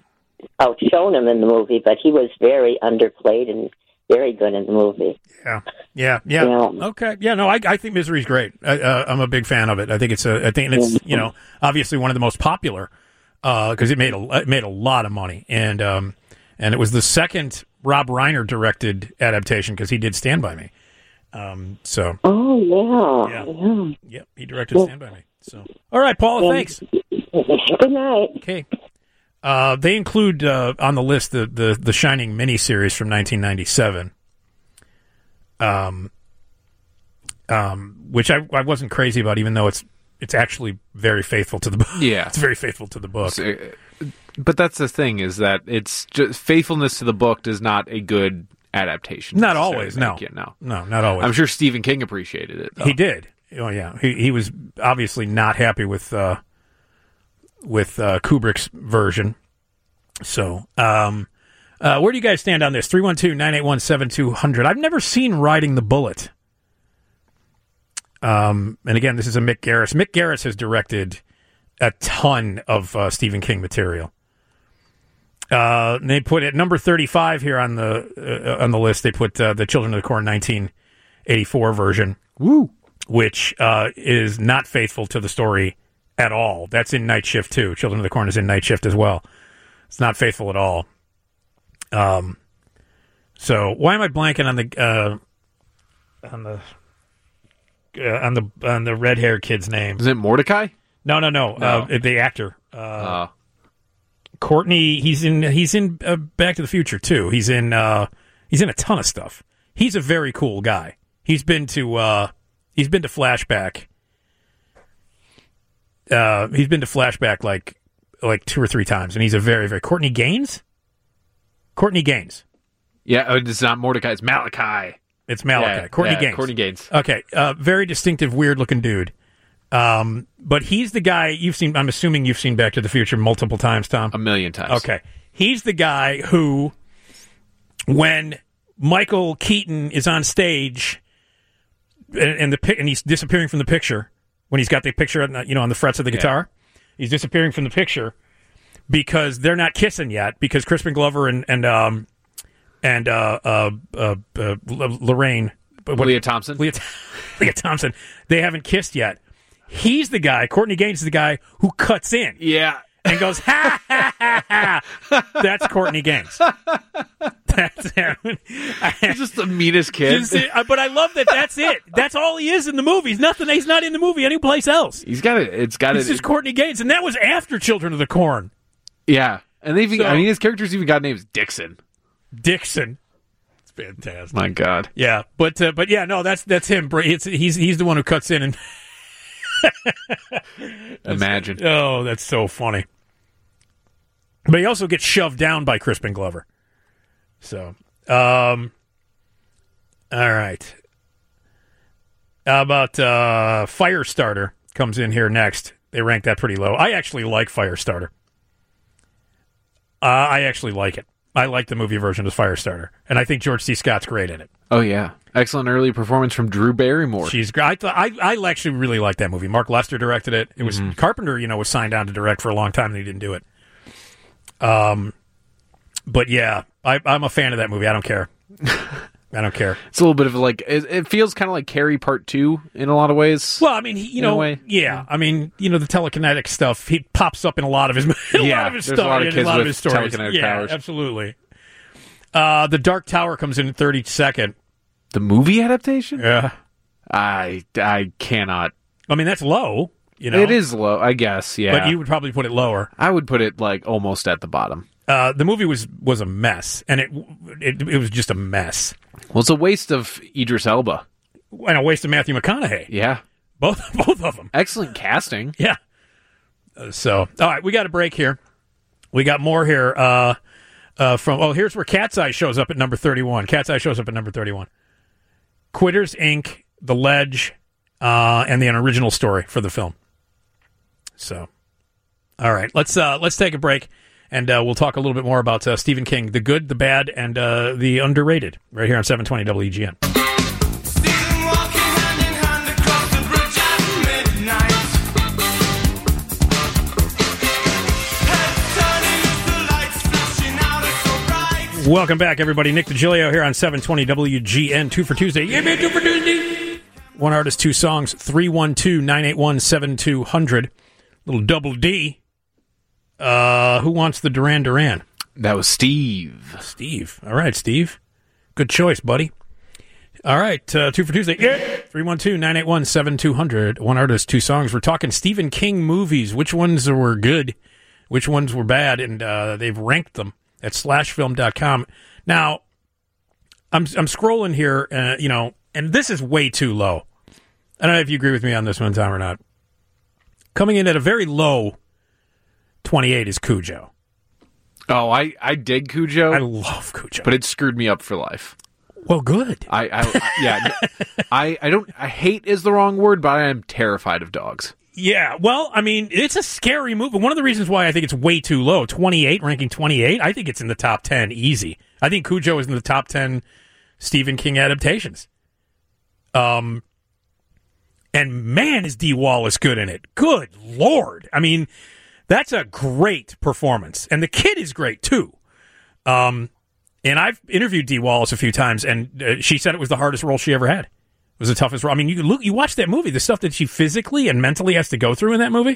Speaker 14: outshone him in the movie, but he was very underplayed and very good in the movie.
Speaker 4: Yeah, yeah, yeah.
Speaker 14: Yeah.
Speaker 4: Okay, yeah. No, I, I think Misery's great. I, uh, I'm a big fan of it. I think it's a. I think it's you know obviously one of the most popular because it made a it made a lot of money, and um and it was the second Rob Reiner directed adaptation because he did Stand By Me. Um. So.
Speaker 14: Oh yeah.
Speaker 4: Yeah.
Speaker 14: Yeah.
Speaker 4: Yep. He directed Stand By Me. So. All right, Paula.
Speaker 14: Yeah.
Speaker 4: Thanks.
Speaker 14: Good night.
Speaker 4: Okay. Uh, they include uh, on the list the, the the Shining miniseries from nineteen ninety-seven, um, um, which I, I wasn't crazy about, even though it's it's actually very faithful to the book.
Speaker 5: Yeah,
Speaker 4: it's very faithful to the book.
Speaker 5: So, but that's the thing is that it's just faithfulness to the book is not a good adaptation.
Speaker 4: Not always. No.
Speaker 5: It, no,
Speaker 4: no, not always.
Speaker 5: I'm sure Stephen King appreciated it, though.
Speaker 4: He did. Oh yeah, he he was obviously not happy with. Uh, with uh, Kubrick's version. So, um, uh, where do you guys stand on this? three one two, nine eight one, seven two zero zero. I've never seen Riding the Bullet. Um, and again, this is a Mick Garris. Mick Garris has directed a ton of uh, Stephen King material. Uh, they put at number thirty-five here on the uh, on the list. They put uh, the Children of the Corn nineteen eighty-four version.
Speaker 5: Woo!
Speaker 4: Which uh, is not faithful to the story at all. That's in Night Shift too. Children of the Corn is in Night Shift as well. It's not faithful at all. Um. So why am I blanking on the uh, on the uh, on the on the red haired kid's name?
Speaker 5: Is it Mordecai?
Speaker 4: No, no, no.
Speaker 5: No.
Speaker 4: Uh, the actor. Uh,
Speaker 5: Uh,
Speaker 4: Courtney. He's in. He's in uh, Back to the Future too. He's in. Uh, he's in a ton of stuff. He's a very cool guy. He's been to. Uh, he's been to Flashback. Uh, he's been to Flashback like like two or three times, and he's a very very Courtney Gaines. Courtney Gaines.
Speaker 5: yeah, oh, it's not Mordecai. It's Malachi.
Speaker 4: It's Malachi.
Speaker 5: Yeah,
Speaker 4: Courtney
Speaker 5: yeah,
Speaker 4: Gaines.
Speaker 5: Courtney Gaines.
Speaker 4: Okay, uh, very distinctive, weird looking dude. Um, but he's the guy you've seen. I'm assuming you've seen Back to the Future multiple times, Tom.
Speaker 5: A million times.
Speaker 4: Okay, he's the guy who, when Michael Keaton is on stage, and, and the pi- and he's disappearing from the picture. When he's got the picture, on the, you know, on the frets of the guitar, he's disappearing from the picture because they're not kissing yet. Because Crispin Glover and and um and uh uh, uh, uh Lorraine, what,
Speaker 5: Leah Thompson,
Speaker 4: Leah, Leah Thompson, they haven't kissed yet. He's the guy. Courtney Gaines is the guy who cuts in,
Speaker 5: yeah,
Speaker 4: and goes ha ha ha ha. That's Courtney Gaines. That's him.
Speaker 5: He's just the meanest kid.
Speaker 4: Just, uh, but I love that. That's it. That's all he is in the movie. He's nothing. He's not in the movie anyplace else.
Speaker 5: He's got it. It's got
Speaker 4: This
Speaker 5: it.
Speaker 4: is Courtney Gaines, and that was after Children of the Corn.
Speaker 5: Yeah, and they've.
Speaker 4: So-
Speaker 5: I mean, his character's even got names Dixon.
Speaker 4: Dixon. It's fantastic.
Speaker 5: My God.
Speaker 4: Yeah, but uh, but yeah, no, that's that's him. Bra- It's he's he's the one who cuts in and.
Speaker 5: Imagine.
Speaker 4: Oh, that's so funny. But he also gets shoved down by Crispin Glover. So, um, all right. How about uh, Firestarter comes in here next. They rank that pretty low. I actually like Firestarter. Uh, I actually like it. I like the movie version of Firestarter, and I think George C. Scott's great in it.
Speaker 5: Oh yeah, excellent early performance from Drew Barrymore.
Speaker 4: She's great. I, th- I I actually really like that movie. Mark Lester directed it. It was
Speaker 5: Mm-hmm.
Speaker 4: Carpenter, you know, was signed on to direct for a long time, and he didn't do it. Um, but yeah, I, I'm a fan of that movie. I don't care. I don't care.
Speaker 5: It's a little bit of like it, it feels kind of like Carrie Part Two in a lot of ways.
Speaker 4: Well, I mean, he, you
Speaker 5: In a
Speaker 4: know,
Speaker 5: way.
Speaker 4: yeah. I mean, you know, the telekinetic stuff. He pops up in a lot of his, in a
Speaker 5: Yeah,
Speaker 4: lot of his
Speaker 5: there's a lot of
Speaker 4: stories,
Speaker 5: kids
Speaker 4: a lot of
Speaker 5: with
Speaker 4: his stories.
Speaker 5: telekinetic
Speaker 4: Yeah,
Speaker 5: powers.
Speaker 4: absolutely. Uh, the Dark Tower comes in thirty-second.
Speaker 5: The movie adaptation?
Speaker 4: Yeah,
Speaker 5: I I cannot.
Speaker 4: I mean, that's low. You know,
Speaker 5: It is low, I guess. Yeah,
Speaker 4: but you would probably put it lower.
Speaker 5: I would put it like almost at the bottom.
Speaker 4: Uh, the movie was was a mess, and it, it it was just a mess.
Speaker 5: Well, it's a waste of Idris Elba
Speaker 4: and a waste of Matthew McConaughey.
Speaker 5: Yeah,
Speaker 4: both both of them.
Speaker 5: Excellent casting.
Speaker 4: Yeah. Uh, so, all right, we got a break here. We got more here. Uh, uh, from oh, here's where Cat's Eye shows up at number thirty-one. Cat's Eye shows up at number thirty-one. Quitters Incorporated, The Ledge, uh, and the original story for the film. So, all right, let's uh, let's take a break. And uh, we'll talk a little bit more about uh, Stephen King, the good, the bad, and uh, the underrated, right here on seven twenty W G N. Welcome back, everybody. Nick DiGilio here on seven twenty W G N. Two for Tuesday. Yeah, man, two for Tuesday. One artist, two songs. three one two, nine eight one, seven two zero zero. Little double D. Uh, who wants the Duran Duran?
Speaker 5: That was Steve.
Speaker 4: Steve. All right, Steve. Good choice, buddy. All right, uh, two for Tuesday. Yeah. three one two, nine eight one, seven two zero zero. One artist, two songs. We're talking Stephen King movies. Which ones were good? Which ones were bad? And uh, they've ranked them at slash film dot com. Now, I'm I'm scrolling here, uh, you know, and this is way too low. I don't know if you agree with me on this one, Tom, or not. Coming in at a very low twenty-eight is Cujo.
Speaker 5: Oh, I, I dig Cujo.
Speaker 4: I love Cujo.
Speaker 5: But it screwed me up for life.
Speaker 4: Well, good.
Speaker 5: I, I yeah, I, I don't, I hate is the wrong word, but I am terrified of dogs.
Speaker 4: Yeah, well, I mean, it's a scary movie. One of the reasons why I think it's way too low, twenty-eight, ranking twenty-eight, I think it's in the top ten, easy. I think Cujo is in the top ten Stephen King adaptations. Um, and man, is Dee Wallace good in it. Good Lord. I mean, that's a great performance. And the kid is great, too. Um, and I've interviewed Dee Wallace a few times, and uh, she said it was the hardest role she ever had. It was the toughest role. I mean, you look, you watch that movie, the stuff that she physically and mentally has to go through in that movie.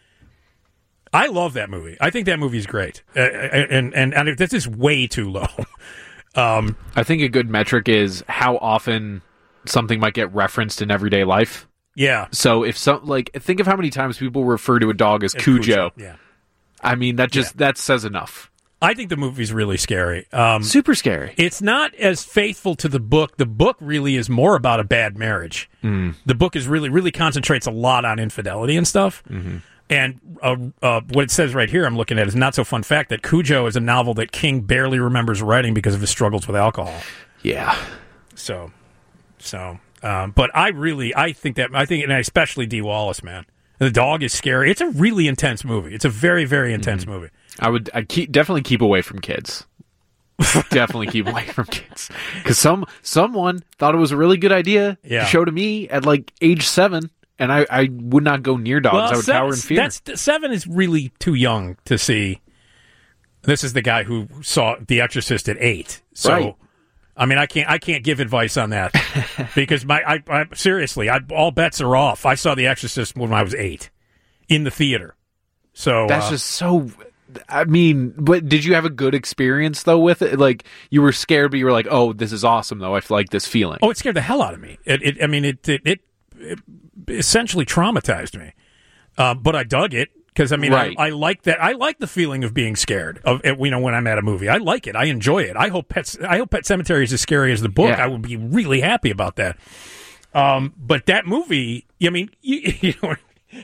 Speaker 4: I love that movie. I think that movie's great. Uh, and, and, and this is way too low. um,
Speaker 5: I think a good metric is how often something might get referenced in everyday life.
Speaker 4: Yeah.
Speaker 5: So if some, like, think of how many times people refer to a dog as
Speaker 4: It's
Speaker 5: Cujo.
Speaker 4: Cujo, yeah.
Speaker 5: I mean, that just, that says enough.
Speaker 4: I think the movie's really scary. Um,
Speaker 5: Super scary.
Speaker 4: It's not as faithful to the book. The book really is more about a bad marriage.
Speaker 5: Mm.
Speaker 4: The book is really, really concentrates a lot on infidelity and stuff.
Speaker 5: Mm-hmm.
Speaker 4: And uh, uh, what it says right here, I'm looking at, is not so fun fact that Cujo is a novel that King barely remembers writing because of his struggles with alcohol.
Speaker 5: Yeah.
Speaker 4: So, so, um, but I really, I think that, I think, and especially Dee Wallace, man. The dog is scary. It's a really intense movie. It's a very, very intense
Speaker 5: Mm-hmm.
Speaker 4: movie.
Speaker 5: I would I keep, definitely keep away from kids. Definitely keep away from kids. Because some, someone thought it was a really good idea
Speaker 4: Yeah.
Speaker 5: to show to me at like age seven, and I, I would not go near dogs.
Speaker 4: Well,
Speaker 5: I would
Speaker 4: seven,
Speaker 5: cower in fear.
Speaker 4: That's, seven is really too young to see. This is the guy who saw The Exorcist at eight. So,
Speaker 5: Right.
Speaker 4: I mean, I can't I can't give advice on that because my I, I seriously, I, all bets are off. I saw The Exorcist when I was eight in the theater. So
Speaker 5: That's
Speaker 4: uh,
Speaker 5: just so. I mean, but did you have a good experience though with it? Like you were scared, but you were like, "Oh, this is awesome!" Though I like this feeling.
Speaker 4: Oh, it scared the hell out of me. It, it I mean, it it, it, it essentially traumatized me. Uh, but I dug it because I mean,
Speaker 5: Right.
Speaker 4: I, I like that. I like the feeling of being scared of you know when I'm at a movie. I like it. I enjoy it. I hope Pet I hope Pet Sematary is as scary as the book.
Speaker 5: Yeah.
Speaker 4: I would be really happy about that. Um, but that movie, I mean, you, you know,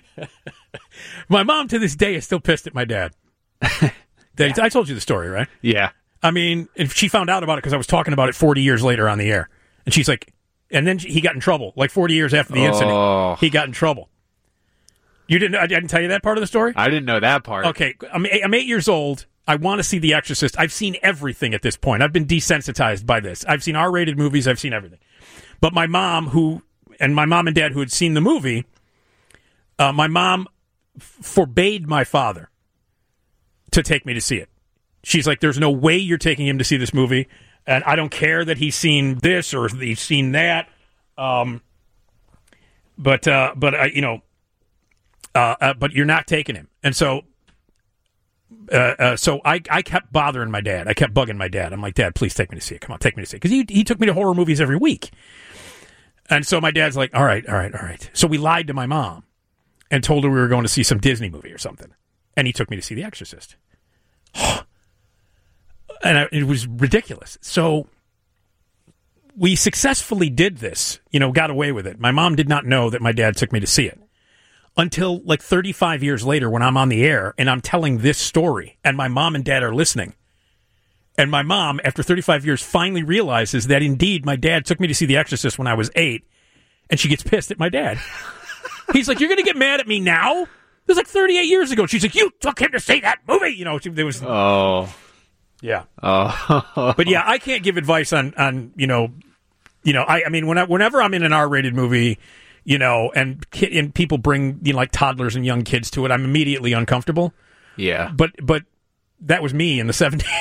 Speaker 4: my mom to this day is still pissed at my dad. That I told you the story, right?
Speaker 5: Yeah.
Speaker 4: I mean, if she found out about it because I was talking about it forty years later on the air, and she's like, and then he got in trouble. Like forty years after the
Speaker 5: Oh.
Speaker 4: incident, he got in trouble. You didn't? I didn't tell you that part of the story.
Speaker 5: I didn't know that part.
Speaker 4: Okay, I'm eight, I'm eight years old. I want to see The Exorcist. I've seen everything at this point. I've been desensitized by this. I've seen R-rated movies. I've seen everything. But my mom, who and my mom and dad, who had seen the movie, uh, my mom f- forbade my father to take me to see it. She's like, "There's no way you're taking him to see this movie, and I don't care that he's seen this or he's seen that." Um, but uh, but uh, you know, uh, uh, but you're not taking him, and so. Uh, uh, so I, I kept bothering my dad. I kept bugging my dad. I'm like, "Dad, please take me to see it. Come on, take me to see it." Because he, he took me to horror movies every week. And so my dad's like, all right, all right, all right. So we lied to my mom and told her we were going to see some Disney movie or something. And he took me to see The Exorcist. And I, it was ridiculous. So we successfully did this, you know, got away with it. My mom did not know that my dad took me to see it. Until like thirty-five years later when I'm on the air and I'm telling this story and my mom and dad are listening. And my mom, after thirty-five years, finally realizes that indeed my dad took me to see The Exorcist when I was eight. And she gets pissed at my dad. He's like, "You're going to get mad at me now?" It was like thirty-eight years ago. She's like, "You took him to see that movie." You know, there was...
Speaker 5: Oh.
Speaker 4: Yeah.
Speaker 5: Oh.
Speaker 4: But yeah, I can't give advice on, on you know, you know, I, I mean, when I, whenever I'm in an R-rated movie... You know, and ki- and people bring you know like toddlers and young kids to it. I'm immediately uncomfortable.
Speaker 5: Yeah,
Speaker 4: but but that was me in the seventies.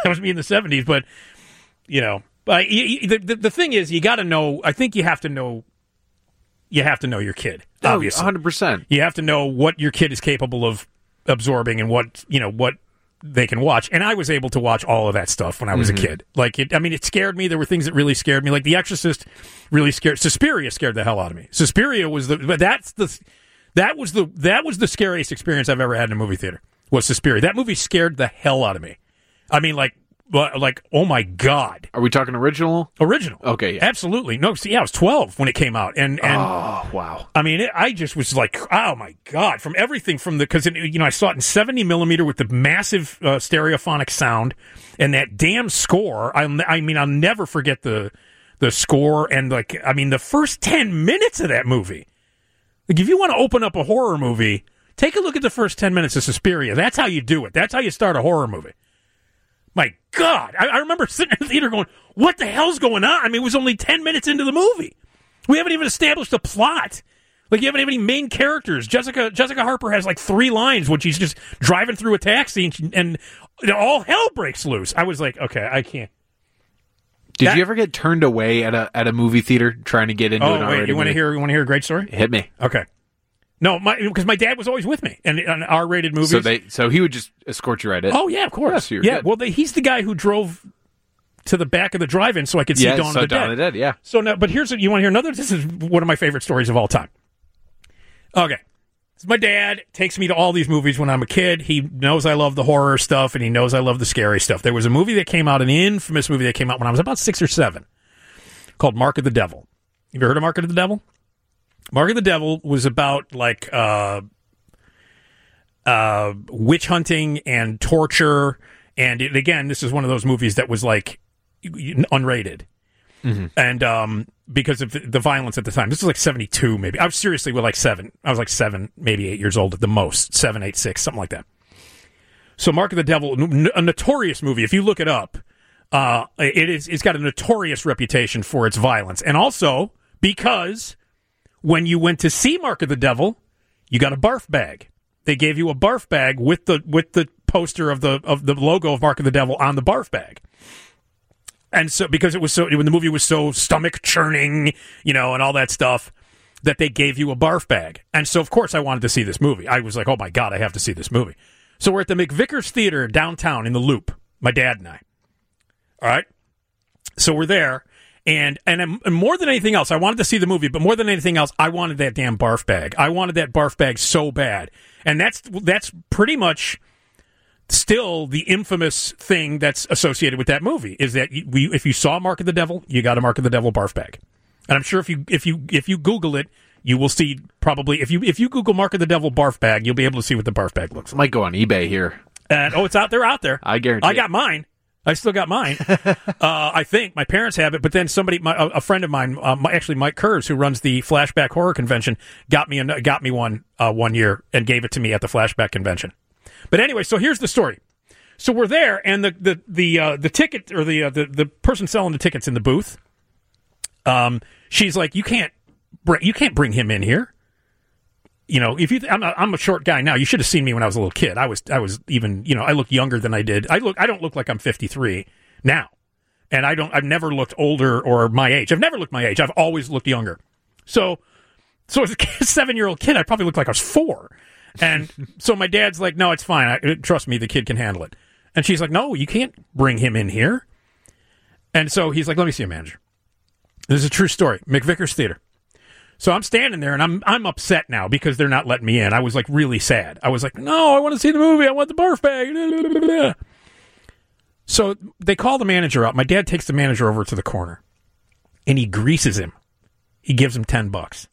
Speaker 4: that was me in the seventies. But you know, but y- y- the, the the thing is, you got to know. I think you have to know. You have to know your kid. Obviously,
Speaker 5: one hundred percent.
Speaker 4: You have to know what your kid is capable of absorbing and what you know what they can watch. And I was able to watch all of that stuff when I was
Speaker 5: Mhm.
Speaker 4: a kid. Like, it, I mean, it scared me. There were things that really scared me. Like The Exorcist really scared. Suspiria scared the hell out of me. Suspiria was the. But that's the. That was the. That was the scariest experience I've ever had in a movie theater. Was Suspiria. That movie scared the hell out of me. I mean, like. Like, oh my God.
Speaker 5: Are we talking original?
Speaker 4: Original.
Speaker 5: Okay, yeah.
Speaker 4: Absolutely. No, see, yeah, I was twelve when it came out. And, and
Speaker 5: oh, wow.
Speaker 4: I mean, it, I just was like, oh my God. From everything from the, because, you know, I saw it in seventy millimeter with the massive uh, stereophonic sound and that damn score. I, I mean, I'll never forget the, the score. And, like, I mean, the first ten minutes of that movie. Like, if you want to open up a horror movie, take a look at the first ten minutes of Suspiria. That's how you do it. That's how you start a horror movie. My God, I, I remember sitting in the theater going, what the hell's going on? I mean, it was only ten minutes into the movie. We haven't even established a plot. Like, you haven't have any main characters. Jessica Jessica Harper has like three lines when she's just driving through a taxi and, she, and all hell breaks loose. I was like, okay, I can't.
Speaker 5: Did
Speaker 4: That-
Speaker 5: you ever get turned away at a at a movie theater trying to get into
Speaker 4: Oh,
Speaker 5: an
Speaker 4: wait,
Speaker 5: R-rated
Speaker 4: you want to
Speaker 5: movie?
Speaker 4: hear? You want to hear a great story?
Speaker 5: Hit me.
Speaker 4: Okay. No, my because my dad was always with me, and on R-rated movies.
Speaker 5: So they so he would just escort you right in.
Speaker 4: Oh yeah, of course.
Speaker 5: Yeah, so you're
Speaker 4: yeah,
Speaker 5: good.
Speaker 4: well, they, he's the guy who drove to the back of the drive-in so I could see
Speaker 5: Yeah,
Speaker 4: Dawn
Speaker 5: so
Speaker 4: of the
Speaker 5: Dawn
Speaker 4: Dead.
Speaker 5: of the Dead, yeah.
Speaker 4: So now, but here's you want to hear another. This is one of my favorite stories of all time. Okay, so my dad takes me to all these movies when I'm a kid. He knows I love the horror stuff, and he knows I love the scary stuff. There was a movie that came out, an infamous movie that came out when I was about six or seven, called Mark of the Devil. Have you heard of Mark of the Devil? Mark of the Devil was about like uh, uh, witch hunting and torture, and it, again, this is one of those movies that was like unrated,
Speaker 5: Mhm.
Speaker 4: and um, because of the, the violence at the time. This was like seventy-two, maybe. I was seriously with like seven. I was like seven, maybe eight years old at the most, seven, eight, six, something like that. So, Mark of the Devil, n- a notorious movie. If you look it up, uh, it is it's got a notorious reputation for its violence, and also because when you went to see Mark of the Devil, you got a barf bag. They gave you a barf bag with the with the poster of the of the logo of Mark of the Devil on the barf bag. And so because it was so when the movie was so stomach churning, you know, and all that stuff, that they gave you a barf bag. And so of course I wanted to see this movie. I was like, "Oh my God, I have to see this movie." So we're at the McVickers Theater downtown in the Loop, my dad and I. All right? So we're there. And and and more than anything else, I wanted to see the movie, but more than anything else, I wanted that damn barf bag. I wanted that barf bag so bad. And that's that's pretty much still the infamous thing that's associated with that movie, is that you, we, if you saw Mark of the Devil, you got a Mark of the Devil barf bag. And I'm sure if you if you if you Google it, you will see probably if you if you Google Mark of the Devil barf bag, you'll be able to see what the barf bag looks like.
Speaker 5: Might go on eBay here.
Speaker 4: And oh, it's out there, out there.
Speaker 5: I guarantee.
Speaker 4: I got mine. I still got mine. uh, I think my parents have it, but then somebody, my, a, a friend of mine, uh, my, actually Mike Kurz, who runs the Flashback Horror Convention, got me a, got me one uh, one year and gave it to me at the Flashback Convention. But anyway, so here's the story. So we're there, and the the the uh, the ticket or the, uh, the the person selling the tickets in the booth, um, she's like, you can't bring you can't bring him in here. You know, if you, th- I'm a, I'm a short guy now. You should have seen me when I was a little kid. I was, I was even, you know, I look younger than I did. I look, I don't look like I'm fifty-three now, and I don't, I've never looked older or my age. I've never looked my age. I've always looked younger. So, so as a seven year old kid, I probably looked like I was four. And so my dad's like, no, it's fine. I, trust me, the kid can handle it. And she's like, no, you can't bring him in here. And so he's like, let me see a manager. This is a true story. McVickers Theater. So I'm standing there, and I'm I'm upset now because they're not letting me in. I was, like, really sad. I was like, no, I want to see the movie. I want the barf bag. So they call the manager up. My dad takes the manager over to the corner, and he greases him. He gives him ten bucks.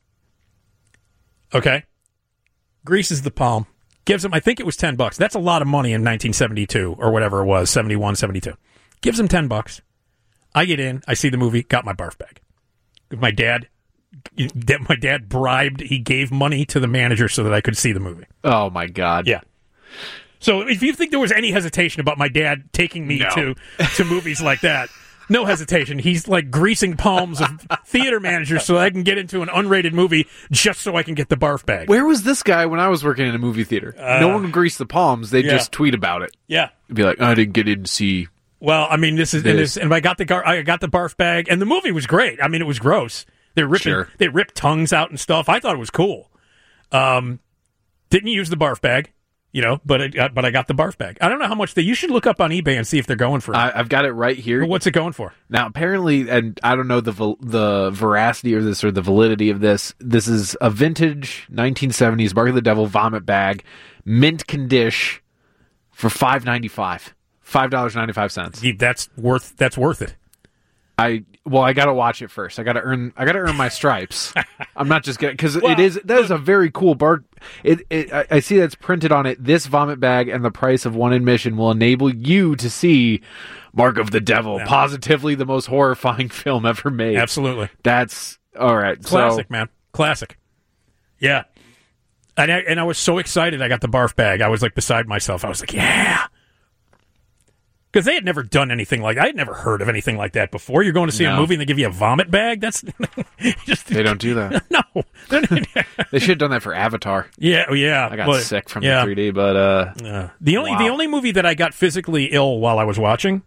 Speaker 4: Okay? Greases the palm. Gives him, I think it was ten bucks. That's a lot of money in nineteen seventy-two or whatever it was, seventy-one, seventy-two. Gives him ten bucks. I get in. I see the movie. Got my barf bag. My dad... My dad bribed, he gave money to the manager so that I could see the movie.
Speaker 5: Oh, my God.
Speaker 4: Yeah. So if you think there was any hesitation about my dad taking me
Speaker 5: No.
Speaker 4: to, to movies like that, no hesitation. He's like greasing palms of theater managers so I can get into an unrated movie just so I can get the barf bag.
Speaker 5: Where was this guy when I was working in a movie theater?
Speaker 4: Uh,
Speaker 5: no one would grease the palms. They'd
Speaker 4: yeah.
Speaker 5: just tweet about it.
Speaker 4: Yeah.
Speaker 5: They'd be like, I didn't get in to see
Speaker 4: Well, I mean, this is, and, this, and I got the gar- I got the barf bag, and the movie was great. I mean, it was gross. They ripping,
Speaker 5: Sure.
Speaker 4: they ripped tongues out and stuff. I thought it was cool. Um, didn't use the barf bag, you know, but it, uh, but I got the barf bag. I don't know how much they. You should look up on eBay and see if they're going for it.
Speaker 5: I, I've got it right here.
Speaker 4: What's it going for?
Speaker 5: Now, apparently, and I don't know the val- the veracity of this or the validity of this. This is a vintage nineteen seventies Mark of the Devil vomit bag, mint condition, for five ninety five. Five dollars ninety five cents.
Speaker 4: That's worth. That's worth it.
Speaker 5: I well, I gotta watch it first. I gotta earn. I gotta earn my stripes. I'm not just getting because
Speaker 4: Well,
Speaker 5: it is. That is a very cool bar. It. it I, I see that's printed on it. This vomit bag and the price of one admission will enable you to see Mark of the Devil,
Speaker 4: Yeah.
Speaker 5: positively the most horrifying film ever made.
Speaker 4: Absolutely.
Speaker 5: That's all right.
Speaker 4: Classic,
Speaker 5: so,
Speaker 4: man. Classic. Yeah. And I, and I was so excited I got the barf bag. I was like beside myself. I was like, yeah. Because they had never done anything like I had never heard of anything like that before. You're going to see a
Speaker 5: No.
Speaker 4: movie and they give you a vomit bag? That's just
Speaker 5: They don't do that.
Speaker 4: No.
Speaker 5: They should have done that for Avatar.
Speaker 4: Yeah, oh, yeah.
Speaker 5: I got
Speaker 4: but-
Speaker 5: sick from
Speaker 4: yeah.
Speaker 5: the three D, but uh,
Speaker 4: Uh, the only
Speaker 5: wow.
Speaker 4: the only movie that I got physically ill while I was watching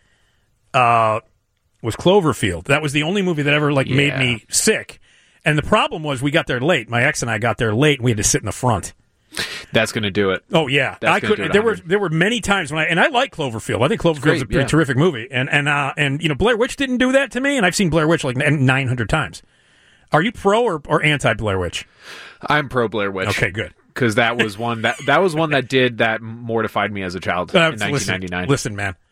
Speaker 4: uh, was Cloverfield. That was the only movie that ever like made
Speaker 5: Yeah.
Speaker 4: me sick. And the problem was we got there late. My ex and I got there late, and we had to sit in the front.
Speaker 5: that's going to do it.
Speaker 4: Oh yeah,
Speaker 5: That's
Speaker 4: I
Speaker 5: gonna do
Speaker 4: couldn't.
Speaker 5: it
Speaker 4: There were
Speaker 5: one hundred.
Speaker 4: there were many times when I and I like Cloverfield. I think Cloverfield's
Speaker 5: great,
Speaker 4: a pretty
Speaker 5: yeah.
Speaker 4: terrific movie. And and uh, and you know Blair Witch didn't do that to me, and I've seen Blair Witch like nine hundred times. Are you pro or, or anti Blair Witch?
Speaker 5: I'm pro Blair Witch.
Speaker 4: Okay, good.
Speaker 5: Because that was one that that was one that did that mortified me as a child
Speaker 4: Uh,
Speaker 5: in nineteen ninety-nine.
Speaker 4: Listen, listen, man.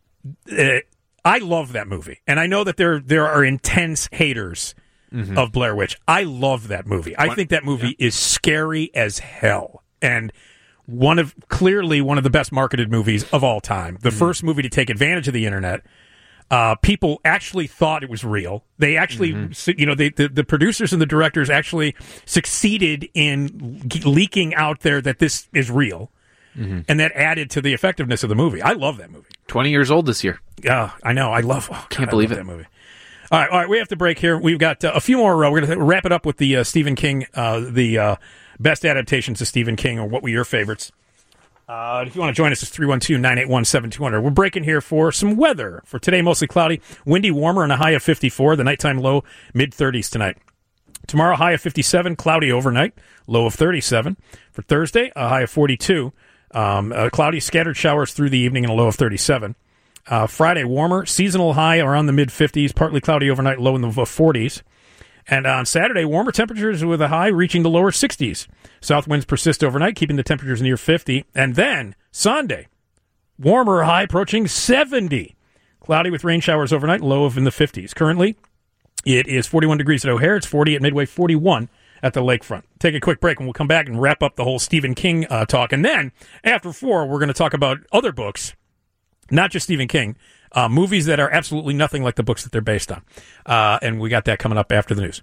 Speaker 4: Uh, I love that movie, and I know that there there are intense haters
Speaker 5: Mhm.
Speaker 4: of Blair Witch. I love that movie. I think that movie is scary as hell, and one of clearly one of the best marketed movies of all time. The
Speaker 5: Mm-hmm.
Speaker 4: first movie to take advantage of the internet. Uh, people actually thought it was real. They actually,
Speaker 5: Mm-hmm.
Speaker 4: you know, they, the the producers and the directors actually succeeded in g- leaking out there that this is real.
Speaker 5: Mm-hmm.
Speaker 4: And that added to the effectiveness of the movie. I love that movie.
Speaker 5: twenty years old this year.
Speaker 4: Yeah, I know. I love. Oh, God,
Speaker 5: Can't
Speaker 4: I
Speaker 5: believe
Speaker 4: love
Speaker 5: it.
Speaker 4: that movie. All right, all right. We have to break here. We've got uh, a few more. Uh, we're going to wrap it up with the uh, Stephen King, uh, the uh, best adaptations of Stephen King, or what were your favorites? Uh, if you want to join us, it's three one two, nine eight one, seven two zero zero. We're breaking here for some weather. For today, mostly cloudy, windy, warmer, and a high of fifty-four. The nighttime low, mid thirties tonight. Tomorrow, high of fifty-seven, cloudy overnight, low of thirty-seven. For Thursday, a high of forty-two, um, uh, cloudy, scattered showers through the evening, and a low of thirty-seven. Uh, Friday, warmer, seasonal high around the mid fifties, partly cloudy overnight, low in the forties. And on Saturday, warmer temperatures with a high reaching the lower sixties. South winds persist overnight, keeping the temperatures near fifty. And then Sunday, warmer high approaching seventy. Cloudy with rain showers overnight, low of in the fifties. Currently, it is forty-one degrees at O'Hare. It's forty at Midway, forty-one at the lakefront. Take a quick break, and we'll come back and wrap up the whole Stephen King uh, talk. And then, after four, we're going to talk about other books, not just Stephen King, uh, movies that are absolutely nothing like the books that they're based on. Uh, and we got that coming up after the news.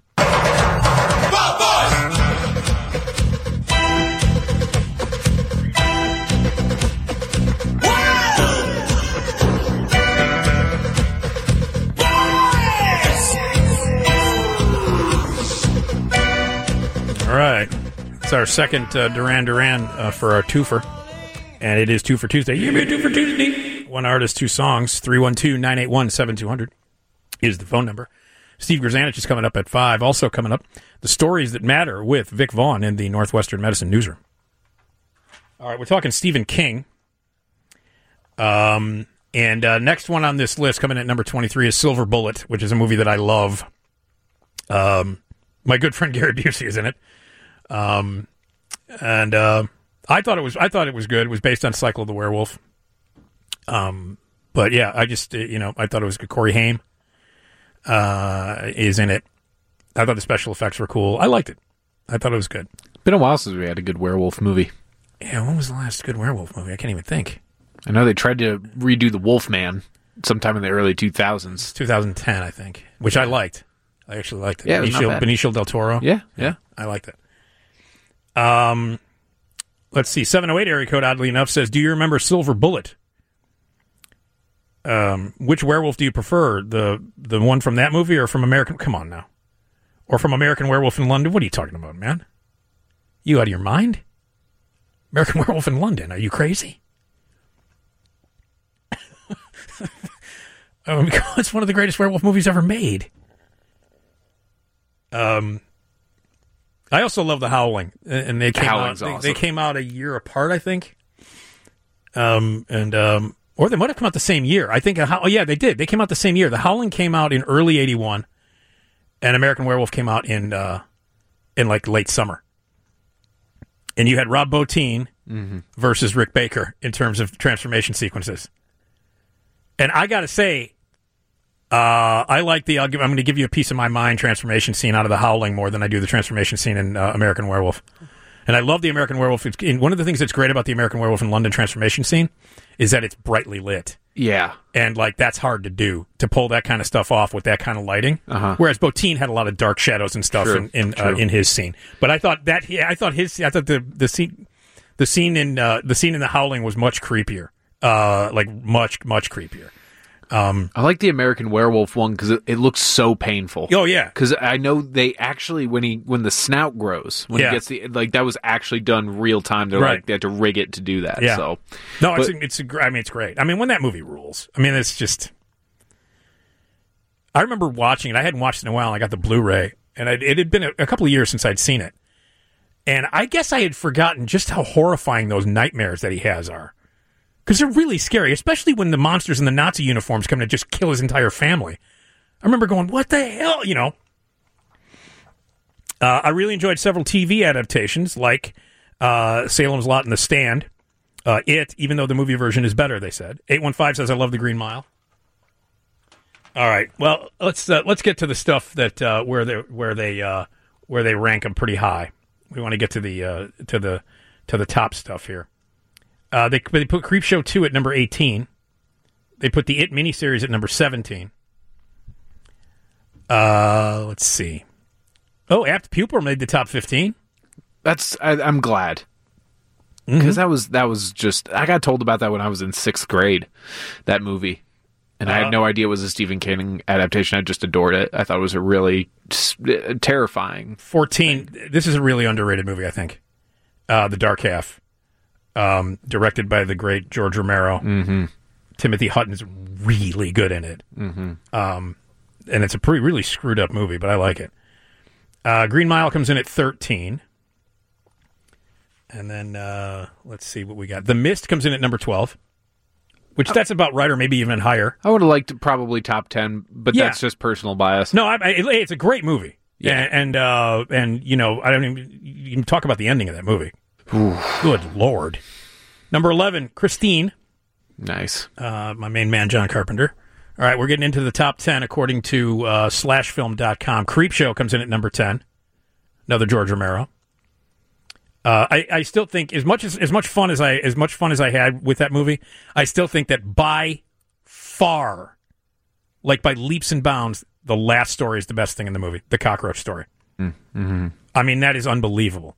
Speaker 4: All right. It's our second uh, Duran Duran uh, for our twofer. And it is two for Tuesday. Give me a two for Tuesday. One artist, two songs. three one two, nine eight one, seven two zero zero is the phone number. Steve Grzanich is coming up at five. Also coming up, the stories that matter with Vic Vaughn in the Northwestern Medicine Newsroom. All right, we're talking Stephen King. Um, and uh, next one on this list, coming at number twenty-three, is Silver Bullet, which is a movie that I love. Um, my good friend Gary Busey is in it. Um, and uh, I thought it was I thought it was good. It was based on Cycle of the Werewolf. Um, but yeah, I just uh, you know I thought it was good. Corey Haim uh, is in it. I thought the special effects were cool. I liked it. I thought it was good.
Speaker 5: Been a while since we had a good werewolf movie.
Speaker 4: Yeah, when was the last good werewolf movie? I can't even think.
Speaker 5: I know they tried to redo the Wolfman sometime in the early two thousands.
Speaker 4: twenty ten, I think, which I liked. I actually liked it.
Speaker 5: Yeah, it was not
Speaker 4: Benicio,
Speaker 5: bad.
Speaker 4: Benicio del Toro.
Speaker 5: Yeah, yeah.
Speaker 4: I liked it. Um, let's see. seven oh eight area code, oddly enough, says, do you remember Silver Bullet? Um, which werewolf do you prefer? The the one from that movie or from American... Come on now. Or from American Werewolf in London? What are you talking about, man? You out of your mind? American Werewolf in London. Are you crazy? I mean, it's one of the greatest werewolf movies ever made. Um, I also love The Howling, and they
Speaker 5: The
Speaker 4: came out.
Speaker 5: Howling's
Speaker 4: They,
Speaker 5: awesome.
Speaker 4: they came out a year apart, I think. Um, and um, or they might have come out the same year. I think. Oh yeah, they did. They came out the same year. The Howling came out in early eighty-one, and American Werewolf came out in uh, in like late summer. And you had Rob Bottin
Speaker 5: Mhm.
Speaker 4: versus Rick Baker in terms of transformation sequences. And I got to say, uh, I like the. I'll give, I'm going to give you a piece of my mind transformation scene out of The Howling more than I do the transformation scene in uh, American Werewolf. And I love the American Werewolf. It's, and one of the things that's great about the American Werewolf in London transformation scene is that it's brightly lit.
Speaker 5: Yeah.
Speaker 4: And, like, that's hard to do, to pull that kind of stuff off with that kind of lighting.
Speaker 5: Uh-huh.
Speaker 4: Whereas Bottin had a lot of dark shadows and stuff
Speaker 5: True,
Speaker 4: in in, uh,
Speaker 5: true.
Speaker 4: in his scene. But I thought that I thought his I thought the the scene the scene in uh, the scene in The Howling was much creepier. Uh, like much much creepier. Um,
Speaker 5: I like the American Werewolf one because it, it looks so painful.
Speaker 4: Oh yeah,
Speaker 5: because I know they actually when he when the snout grows when
Speaker 4: Yeah.
Speaker 5: he gets the like that was actually done real time. They're
Speaker 4: Right.
Speaker 5: like they had to rig it to do that.
Speaker 4: Yeah.
Speaker 5: So
Speaker 4: no, it's
Speaker 5: But-
Speaker 4: a, it's a, gr- I mean it's great. I mean when that movie rules. I mean it's just. I remember watching it. I hadn't watched it in a while. And I got the Blu-ray, and I, it had been a, a couple of years since I'd seen it. And I guess I had forgotten just how horrifying those nightmares that he has are. Because they're really scary, especially when the monsters in the Nazi uniforms come to just kill his entire family. I remember going, what the hell? You know. Uh, I really enjoyed several T V adaptations, like uh, Salem's Lot and The Stand. Uh, it, even though the movie version is better, they said. eight one five says, I love The Green Mile. All right. Well, let's uh, let's get to the stuff that uh, where they where they uh, where they rank them pretty high. We want to get to the uh, to the to the top stuff here. Uh, they they put Creepshow two at number eighteen. They put the It miniseries at number seventeen. Uh, let's see. Oh, Apt Pupil made the top fifteen.
Speaker 5: That's I, I'm glad because that was that was just I got told about that when I was in sixth grade. That movie. And I
Speaker 4: Uh,
Speaker 5: had no idea it was a Stephen King adaptation. I just adored it. I thought it was a really uh, terrifying.
Speaker 4: fourteen. This is a really underrated movie, I think. Uh, The Dark Half. Um, directed by the great George Romero.
Speaker 5: Mm-hmm.
Speaker 4: Timothy Hutton's really good in it.
Speaker 5: Mm-hmm.
Speaker 4: Um, and it's a pretty really screwed up movie, but I like it. Uh, Green Mile comes in at thirteen. And then uh, let's see what we got. The Mist comes in at number twelve. Which that's about right, or maybe even higher.
Speaker 5: I would have liked probably top ten, but
Speaker 4: Yeah.
Speaker 5: that's just personal bias.
Speaker 4: No, I, I, it's a great movie.
Speaker 5: Yeah.
Speaker 4: And, and, uh, and, you know, I don't even, you can talk about the ending of that movie. Good Lord. Number eleven, Christine.
Speaker 5: Nice.
Speaker 4: Uh, my main man, John Carpenter. All right, we're getting into the top ten according to uh, slash film dot com. Creepshow comes in at number ten. Another George Romero. Uh, I, I still think as much as as much fun as I as much fun as I had with that movie, I still think that by far, like by leaps and bounds, the last story is the best thing in the movie, the cockroach story.
Speaker 5: Mm-hmm.
Speaker 4: I mean, that is unbelievable.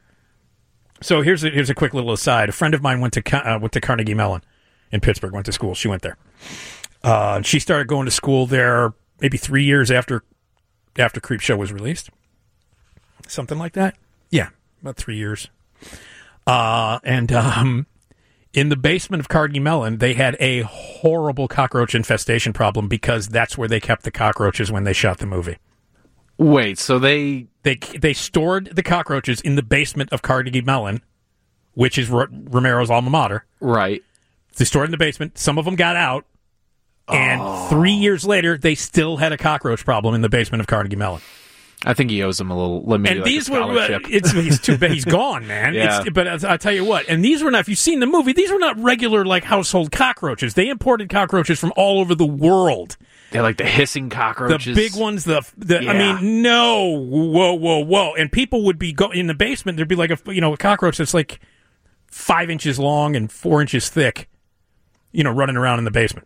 Speaker 4: So here's a, here's a quick little aside. A friend of mine went to Ca- uh, went to Carnegie Mellon in Pittsburgh. Went to school. She went there. Uh, and she started going to school there maybe three years after after Creepshow was released, something like that. Yeah, about three years. Uh, and um, in the basement of Carnegie Mellon, they had a horrible cockroach infestation problem because that's where they kept the cockroaches when they shot the movie.
Speaker 5: Wait, so they
Speaker 4: they they stored the cockroaches in the basement of Carnegie Mellon, which is R- Romero's alma mater.
Speaker 5: Right.
Speaker 4: They stored in the basement. Some of them got out, and three years later, they still had a cockroach problem in the basement of Carnegie Mellon.
Speaker 5: I think he owes them a little. Maybe
Speaker 4: And
Speaker 5: like
Speaker 4: these
Speaker 5: a
Speaker 4: were
Speaker 5: scholarship.
Speaker 4: it's he's too bad he's gone, man.
Speaker 5: Yeah.
Speaker 4: It's, but I, I tell you what, and these were not. If you've seen the movie, these were not regular like household cockroaches. They imported cockroaches from all over the world.
Speaker 5: They're like the hissing cockroaches.
Speaker 4: The big ones, the, the
Speaker 5: Yeah.
Speaker 4: I mean, no, whoa, whoa, whoa, and people would be go in the basement. There'd be like a you know a cockroach that's like five inches long and four inches thick, you know, running around in the basement.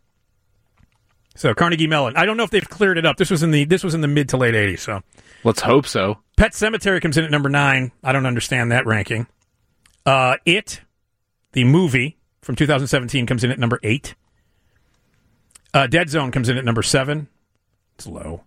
Speaker 4: So Carnegie Mellon, I don't know if they've cleared it up. This was in the this was in the mid to late eighties. So
Speaker 5: let's hope so.
Speaker 4: Pet Sematary comes in at number nine. I don't understand that ranking. Uh, It, the movie from two thousand seventeen, comes in at number eight. Uh, Dead Zone comes in at number seven. It's low.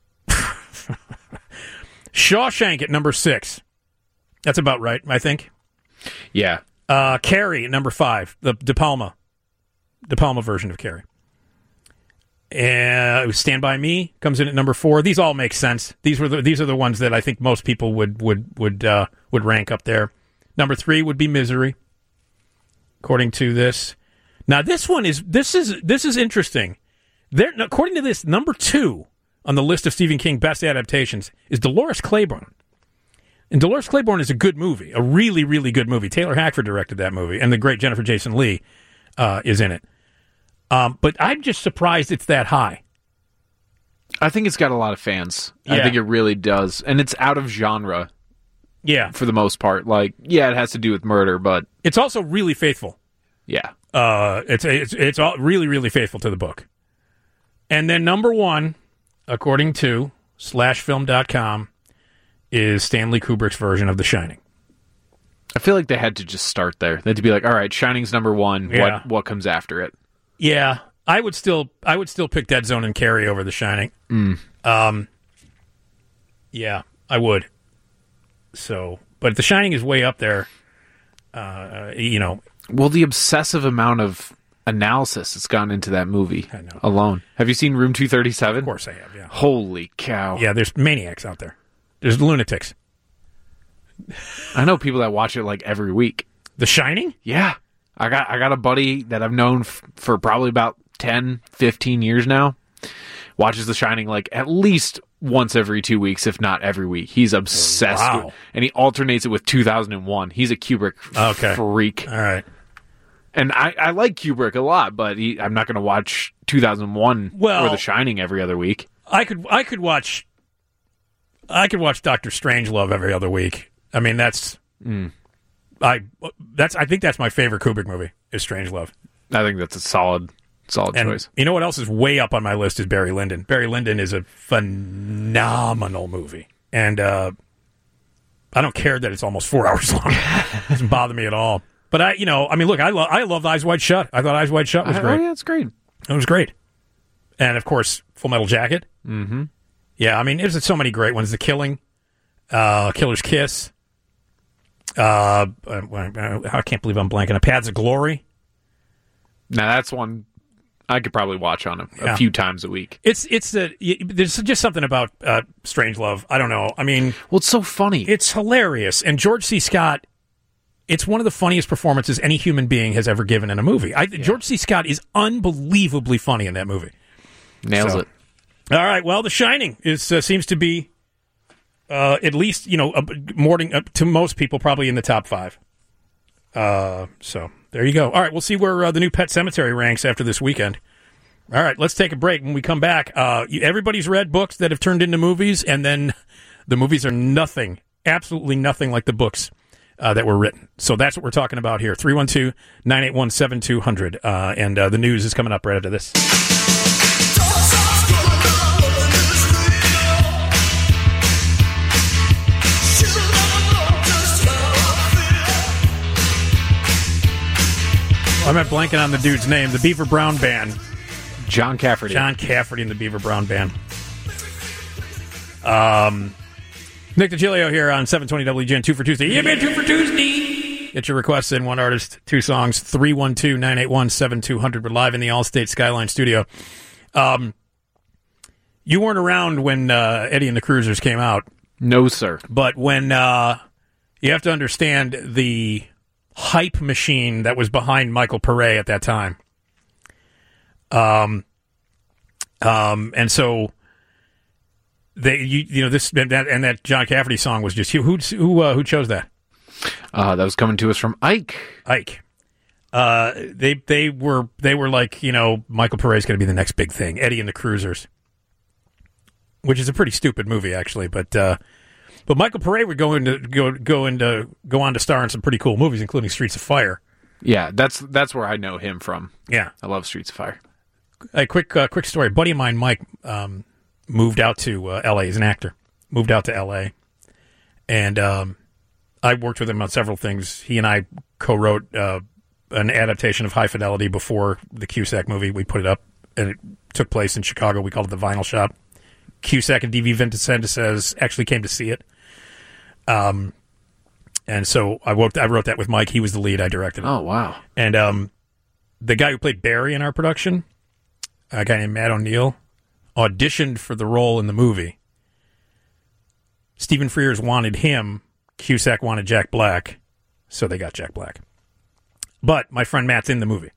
Speaker 4: Shawshank at number six. That's about right, I think.
Speaker 5: Yeah.
Speaker 4: Uh, Carrie at number five. The De Palma. De Palma version of Carrie. Uh, Stand By Me comes in at number four. These all make sense. These were the, these are the ones that I think most people would would would uh, would rank up there. Number three would be Misery, according to this. Now this one is this is this is interesting. There, according to this, number two on the list of Stephen King best adaptations is Dolores Claiborne. And Dolores Claiborne is a good movie, a really, really good movie. Taylor Hackford directed that movie, and the great Jennifer Jason Leigh uh, is in it. Um, but I'm just surprised it's that high.
Speaker 5: I think it's got a lot of fans. I
Speaker 4: Yeah.
Speaker 5: think it really does. And it's out of genre.
Speaker 4: Yeah.
Speaker 5: For the most part. Like, yeah, it has to do with murder, but...
Speaker 4: It's also really faithful.
Speaker 5: Yeah.
Speaker 4: Uh, it's it's it's all really, really faithful to the book. And then number one, according to slash film dot com, is Stanley Kubrick's version of The Shining.
Speaker 5: I feel like they had to just start there. They had to be like, all right, Shining's number one.
Speaker 4: Yeah.
Speaker 5: What what comes after it?
Speaker 4: Yeah, I would still I would still pick Dead Zone and Carrie over The Shining.
Speaker 5: Mm.
Speaker 4: Um, yeah, I would. So, but The Shining is way up there. Uh, you know,
Speaker 5: Well, the obsessive amount of analysis that's gone into that movie
Speaker 4: I know.
Speaker 5: alone. Have you seen Room two thirty-seven?
Speaker 4: Of course I have, yeah.
Speaker 5: Holy cow.
Speaker 4: Yeah, there's maniacs out there. There's lunatics.
Speaker 5: I know people that watch it like every week.
Speaker 4: The Shining?
Speaker 5: Yeah. I got I got a buddy that I've known f- for probably about ten, fifteen years now. Watches The Shining like at least once every two weeks, if not every week. He's obsessed
Speaker 4: Wow.
Speaker 5: with and he alternates it with two thousand one. He's a Kubrick f-
Speaker 4: Okay.
Speaker 5: freak.
Speaker 4: All right.
Speaker 5: And I, I like Kubrick a lot, but he, I'm not going to watch two thousand one
Speaker 4: Well-
Speaker 5: or The Shining every other week.
Speaker 4: I could I could watch I could watch Doctor Strangelove every other week. I mean that's
Speaker 5: Mm.
Speaker 4: I that's I think that's my favorite Kubrick movie is Strangelove.
Speaker 5: I think that's a solid solid
Speaker 4: And
Speaker 5: choice.
Speaker 4: you know what else is way up on my list is Barry Lyndon. Barry Lyndon is a phenomenal movie. And uh, I don't care that it's almost four hours long. It doesn't bother me at all. But I, you know, I mean, look, I love I loved Eyes Wide Shut. I thought Eyes Wide Shut was
Speaker 5: I-
Speaker 4: great.
Speaker 5: Oh, yeah, it's great.
Speaker 4: It was great. And of course, Full Metal Jacket.
Speaker 5: Mm-hmm.
Speaker 4: Yeah, I mean, there's so many great ones. The Killing, uh, Killer's Kiss. Uh, I can't believe I'm blanking. Paths of Glory.
Speaker 5: Now that's one I could probably watch on a, a
Speaker 4: Yeah.
Speaker 5: few times a week.
Speaker 4: It's it's the y- there's just something about uh, Strangelove. I don't know. I mean,
Speaker 5: well, it's so funny.
Speaker 4: It's hilarious, and George C. Scott. It's one of the funniest performances any human being has ever given in a movie. I, George C. Scott is unbelievably funny in that movie.
Speaker 5: Nails
Speaker 4: So-
Speaker 5: it.
Speaker 4: All right. Well, The Shining is uh, seems to be uh, at least you know uh, more than, uh, to most people probably in the top five. Uh, so there you go. All right, we'll see where uh, the new Pet Cemetery ranks after this weekend. All right, let's take a break. When we come back, uh, you, everybody's read books that have turned into movies, and then the movies are nothing, absolutely nothing like the books uh, that were written. So that's what we're talking about here. three one two, nine eight one, seven two zero zero. Uh, and uh, the news is coming up right after this. I'm at blanking on the dude's name. The Beaver Brown Band.
Speaker 5: John Cafferty.
Speaker 4: John Cafferty and the Beaver Brown Band. Um, Nick DiGilio here on seven twenty W G N, two for Tuesday. Yeah, man, two for Tuesday. Get your requests in, one artist, two songs, three one two, nine eight one, seven two zero zero. We're live in the Allstate Skyline studio. Um, you weren't around when uh, Eddie and the Cruisers came out.
Speaker 5: No, sir.
Speaker 4: But when uh, you have to understand the hype machine that was behind Michael Pare at that time. Um, um, and so they, you, you know, this and that, and that John Cafferty song was just who who who, uh, who chose that?
Speaker 5: Uh, that was coming to us from Ike.
Speaker 4: Ike. Uh, they they were they were like, you know, Michael Pare is going to be the next big thing. Eddie and the Cruisers, which is a pretty stupid movie actually, but. Uh, But Michael Pare would go into go go into go on to star in some pretty cool movies, including Streets of Fire.
Speaker 5: Yeah, that's that's where I know him from.
Speaker 4: Yeah,
Speaker 5: I love Streets of Fire.
Speaker 4: A quick uh, quick story. A buddy of mine, Mike, um, moved out to uh, L A. He's an actor. Moved out to L A. And um, I worked with him on several things. He and I co-wrote uh, an adaptation of High Fidelity before the Cusack movie. We put it up, and it took place in Chicago. We called it the Vinyl Shop. Cusack and D V Vincennes actually came to see it. Um, and so I wrote, I wrote that with Mike. He was the lead. I directed it.
Speaker 5: Oh, wow.
Speaker 4: And um, the guy who played Barry in our production, a guy named Matt O'Neill, auditioned for the role in the movie. Stephen Frears wanted him. Cusack wanted Jack Black, so they got Jack Black. But my friend Matt's in the movie.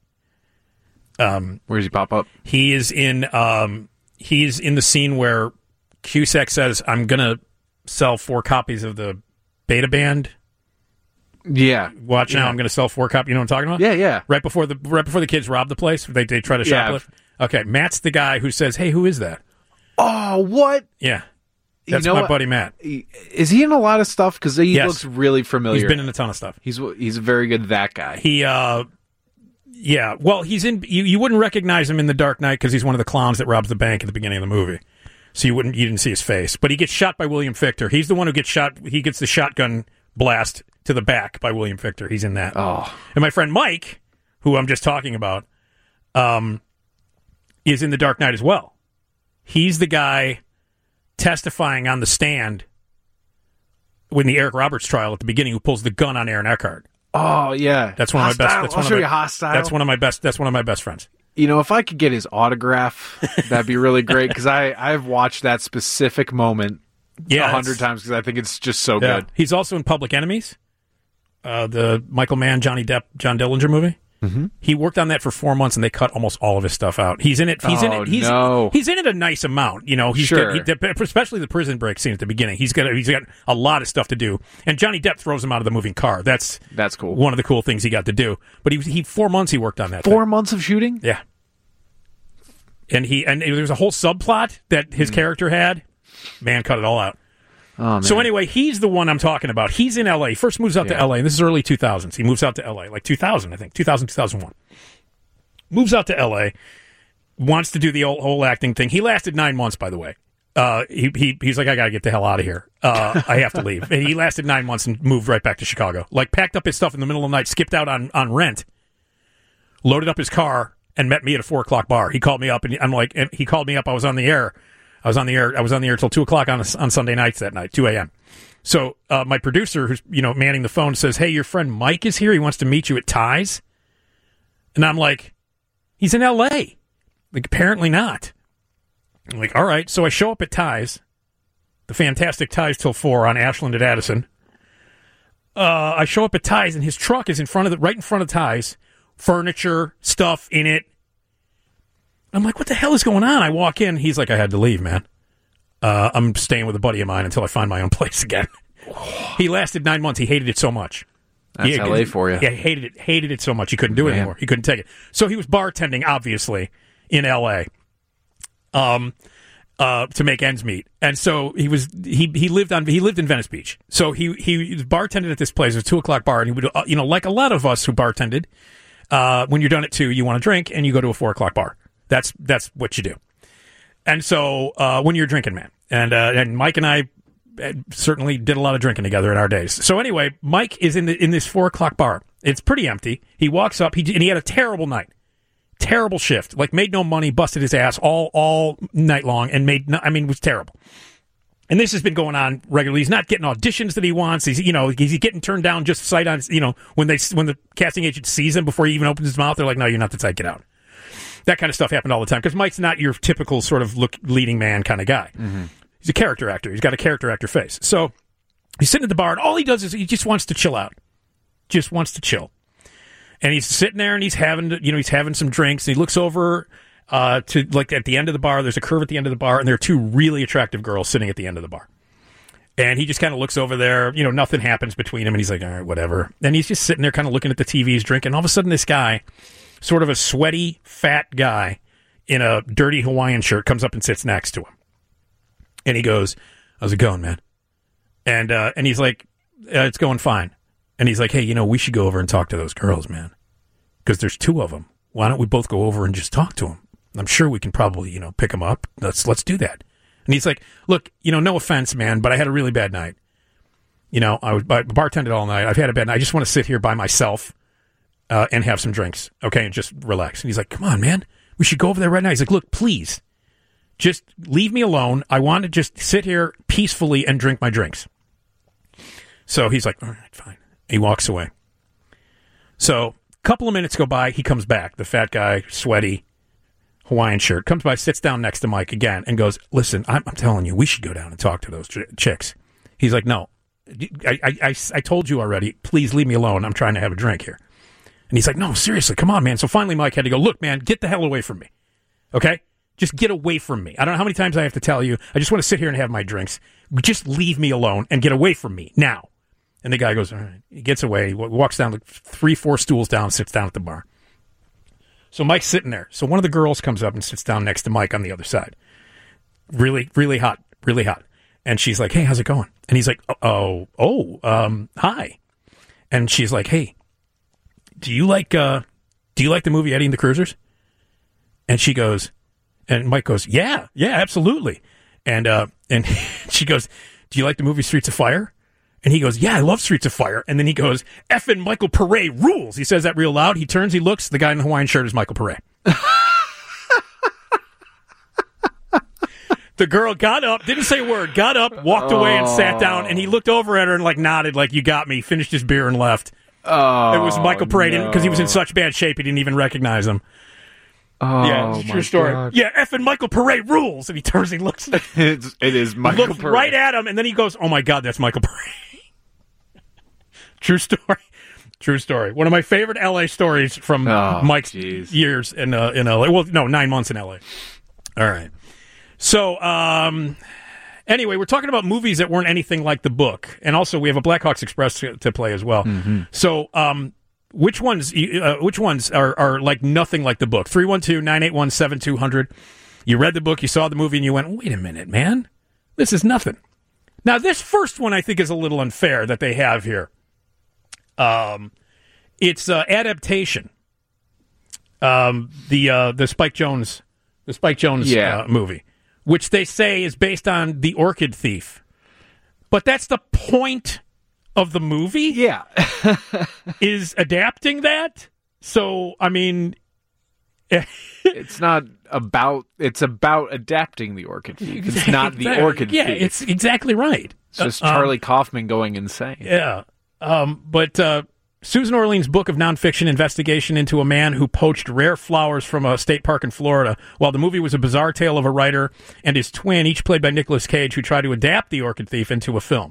Speaker 4: Um,
Speaker 5: Where does he pop up?
Speaker 4: He is in. Um, he's in the scene where Cusack says, "I'm gonna sell four copies of the Beta Band."
Speaker 5: Yeah.
Speaker 4: Watch
Speaker 5: yeah.
Speaker 4: now. I'm going to sell four copies. You know what I'm talking about?
Speaker 5: Yeah, yeah.
Speaker 4: Right before the right before the kids rob the place, they they try to shoplift. Yeah. Okay, Matt's the guy who says, "Hey, who is that?"
Speaker 5: Oh, what?
Speaker 4: Yeah, that's
Speaker 5: you know
Speaker 4: my
Speaker 5: what?
Speaker 4: buddy Matt.
Speaker 5: Is he in a lot of stuff? Because he
Speaker 4: Yes.
Speaker 5: looks really familiar.
Speaker 4: He's been in a ton of stuff.
Speaker 5: He's he's a very good that guy.
Speaker 4: He, uh, yeah. Well, he's in. You, you wouldn't recognize him in The Dark Knight because he's one of the clowns that robs the bank at the beginning of the movie. So you wouldn't you didn't see his face, but he gets shot by William Fichtner. He's the one who gets shot. He gets the shotgun blast to the back by William Fichtner. He's in that.
Speaker 5: Oh,
Speaker 4: and my friend Mike, who I'm just talking about, um, is in The Dark Knight as well. He's the guy testifying on the stand when the Eric Roberts trial at the beginning, who pulls the gun on Aaron Eckhart.
Speaker 5: Oh yeah,
Speaker 4: that's one
Speaker 5: Hostile.
Speaker 4: of my best. That's
Speaker 5: I'll
Speaker 4: one
Speaker 5: show
Speaker 4: of my,
Speaker 5: you Hostile.
Speaker 4: That's one of my best. That's one of my best friends.
Speaker 5: You know, if I could get his autograph, that'd be really great because I I've watched that specific moment
Speaker 4: yeah,
Speaker 5: a hundred times because I think it's just so
Speaker 4: yeah.
Speaker 5: good.
Speaker 4: He's also in Public Enemies, uh, the Michael Mann, Johnny Depp, John Dillinger movie.
Speaker 5: Mm-hmm.
Speaker 4: He worked on that for four months, and they cut almost all of his stuff out. He's in it. He's
Speaker 5: oh,
Speaker 4: in it. He's
Speaker 5: no.
Speaker 4: he's in it a nice amount. You know, he's
Speaker 5: sure.
Speaker 4: got, he, especially the prison break scene at the beginning. He's got he's got a lot of stuff to do. And Johnny Depp throws him out of the moving car. That's
Speaker 5: that's cool.
Speaker 4: One of the cool things he got to do. But he he four months he worked on that.
Speaker 5: Four
Speaker 4: thing.
Speaker 5: months of shooting.
Speaker 4: Yeah. And he and there was a whole subplot that his mm. character had. Man, cut it all out.
Speaker 5: Oh, man.
Speaker 4: So anyway, he's the one I'm talking about. He's in L A. He first moves out
Speaker 5: yeah.
Speaker 4: to L A, and this is early two thousands. He moves out to L A, like two thousand, I think, two thousand, two thousand one. Moves out to L A, wants to do the whole, whole acting thing. He lasted nine months, by the way. Uh, he, he He's like, I got to get the hell out of here. Uh, I have to leave. And he lasted nine months and moved right back to Chicago. Like, packed up his stuff in the middle of the night, skipped out on, on rent, loaded up his car, and met me at a four o'clock bar. He called me up, and I'm like, and he called me up. I was on the air. I was on the air. I was on the air till two o'clock on on Sunday nights that night, two a.m. So uh, my producer, who's you know manning the phone, says, "Hey, your friend Mike is here. He wants to meet you at Ty's." And I'm like, "He's in L A" Like, apparently not. I'm like, all right. So I show up at Ty's, the fantastic Ty's till four on Ashland at Addison. Uh, I show up at Ty's, and his truck is in front of the right in front of Ty's. Furniture, stuff in it. I'm like, what the hell is going on? I walk in. He's like, I had to leave, man. Uh, I'm staying with a buddy of mine until I find my own place again. He lasted nine months. He hated it so much.
Speaker 5: That's
Speaker 4: he,
Speaker 5: L A for you.
Speaker 4: Yeah, he hated it. Hated it so much. He couldn't do it
Speaker 5: Man.
Speaker 4: anymore. He couldn't take it. So he was bartending, obviously, in L A. Um, uh, to make ends meet. And so he was he he lived on he lived in Venice Beach. So he he was bartended at this place. It was a two o'clock bar, and he would uh, you know like a lot of us who bartended. Uh, when you're done at two, you want to drink, and you go to a four o'clock bar. That's that's what you do. And so uh, when you're drinking, man, and uh, and Mike and I certainly did a lot of drinking together in our days. So anyway, Mike is in the in this four o'clock bar. It's pretty empty. He walks up, he and he had a terrible night, terrible shift. Like made no money, busted his ass all all night long, and made no, I mean it was terrible. And this has been going on regularly. He's not getting auditions that he wants. He's, you know, he's getting turned down just sight on, you know, when they when the casting agent sees him before he even opens his mouth, they're like, no, you're not the type, get out. That kind of stuff happened all the time because Mike's not your typical sort of look leading man kind of guy.
Speaker 5: Mm-hmm.
Speaker 4: He's a character actor. He's got a character actor face. So he's sitting at the bar, and all he does is he just wants to chill out. Just wants to chill. And he's sitting there, and he's having, you know, he's having some drinks, and he looks over Uh, to like at the end of the bar, there's a curve at the end of the bar, and there are two really attractive girls sitting at the end of the bar. And he just kind of looks over there, you know, nothing happens between him, and he's like, all right, whatever. And he's just sitting there kind of looking at the T Vs, drinking. All of a sudden, this guy, sort of a sweaty, fat guy in a dirty Hawaiian shirt, comes up and sits next to him. And he goes, how's it going, man? And uh, and he's like, uh, it's going fine. And he's like, hey, you know, we should go over and talk to those girls, man. Because there's two of them. Why don't we both go over and just talk to them? I'm sure we can probably, you know, pick them up. Let's let's do that. And he's like, look, you know, no offense, man, but I had a really bad night. You know, I was I bartended all night. I've had a bad night. I just want to sit here by myself uh, and have some drinks, okay, and just relax. And he's like, come on, man, we should go over there right now. He's like, look, please, just leave me alone. I want to just sit here peacefully and drink my drinks. So he's like, all right, fine. He walks away. So a couple of minutes go by. He comes back, the fat guy, sweaty, Hawaiian shirt, comes by, sits down next to Mike again, and goes, listen, I'm, I'm telling you, we should go down and talk to those ch- chicks. He's like, no, I, I, I, I told you already. Please leave me alone. I'm trying to have a drink here. And he's like, no, seriously, come on, man. So finally Mike had to go, look, man, get the hell away from me. Okay? Just get away from me. I don't know how many times I have to tell you. I just want to sit here and have my drinks. Just leave me alone and get away from me now. And the guy goes, all right. He gets away. He walks down, like three, four stools down, sits down at the bar. So Mike's sitting there. So one of the girls comes up and sits down next to Mike on the other side. Really, really hot, really hot. And she's like, hey, how's it going? And he's like, oh, oh, um, hi. And she's like, hey, do you like, uh, do you like the movie Eddie and the Cruisers? And she goes, and Mike goes, yeah, yeah, absolutely. And, uh, and she goes, do you like the movie Streets of Fire? And he goes, yeah, I love Streets of Fire. And then he goes, effing Michael Pare rules. He says that real loud. He turns, he looks, the guy in the Hawaiian shirt is Michael Pare. The girl got up, didn't say a word, got up, walked away and sat down, and he looked over at her and like nodded like, you got me, finished his beer and left.
Speaker 5: Oh,
Speaker 4: it was Michael Pare
Speaker 5: no.
Speaker 4: because he was in such bad shape he didn't even recognize him.
Speaker 5: Oh,
Speaker 4: yeah, it's a true
Speaker 5: my
Speaker 4: story.
Speaker 5: God.
Speaker 4: Yeah, effing Michael Pare rules. And he turns, he looks.
Speaker 5: it's, it is Michael
Speaker 4: looks
Speaker 5: Pare.
Speaker 4: right at him, and then he goes, oh my God, that's Michael Pare. True story. True story. One of my favorite L A stories from
Speaker 5: Oh,
Speaker 4: Mike's
Speaker 5: geez.
Speaker 4: years in uh, in L A. Well, no, nine months in L A. All right. So, um, anyway, we're talking about movies that weren't anything like the book, and also we have a Blackhawks Express to, to play as well.
Speaker 5: Mm-hmm.
Speaker 4: So, um, which ones? Uh, which ones are, are like nothing like the book? three one two, nine eight one, seven two zero zero. You read the book, you saw the movie, and you went, "Wait a minute, man, this is nothing." Now, this first one I think is a little unfair that they have here. Um, it's uh, adaptation. Um, the uh, the Spike Jonze, the Spike Jonze
Speaker 5: Yeah.
Speaker 4: uh, movie, which they say is based on The Orchid Thief, but that's the point of the movie.
Speaker 5: Yeah,
Speaker 4: is adapting that. So I mean,
Speaker 5: it's not about. It's about adapting the Orchid Thief. It's not the
Speaker 4: Exactly.
Speaker 5: Orchid
Speaker 4: Yeah,
Speaker 5: Thief.
Speaker 4: it's exactly right.
Speaker 5: It's just
Speaker 4: Uh, um,
Speaker 5: Charlie Kaufman going insane.
Speaker 4: Yeah. Um, but uh, Susan Orlean's book of nonfiction investigation into a man who poached rare flowers from a state park in Florida, while the movie was a bizarre tale of a writer and his twin, each played by Nicolas Cage, who tried to adapt The Orchid Thief into a film.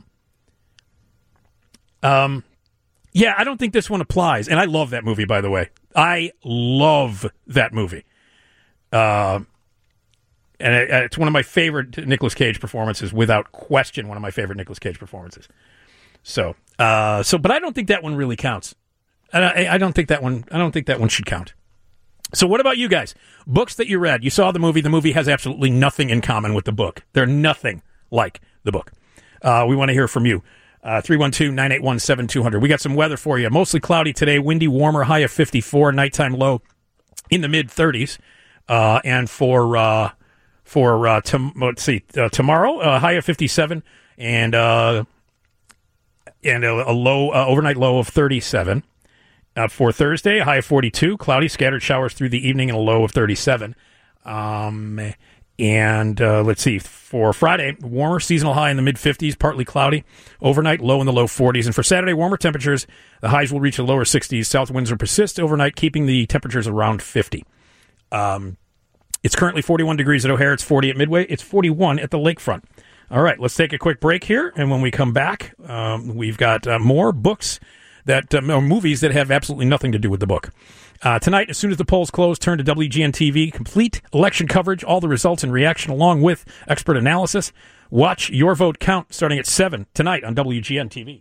Speaker 4: Um, yeah, I don't think this one applies. And I love that movie, by the way. I love that movie. Uh, and it, it's one of my favorite Nicolas Cage performances, without question, one of my favorite Nicolas Cage performances. So, uh, so, but I don't think that one really counts. I, I, I don't think that one. I don't think that one should count. So, what about you guys? Books that you read. You saw the movie. The movie has absolutely nothing in common with the book. They're nothing like the book. Uh, we want to hear from you. Uh, three one two, nine eight one, seven two zero zero. We got some weather for you. Mostly cloudy today. Windy, warmer. High of fifty-four. Nighttime low in the mid thirties. Uh, and for uh, for uh, tom- let's see, uh, tomorrow, uh, high of fifty-seven, and uh, and a, a low uh, overnight low of thirty-seven. Uh, for Thursday, a high of forty-two, cloudy, scattered showers through the evening, and a low of thirty-seven. Um, and uh, let's see, for Friday, warmer, seasonal high in the mid-fifties, partly cloudy, overnight low in the low forties. And for Saturday, warmer temperatures, the highs will reach the lower sixties. South winds will persist overnight, keeping the temperatures around fifty. Um, it's currently forty-one degrees at O'Hare. It's forty at Midway. It's forty-one at the lakefront. All right, let's take a quick break here, and when we come back, um, we've got uh, more books that um, or movies that have absolutely nothing to do with the book. Uh, tonight, as soon as the polls close, turn to W G N T V. Complete election coverage, all the results and reaction, along with expert analysis. Watch your vote count starting at seven tonight on W G N T V.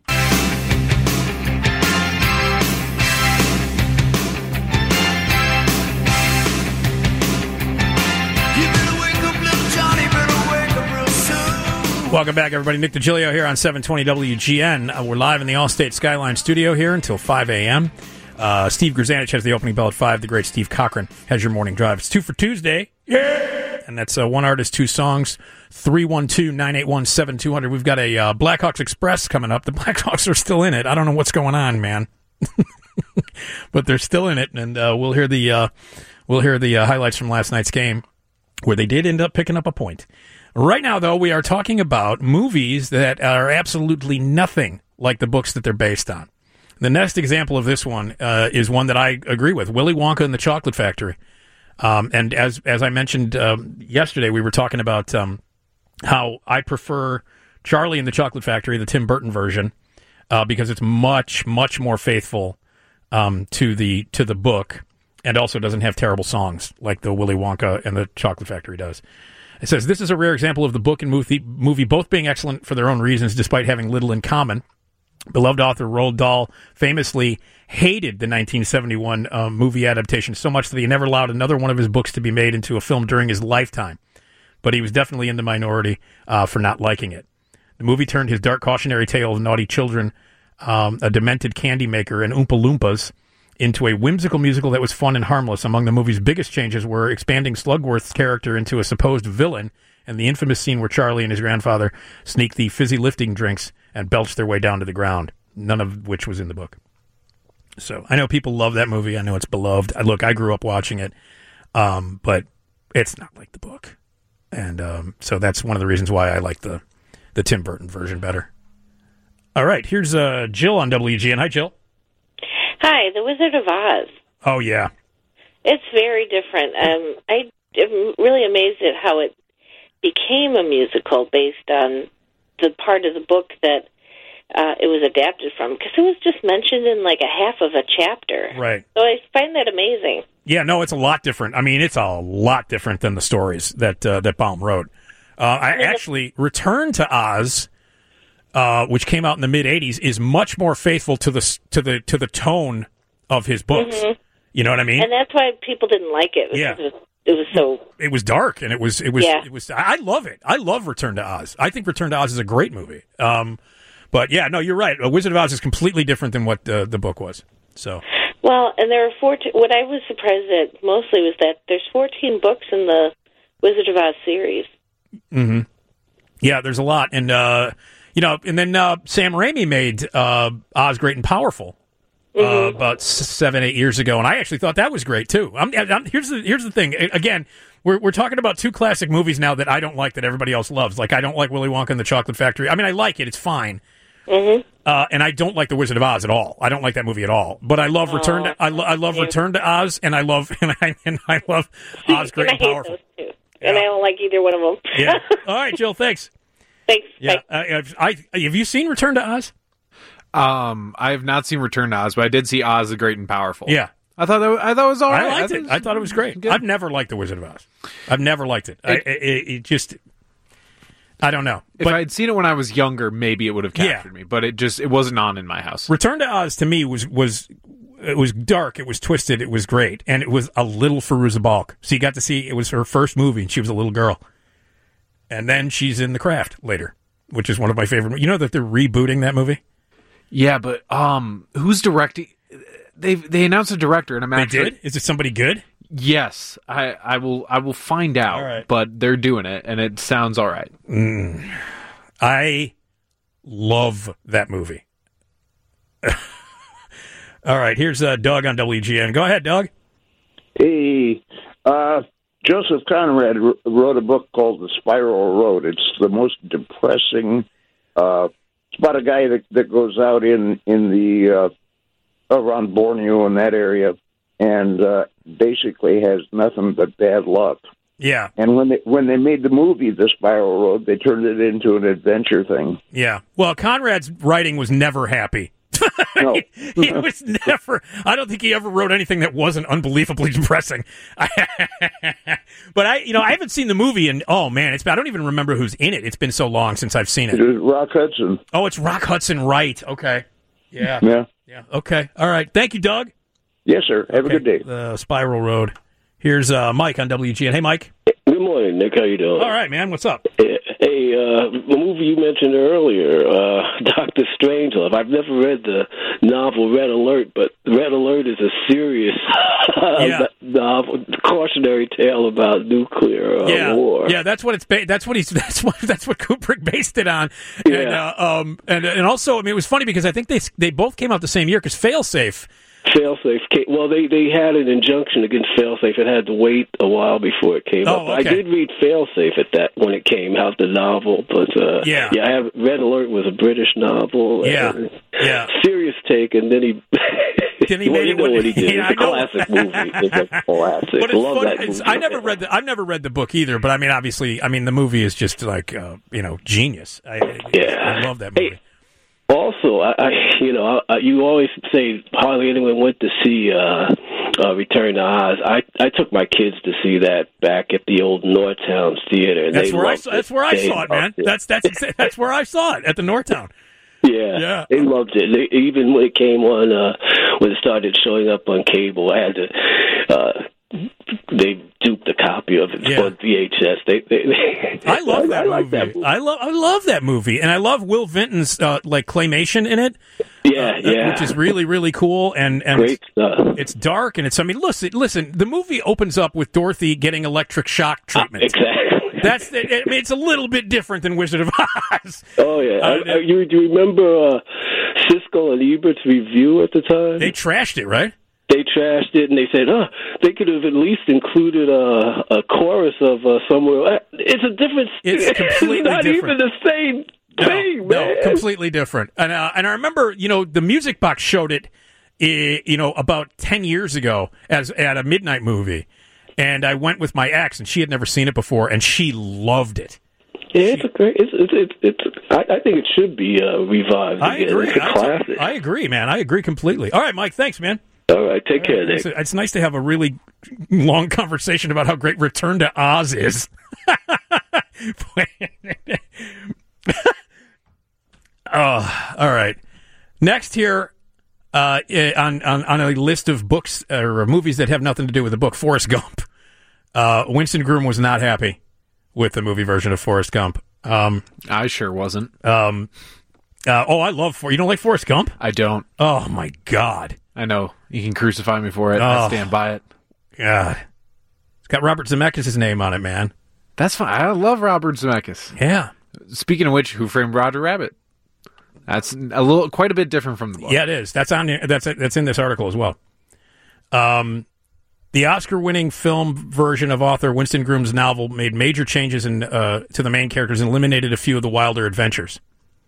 Speaker 4: Welcome back, everybody. Nick DiGilio here on seven twenty W G N. Uh, we're live in the Allstate Skyline studio here until five a.m. Uh, Steve Grzanich has the opening bell at five. The great Steve Cochran has your morning drive. It's two for Tuesday. Yeah! And that's uh, one artist, two songs. three one two, nine eight one, seven two zero zero. We've got a uh, Blackhawks Express coming up. The Blackhawks are still in it. I don't know what's going on, man. But they're still in it, and uh, we'll hear the uh, we'll hear the uh, highlights from last night's game, where they did end up picking up a point. Right now, though, we are talking about movies that are absolutely nothing like the books that they're based on. The next example of this one uh, is one that I agree with, Willy Wonka and the Chocolate Factory. Um, and as as I mentioned um, yesterday, we were talking about um, how I prefer Charlie and the Chocolate Factory, the Tim Burton version, uh, because it's much much more faithful um, to the to the book, and also doesn't have terrible songs like the Willy Wonka and the Chocolate Factory does. It says, this is a rare example of the book and movie, movie both being excellent for their own reasons, despite having little in common. Beloved author Roald Dahl famously hated the nineteen seventy-one um, movie adaptation so much that he never allowed another one of his books to be made into a film during his lifetime. But he was definitely in the minority uh, for not liking it. The movie turned his dark cautionary tale of naughty children, um, a demented candy maker, and Oompa Loompas into a whimsical musical that was fun and harmless. Among the movie's biggest changes were expanding Slugworth's character into a supposed villain and the infamous scene where Charlie and his grandfather sneak the fizzy lifting drinks and belch their way down to the ground, none of which was in the book. So I know people love that movie. I know it's beloved. I, look, I grew up watching it, um, but it's not like the book. And um, so that's one of the reasons why I like the, the Tim Burton version better. All right, here's uh, Jill on W G N. Hi, Jill.
Speaker 15: Hi, The Wizard of Oz.
Speaker 4: Oh, yeah.
Speaker 15: It's very different. Um, I am really amazed at how it became a musical based on the part of the book that uh, it was adapted from, because it was just mentioned in like a half of a chapter.
Speaker 4: Right.
Speaker 15: So I find that amazing.
Speaker 4: Yeah, no, it's a lot different. I mean, it's a lot different than the stories that uh, that Baum wrote. Uh, I actually, Return to Oz, uh, which came out in the mid eighties, is much more faithful to the to the to the tone of his books.
Speaker 15: Mm-hmm.
Speaker 4: You know what I mean?
Speaker 15: And that's why people didn't like it.
Speaker 4: Yeah.
Speaker 15: It was, it was so...
Speaker 4: It was dark, and it was it was
Speaker 15: Yeah.
Speaker 4: it was. I love it. I love Return to Oz. I think Return to Oz is a great movie. Um, but yeah, no, you're right. A Wizard of Oz is completely different than what uh, the book was. So
Speaker 15: Well, and there are fourteen... What I was surprised at mostly was that there's fourteen books in the Wizard of Oz series.
Speaker 4: hmm yeah, there's a lot, and uh, you know, and then uh, Sam Raimi made uh, Oz Great and Powerful. Uh, about s- seven, eight years ago, and I actually thought that was great too. I'm, I'm, here's the here's the thing. A- Again, we're we're talking about two classic movies now that I don't like that everybody else loves. Like I don't like Willy Wonka and the Chocolate Factory. I mean, I like it; it's fine.
Speaker 15: Mm-hmm.
Speaker 4: Uh, and I don't like The Wizard of Oz at all. I don't like that movie at all. But I love Return to I, lo- I love Return to Oz, and I love and I and I love Oz Great and
Speaker 15: and I hate
Speaker 4: Powerful.
Speaker 15: those two. And I don't like either one of them.
Speaker 4: Yeah. All right, Jill. Thanks.
Speaker 15: Thanks.
Speaker 4: Yeah. Uh, I, I have you seen Return to Oz?
Speaker 5: Um, I have not seen Return to Oz, but I did see Oz the Great and Powerful.
Speaker 4: Yeah.
Speaker 5: I thought that was, I thought it was all right.
Speaker 4: I liked
Speaker 5: I
Speaker 4: it. I thought it was great. I've never liked The Wizard of Oz. I've never liked it. I, it, it just, I don't know.
Speaker 5: If I had seen it when I was younger, maybe it would have captured me. But it just it wasn't on in my house.
Speaker 4: Return to Oz to me was was it was dark. It was twisted. It was great, and it was a little Fairuza Balk. So you got to see it was her first movie, and she was a little girl. And then she's in The Craft later, which is one of my favorite. You know that they're rebooting that movie.
Speaker 5: Yeah, but um, who's directing? They they announced a director, and I'm
Speaker 4: They
Speaker 5: actually
Speaker 4: did? Is it somebody good?
Speaker 5: Yes, I I will I will find out.
Speaker 4: All right.
Speaker 5: But they're doing it, and it sounds all right.
Speaker 4: Mm. I love that movie. All right, here's uh, Doug on W G N. Go ahead, Doug.
Speaker 16: Hey, uh, Joseph Conrad wr- wrote a book called The Spiral Road. It's the most depressing. Uh, it's about a guy that, that goes out in in the uh, around Borneo and that area, and uh, basically has nothing but bad luck.
Speaker 4: Yeah,
Speaker 16: And when they when they made the movie The Spiral Road, they turned it into an adventure thing.
Speaker 4: yeah. Well, Conrad's writing was never happy.
Speaker 16: No.
Speaker 4: He was never. I don't think he ever wrote anything that wasn't unbelievably depressing. But I, you know, I haven't seen the movie, and oh man, it's. I don't even remember who's in it. It's been so long since I've seen it.
Speaker 16: It was Rock Hudson.
Speaker 4: Oh, it's Rock Hudson, right? Okay. Yeah.
Speaker 16: Yeah.
Speaker 4: Yeah. Okay. All right. Thank you, Doug.
Speaker 16: Yes, sir. Have a good day.
Speaker 4: The Spiral Road. Here's uh, Mike on W G N. Hey, Mike.
Speaker 17: Good morning, Nick. How you doing?
Speaker 4: All right, man. What's up?
Speaker 17: Hey, uh, the movie you mentioned earlier, uh, Doctor Strangelove. I've never read the novel Red Alert, but Red Alert is a serious
Speaker 4: Yeah.
Speaker 17: novel, cautionary tale about nuclear uh,
Speaker 4: yeah,
Speaker 17: war.
Speaker 4: yeah. That's what it's. Ba- that's what he's. That's what. That's what Kubrick based it on. And,
Speaker 17: Yeah.
Speaker 4: uh, um. And and also, I mean, it was funny because I think they they both came out the same year because Failsafe.
Speaker 17: Failsafe came, well, they, they had an injunction against Failsafe. It had to wait a while before it came
Speaker 4: Oh,
Speaker 17: out.
Speaker 4: okay.
Speaker 17: I did read Failsafe at that when it came out, the novel. But uh,
Speaker 4: Yeah.
Speaker 17: yeah, I have Red Alert was a British novel.
Speaker 4: Yeah.
Speaker 17: and
Speaker 4: Yeah.
Speaker 17: serious take, and then he
Speaker 4: Then he
Speaker 17: well,
Speaker 4: made
Speaker 17: you
Speaker 4: it
Speaker 17: know
Speaker 4: when
Speaker 17: what he did.
Speaker 4: Yeah,
Speaker 17: It's
Speaker 4: I
Speaker 17: a
Speaker 4: know.
Speaker 17: classic movie. It's a classic.
Speaker 4: But it's
Speaker 17: Love
Speaker 4: funny.
Speaker 17: that
Speaker 4: It's,
Speaker 17: movie.
Speaker 4: I never read the. I've never read the book either. But I mean, obviously, I mean, the movie is just like uh, you know, genius. I,
Speaker 17: Yeah.
Speaker 4: I love that movie.
Speaker 17: Hey, also, I, I you know, I, you always say hardly anyone went to see uh, uh, Return to Oz. I I took my kids to see that back at the old Northtown Theater. And
Speaker 4: That's
Speaker 17: they
Speaker 4: where I
Speaker 17: loved
Speaker 4: saw. That's where I
Speaker 17: They
Speaker 4: saw it, man.
Speaker 17: loved it.
Speaker 4: That's that's that's where I saw it at the Northtown.
Speaker 17: Yeah,
Speaker 4: Yeah.
Speaker 17: they loved it. They, even when it came on, uh, when it started showing up on cable, I had to. Uh, they duped a copy of it
Speaker 4: Yeah.
Speaker 17: on V H S. They, they, they
Speaker 4: I love that,
Speaker 17: I like
Speaker 4: movie.
Speaker 17: that movie.
Speaker 4: I love I love that movie, and I love Will Vinton's uh, like claymation in it.
Speaker 17: Yeah,
Speaker 4: uh,
Speaker 17: yeah.
Speaker 4: which is really really cool and and
Speaker 17: Great
Speaker 4: it's,
Speaker 17: stuff.
Speaker 4: it's dark and it's. I mean, listen, listen. The movie opens up with Dorothy getting electric shock treatment.
Speaker 17: Uh, exactly.
Speaker 4: That's. I mean, it's a little bit different than Wizard of Oz.
Speaker 17: Oh yeah,
Speaker 4: Uh,
Speaker 17: I, I, you do you remember uh, Siskel and Ebert's review at the time?
Speaker 4: They trashed it, right?
Speaker 17: They trashed it, and they said, "Oh, they could have at least included a, a chorus of uh, somewhere." It's a different.
Speaker 4: It's completely
Speaker 17: not
Speaker 4: different.
Speaker 17: even the same thing,
Speaker 4: No,
Speaker 17: man.
Speaker 4: completely different. And uh, and I remember, you know, the Music Box showed it, uh, you know, about ten years ago as at a midnight movie, and I went with my ex, and she had never seen it before, and she loved it.
Speaker 17: Yeah, it's a great. It's it's it's. it's I, I think it should be uh, revived.
Speaker 4: I
Speaker 17: again.
Speaker 4: agree.
Speaker 17: It's a
Speaker 4: I,
Speaker 17: classic.
Speaker 4: I agree, man. I agree completely. All right, Mike. Thanks, man.
Speaker 17: All right, take care, Nick.
Speaker 4: It's, it's nice to have a really long conversation about how great Return to Oz is. Oh, all right. Next here uh, on, on on a list of books or movies that have nothing to do with the book, Forrest Gump. Uh, Winston Groom was not happy with the movie version of Forrest Gump. Um,
Speaker 5: I sure wasn't.
Speaker 4: Um, uh, oh, I love For. You don't like Forrest Gump?
Speaker 5: I don't.
Speaker 4: Oh my God.
Speaker 5: I know. You can crucify me for it.
Speaker 4: Oh.
Speaker 5: I stand by it.
Speaker 4: God. It's got Robert Zemeckis' name on it, man.
Speaker 5: That's fine. I love Robert Zemeckis.
Speaker 4: Yeah.
Speaker 5: Speaking of which, Who Framed Roger Rabbit? That's a little, quite a bit different from the book.
Speaker 4: Yeah, it is. That's on. That's that's in this article as well. Um, the Oscar-winning film version of author Winston Groom's novel made major changes in uh, to the main characters and eliminated a few of the wilder adventures.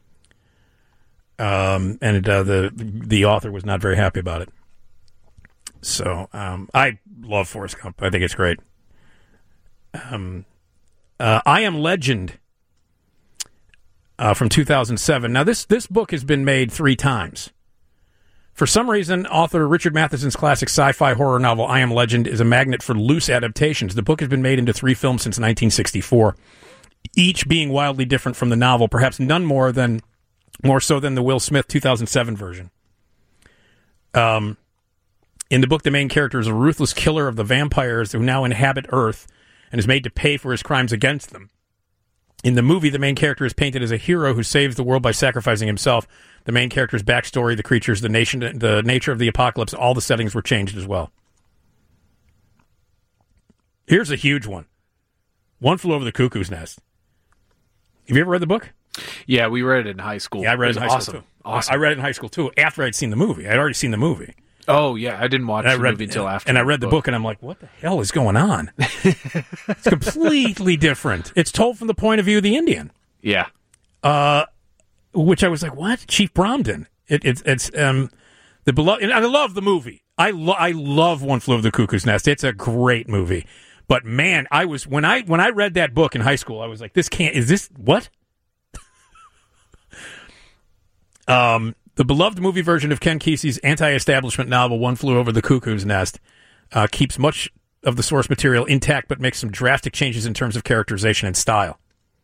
Speaker 4: Um, and uh, the the author was not very happy about it. So um, I love Forrest Gump. I think it's great. Um, uh, I Am Legend uh, from two thousand seven. Now this this book has been made three times. For some reason, author Richard Matheson's classic sci-fi horror novel I Am Legend is a magnet for loose adaptations. The book has been made into three films since nineteen sixty-four, each being wildly different from the novel. Perhaps none more than. More so than the Will Smith two thousand seven version. Um, in the book, the main character is a ruthless killer of the vampires who now inhabit Earth and is made to pay for his crimes against them. In the movie, the main character is painted as a hero who saves the world by sacrificing himself. The main character's backstory, the creatures, the nation, the nature of the apocalypse, all the settings were changed as well. Here's a huge one. One Flew Over the Cuckoo's Nest. Have you ever read the book?
Speaker 5: Yeah, we read it in high school.
Speaker 4: Yeah, I read it,
Speaker 5: it
Speaker 4: in high
Speaker 5: awesome.
Speaker 4: school too.
Speaker 5: Awesome.
Speaker 4: I read it in high school too. After I'd seen the movie, I'd already seen the movie.
Speaker 5: Oh yeah, I didn't watch
Speaker 4: And I
Speaker 5: the
Speaker 4: read,
Speaker 5: movie until after.
Speaker 4: And I read the book, and I'm like, "What the hell is going on?" It's completely different. It's told from the point of view of the Indian.
Speaker 5: Yeah.
Speaker 4: Uh, which I was like, "What?" Chief Bromden. It, it, it's um the beloved. And I love the movie. I lo- I love One Flew Over the Cuckoo's Nest. It's a great movie. But man, I was when I when I read that book in high school, I was like, "This can't. Is this what?" Um, the beloved movie version of Ken Kesey's anti-establishment novel, One Flew Over the Cuckoo's Nest, uh, keeps much of the source material intact, but makes some drastic changes in terms of characterization and style.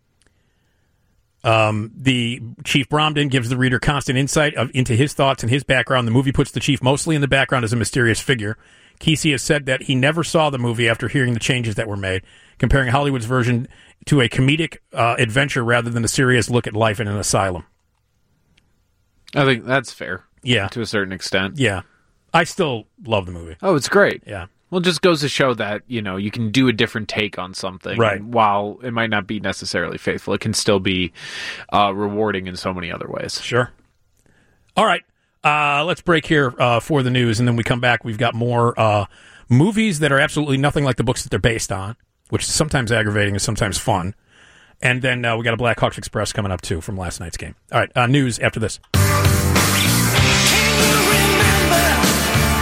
Speaker 4: Um, the Chief Bromden gives the reader constant insight of, into his thoughts and his background. The movie puts the chief mostly in the background as a mysterious figure. Kesey has said that he never saw the movie after hearing the changes that were made, comparing Hollywood's version to a comedic uh, adventure rather than a serious look at life in an asylum.
Speaker 5: I think that's fair.
Speaker 4: Yeah.
Speaker 5: To a certain extent.
Speaker 4: Yeah. I still love the movie.
Speaker 5: Oh, it's great.
Speaker 4: Yeah.
Speaker 5: Well, it just goes to show that, you know, you can do a different take on something.
Speaker 4: Right.
Speaker 5: And while it might not be necessarily faithful, it can still be uh, rewarding in so many other ways.
Speaker 4: Sure. All right. Uh, let's break here uh, for the news, and then we come back. We've got more uh, movies that are absolutely nothing like the books that they're based on, which is sometimes aggravating and sometimes fun. And then uh, we got a Blackhawks Express coming up, too, from last night's game. All right. Uh, news after this.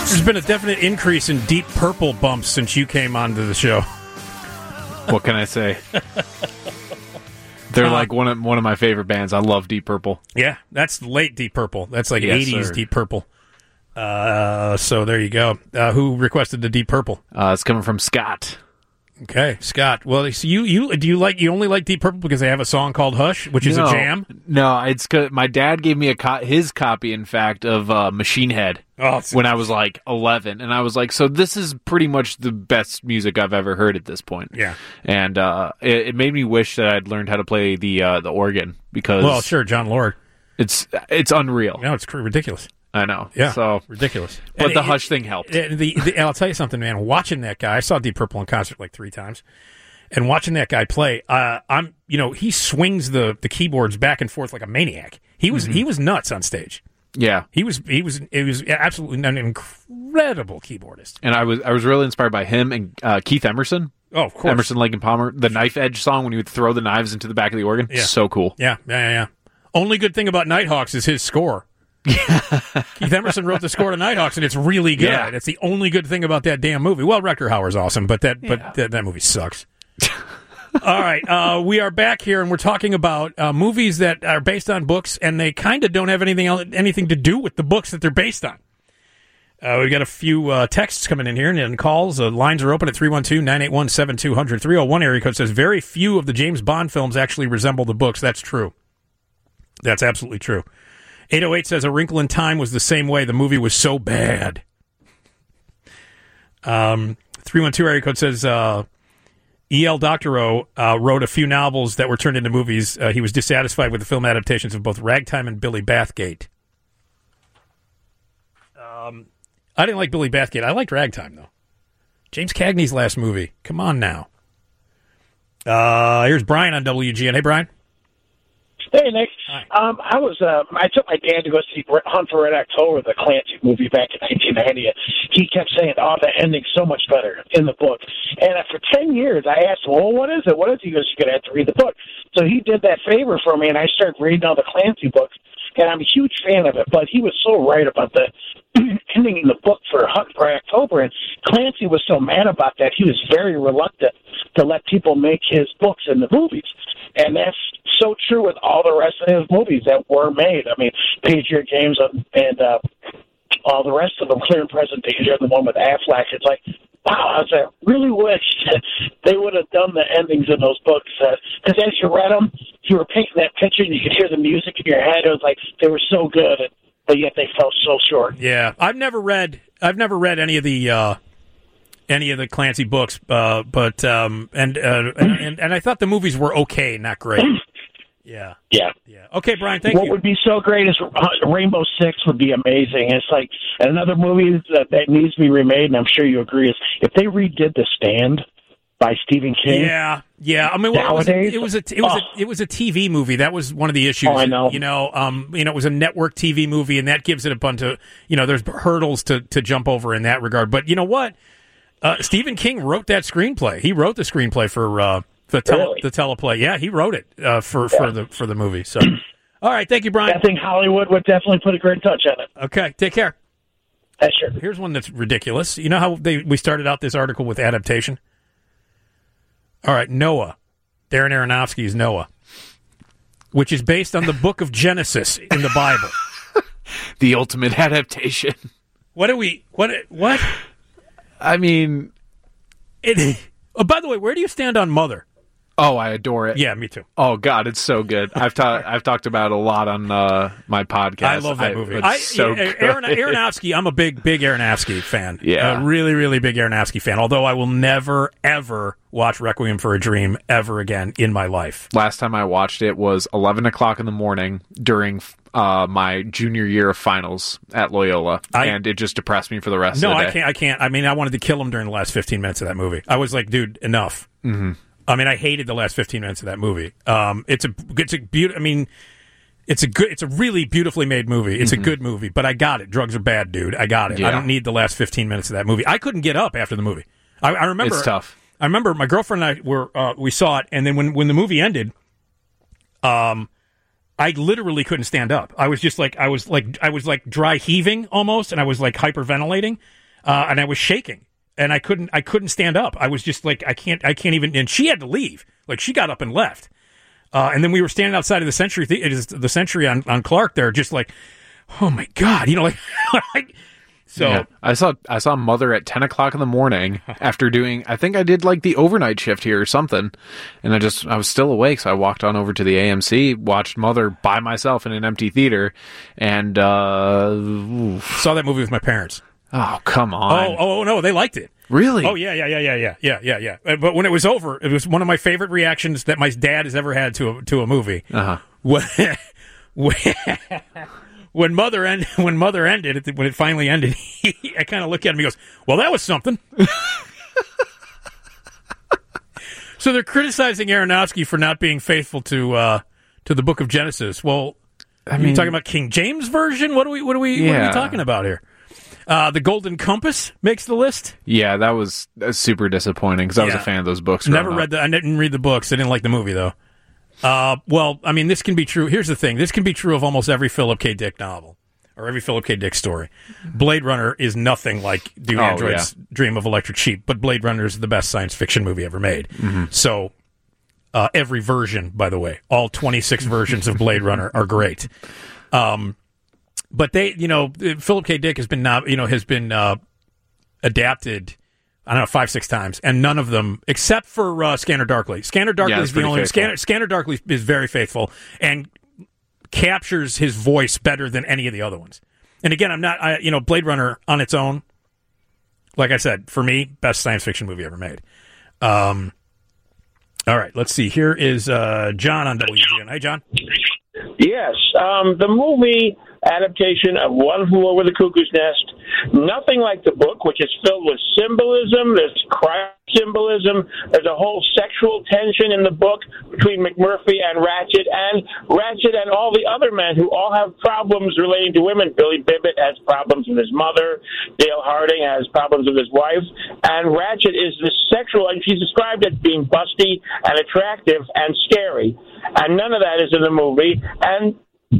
Speaker 4: There's been a definite increase in Deep Purple bumps since you came onto the show.
Speaker 5: What can I say? They're
Speaker 4: Uh,
Speaker 5: like one of one of my favorite bands. I love Deep Purple.
Speaker 4: Yeah, that's late Deep Purple. That's like
Speaker 5: Yes,
Speaker 4: eighties
Speaker 5: sir.
Speaker 4: Deep Purple. Uh, so there you go. Uh, who requested the Deep Purple?
Speaker 5: Uh, it's coming from Scott.
Speaker 4: Okay, Scott. Well, so you you do you like you only like Deep Purple because they have a song called Hush, which is
Speaker 5: No,
Speaker 4: a jam?
Speaker 5: No, it's 'cause my dad gave me a co- his copy, in fact, of uh, Machine Head
Speaker 4: Oh,
Speaker 5: when I was like eleven, and I was like, so this is pretty much the best music I've ever heard at this point.
Speaker 4: Yeah.
Speaker 5: And uh, it, it made me wish that I'd learned how to play the uh, the organ because
Speaker 4: Well, sure, John Lord.
Speaker 5: it's it's unreal.
Speaker 4: No, it's cr- ridiculous.
Speaker 5: I know.
Speaker 4: Yeah,
Speaker 5: So
Speaker 4: ridiculous.
Speaker 5: But
Speaker 4: And
Speaker 5: the
Speaker 4: it-
Speaker 5: Hush thing helped.
Speaker 4: The, the, the, and I'll tell you something, man. Watching that guy, I saw Deep Purple in concert like three times, and watching that guy play, uh, I'm, you know, he swings the, the keyboards back and forth like a maniac. He was
Speaker 5: Mhm.
Speaker 4: he was nuts on stage.
Speaker 5: Yeah.
Speaker 4: He was he was it was absolutely an incredible keyboardist.
Speaker 5: And I was I was really inspired by him and uh, Keith Emerson.
Speaker 4: Oh, of course.
Speaker 5: Emerson, Lake and Palmer. The Knife Edge song when he would throw the knives into the back of the organ.
Speaker 4: Yeah.
Speaker 5: So cool.
Speaker 4: Yeah, yeah, yeah, yeah. Only good thing about Nighthawks is his score. Keith Emerson wrote the score to Nighthawks, and it's really good.
Speaker 5: Yeah.
Speaker 4: It's the only good thing about that damn movie. Well, Rutger Hauer's awesome, but that but that, that movie sucks. All right, uh, we are back here, and we're talking about uh, movies that are based on books, and they kind of don't have anything else, anything to do with the books that they're based on. Uh, we've got a few uh, texts coming in here, and, and calls. Uh, lines are open at three one two, nine eight one, seven two zero zero. three oh one area code says, very few of the James Bond films actually resemble the books. That's true. That's absolutely true. eight oh eight says, A Wrinkle in Time was the same way. The movie was so bad. Um, three one two area code says, uh, E L. Doctorow uh, wrote a few novels that were turned into movies. Uh, he was dissatisfied with the film adaptations of both Ragtime and Billy Bathgate. Um, I didn't like Billy Bathgate. I liked Ragtime, though. James Cagney's last movie. Come on now. Uh, here's Brian on W G N. Hey, Brian.
Speaker 18: Hey, Nick. Um, I was uh, I took my dad to go see Hunt for Red October, the Clancy movie back in nineteen ninety. He kept saying, "Oh, the ending's so much better in the book." And uh, for ten years, I asked him, "Well, what is it? What is it?" He goes, "You're gonna have to read the book." So he did that favor for me, and I started reading all the Clancy books. And I'm a huge fan of it. But he was so right about the ending in the book for Hunt for Red October, and Clancy was so mad about that. He was very reluctant to let people make his books in the movies. And that's so true with all the rest of his movies that were made. I mean, Patriot Games and uh, all the rest of them, Clear and Present Danger, the one with Affleck. It's like, wow, I was like, really wish they would have done the endings in those books. Because uh, as you read them, you were painting that picture and you could hear the music in your head. It was like they were so good, but yet they fell so short.
Speaker 4: Yeah, I've never read. I've never read any of the uh, any of the Clancy books, uh, but um, and, uh, and and I thought the movies were okay, not great. Yeah,
Speaker 18: yeah,
Speaker 4: yeah. Okay, Brian, thank
Speaker 18: what
Speaker 4: you.
Speaker 18: What would be so great is uh, Rainbow Six would be amazing. It's like another movie that, that needs to be remade, and I'm sure you agree, is if they redid The Stand by Stephen King.
Speaker 4: Yeah, yeah. I mean, well,
Speaker 18: nowadays,
Speaker 4: it was a, it was a, it was,
Speaker 18: oh.
Speaker 4: a, it was a T V movie. That was one of the issues.
Speaker 18: Oh, I know.
Speaker 4: You know, um, you know, it was a network T V movie, and that gives it a bunch of, you know, there's hurdles to to jump over in that regard. But you know what? Uh, Stephen King wrote that screenplay. He wrote the screenplay for uh, the tele,
Speaker 18: Really?
Speaker 4: the teleplay. Yeah, he wrote it uh, for for the for the movie. So, all right, thank you, Brian.
Speaker 18: I think Hollywood would definitely put a great touch on it.
Speaker 4: Okay, take care.
Speaker 18: Uh, sure.
Speaker 4: Here's one that's ridiculous. You know how they we started out this article with adaptation? All right, Noah. Darren Aronofsky's Noah, which is based on the book of Genesis in the Bible.
Speaker 5: The ultimate adaptation.
Speaker 4: What do we... What? What?
Speaker 5: I mean...
Speaker 4: It, oh, by the way, where do you stand on Mother?
Speaker 5: Oh, I adore it.
Speaker 4: Yeah, me too.
Speaker 5: Oh God, it's so good. I've ta- I've talked about it a lot on uh, my podcast.
Speaker 4: I love that movie.
Speaker 5: It's
Speaker 4: I,
Speaker 5: so
Speaker 4: yeah,
Speaker 5: good.
Speaker 4: Aaron, Aronofsky, I'm a big, big Aronofsky fan.
Speaker 5: Yeah.
Speaker 4: A really, really big Aronofsky fan. Although I will never, ever watch Requiem for a Dream ever again in my life.
Speaker 5: Last time I watched it was eleven o'clock in the morning during uh, my junior year of finals at Loyola,
Speaker 4: I-
Speaker 5: and it just depressed me for the rest
Speaker 4: No,
Speaker 5: of the
Speaker 4: I
Speaker 5: day.
Speaker 4: can't. I can't. I mean, I wanted to kill him during the last fifteen minutes of that movie. I was like, dude, enough.
Speaker 5: Mm-hmm.
Speaker 4: I mean, I hated the last fifteen minutes of that movie. Um, it's a, it's a beaut. I mean, it's a good, it's a really beautifully made movie. It's
Speaker 5: Mhm.
Speaker 4: a good movie. But I got it. Drugs are bad, dude. I got it.
Speaker 5: Yeah.
Speaker 4: I don't need the last fifteen minutes of that movie. I couldn't get up after the movie. I, I remember
Speaker 5: It's tough.
Speaker 4: I remember my girlfriend and I were uh, we saw it, and then when when the movie ended, um, I literally couldn't stand up. I was just like I was like I was like dry heaving almost, and I was like hyperventilating. uh, and I was shaking, and I couldn't I couldn't stand up. I was just like I can't I can't even. And she had to leave. Like she got up and left. Uh, and then we were standing outside of the Century. Th- it is the Century on, on Clark. There, just like, oh my god, you know, like. like so
Speaker 5: yeah. I saw I saw Mother at ten o'clock in the morning after doing. I think I did like the overnight shift here or something, and I just I was still awake, so I walked on over to the A M C, watched Mother by myself in an empty theater, and uh,
Speaker 4: saw that movie with my parents.
Speaker 5: Oh come on!
Speaker 4: Oh oh no, they liked it.
Speaker 5: Really?
Speaker 4: Oh yeah yeah yeah yeah yeah yeah yeah yeah. Uh, But when it was over, it was one of my favorite reactions that my dad has ever had to a, to a movie.
Speaker 5: Uh huh.
Speaker 4: When, when, when Mother end, when Mother ended, when it finally ended, he, I kind of look at him. He goes, "Well, that was something." So they're criticizing Aronofsky for not being faithful to uh, to the Book of Genesis. Well, I mean, are you talking about King James version? What are we what are we
Speaker 5: yeah.
Speaker 4: what are we talking about here? Uh, the Golden Compass makes the list.
Speaker 5: Yeah, that was uh, super disappointing because I was
Speaker 4: Yeah.
Speaker 5: a fan of those books.
Speaker 4: Never
Speaker 5: growing
Speaker 4: read the. I didn't read the books. I didn't like the movie though. Uh, well, I mean, this can be true. Here's the thing: this can be true of almost every Philip K. Dick novel or every Philip K. Dick story. Blade Runner is nothing like Do
Speaker 5: Oh,
Speaker 4: Androids
Speaker 5: yeah.
Speaker 4: Dream of Electric Sheep, but Blade Runner is the best science fiction movie ever made.
Speaker 5: Mhm.
Speaker 4: So, uh, every version, by the way, all twenty-six versions of Blade Runner are great. Um, but they, you know, Philip K. Dick has been, not, you know, has been uh, adapted. I don't know, five, six times, and none of them, except for uh, Scanner Darkly. Scanner Darkly
Speaker 5: Yeah,
Speaker 4: is
Speaker 5: it's
Speaker 4: the
Speaker 5: pretty
Speaker 4: only
Speaker 5: faithful.
Speaker 4: Scanner, Scanner Darkly is very faithful and captures his voice better than any of the other ones. And again, I'm not, I, you know, Blade Runner on its own, like I said, for me, best science fiction movie ever made. Um, all right, let's see. Here is uh, John on W G N. Hey, John.
Speaker 18: Yes, um, the movie adaptation of One Flew Over the Cuckoo's Nest, nothing like the book, which is filled with symbolism. There's crime symbolism. There's a whole sexual tension in the book between McMurphy and Ratchet, and Ratchet and all the other men who all have problems relating to women. Billy Bibbit has problems with his mother. Dale Harding has problems with his wife. And Ratchet is this sexual, and she's described as being busty and attractive and scary. And none of that is in the movie. And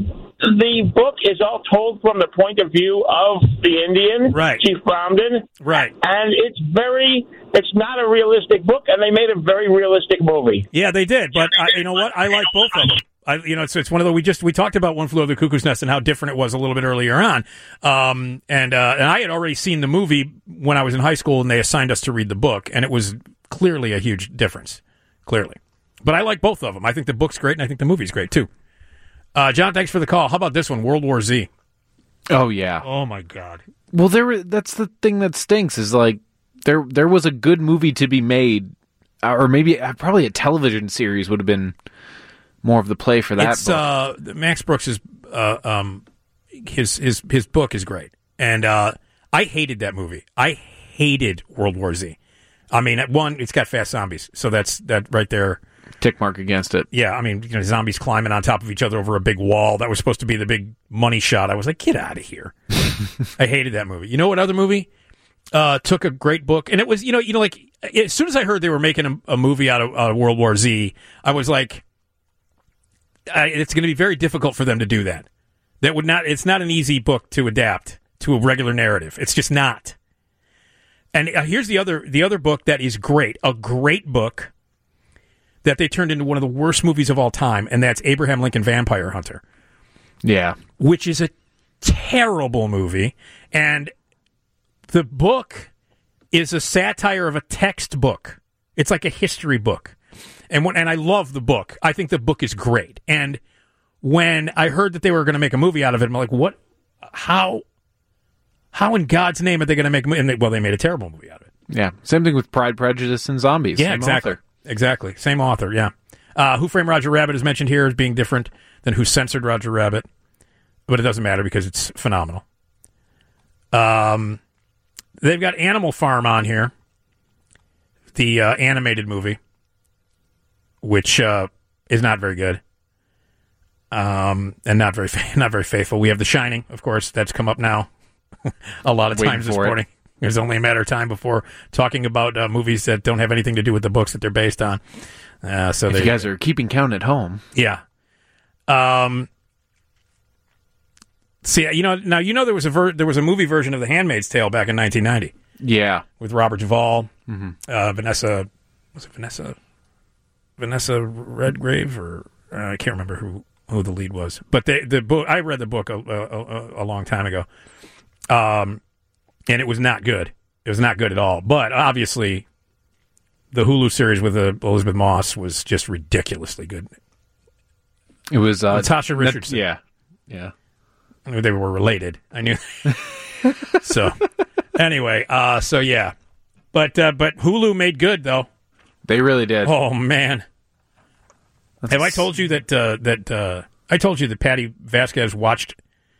Speaker 18: the book is all told from the point of view of the Indian,
Speaker 4: right.
Speaker 18: Chief Bromden.
Speaker 4: Right.
Speaker 18: And it's very, it's not a realistic book, and they made a very realistic movie.
Speaker 4: Yeah, they did, but I, you know what? I like both of them. I, you know, it's it's one of the we just we talked about One Flew Over the Cuckoo's Nest and how different it was a little bit earlier on, um, and uh, and I had already seen the movie when I was in high school, and they assigned us to read the book, and it was clearly a huge difference, clearly. But I like both of them. I think the book's great, and I think the movie's great too. Uh, John, thanks for the call. How about this one, World War Z?
Speaker 5: Oh yeah.
Speaker 4: Oh my God.
Speaker 5: Well, there. were- That's the thing that stinks. Is like there. There was a good movie to be made, uh, or maybe uh, probably a television series would have been more of the play for that.
Speaker 4: It's
Speaker 5: book.
Speaker 4: uh, Max Brooks' uh, um, his his his book is great, and uh, I hated that movie. I hated World War Z. I mean, at one, it's got fast zombies, so that's that right there.
Speaker 5: Tick mark against it.
Speaker 4: Yeah, I mean, you know, zombies climbing on top of each other over a big wall. That was supposed to be the big money shot. I was like, get out of here. I hated that movie. You know what other movie uh, took a great book? And it was, you know, you know, like, as soon as I heard they were making a, a movie out of uh, World War Z, I was like, I, it's going to be very difficult for them to do that. That would not, it's not an easy book to adapt to a regular narrative. It's just not. And uh, here's the other, the other book that is great, a great book that they turned into one of the worst movies of all time, and that's Abraham Lincoln Vampire Hunter.
Speaker 5: Yeah.
Speaker 4: Which is a terrible movie, and the book is a satire of a textbook. It's like a history book. And when, and I love the book. I think the book is great. And when I heard that they were going to make a movie out of it, I'm like, what? How? How in God's name are they going to make a movie? And they, well, they made a terrible movie out of it.
Speaker 5: Yeah. Same thing with Pride, Prejudice, and Zombies.
Speaker 4: Yeah,
Speaker 5: Same
Speaker 4: exactly.
Speaker 5: author.
Speaker 4: Exactly. Same author, yeah. Uh, Who Framed Roger Rabbit is mentioned here as being different than Who Censored Roger Rabbit, but it doesn't matter because it's phenomenal. Um, they've got Animal Farm on here, the uh, animated movie, which uh, is not very good, um, and not very not very faithful. We have The Shining, of course, that's come up now a lot of
Speaker 5: Waiting
Speaker 4: times this
Speaker 5: for it.
Speaker 4: morning. There's only a matter of time before talking about uh, movies that don't have anything to do with the books that they're based on. Uh, so
Speaker 5: If
Speaker 4: there
Speaker 5: you guys are keeping count at home.
Speaker 4: yeah. Um, See, you know, now you know there was a ver- there was a movie version of The Handmaid's Tale back in nineteen ninety.
Speaker 5: Yeah,
Speaker 4: with Robert Duvall,
Speaker 5: Mhm.
Speaker 4: uh, Vanessa, was it Vanessa, Vanessa Redgrave, or uh, I can't remember who, who the lead was. But the the book, I read the book a, a, a, a long time ago, um, and it was not good. It was not good at all. But obviously, the Hulu series with uh, Elizabeth Moss was just ridiculously good.
Speaker 5: It was uh,
Speaker 4: Natasha
Speaker 5: Nat-
Speaker 4: Richardson.
Speaker 5: yeah, yeah.
Speaker 4: I knew they were related. I knew. so, anyway, uh, so yeah, but uh, but Hulu made good though.
Speaker 5: They really did.
Speaker 4: Oh man,
Speaker 5: That's...
Speaker 4: have I told you that uh, that uh, I told you that Patty Vasquez watched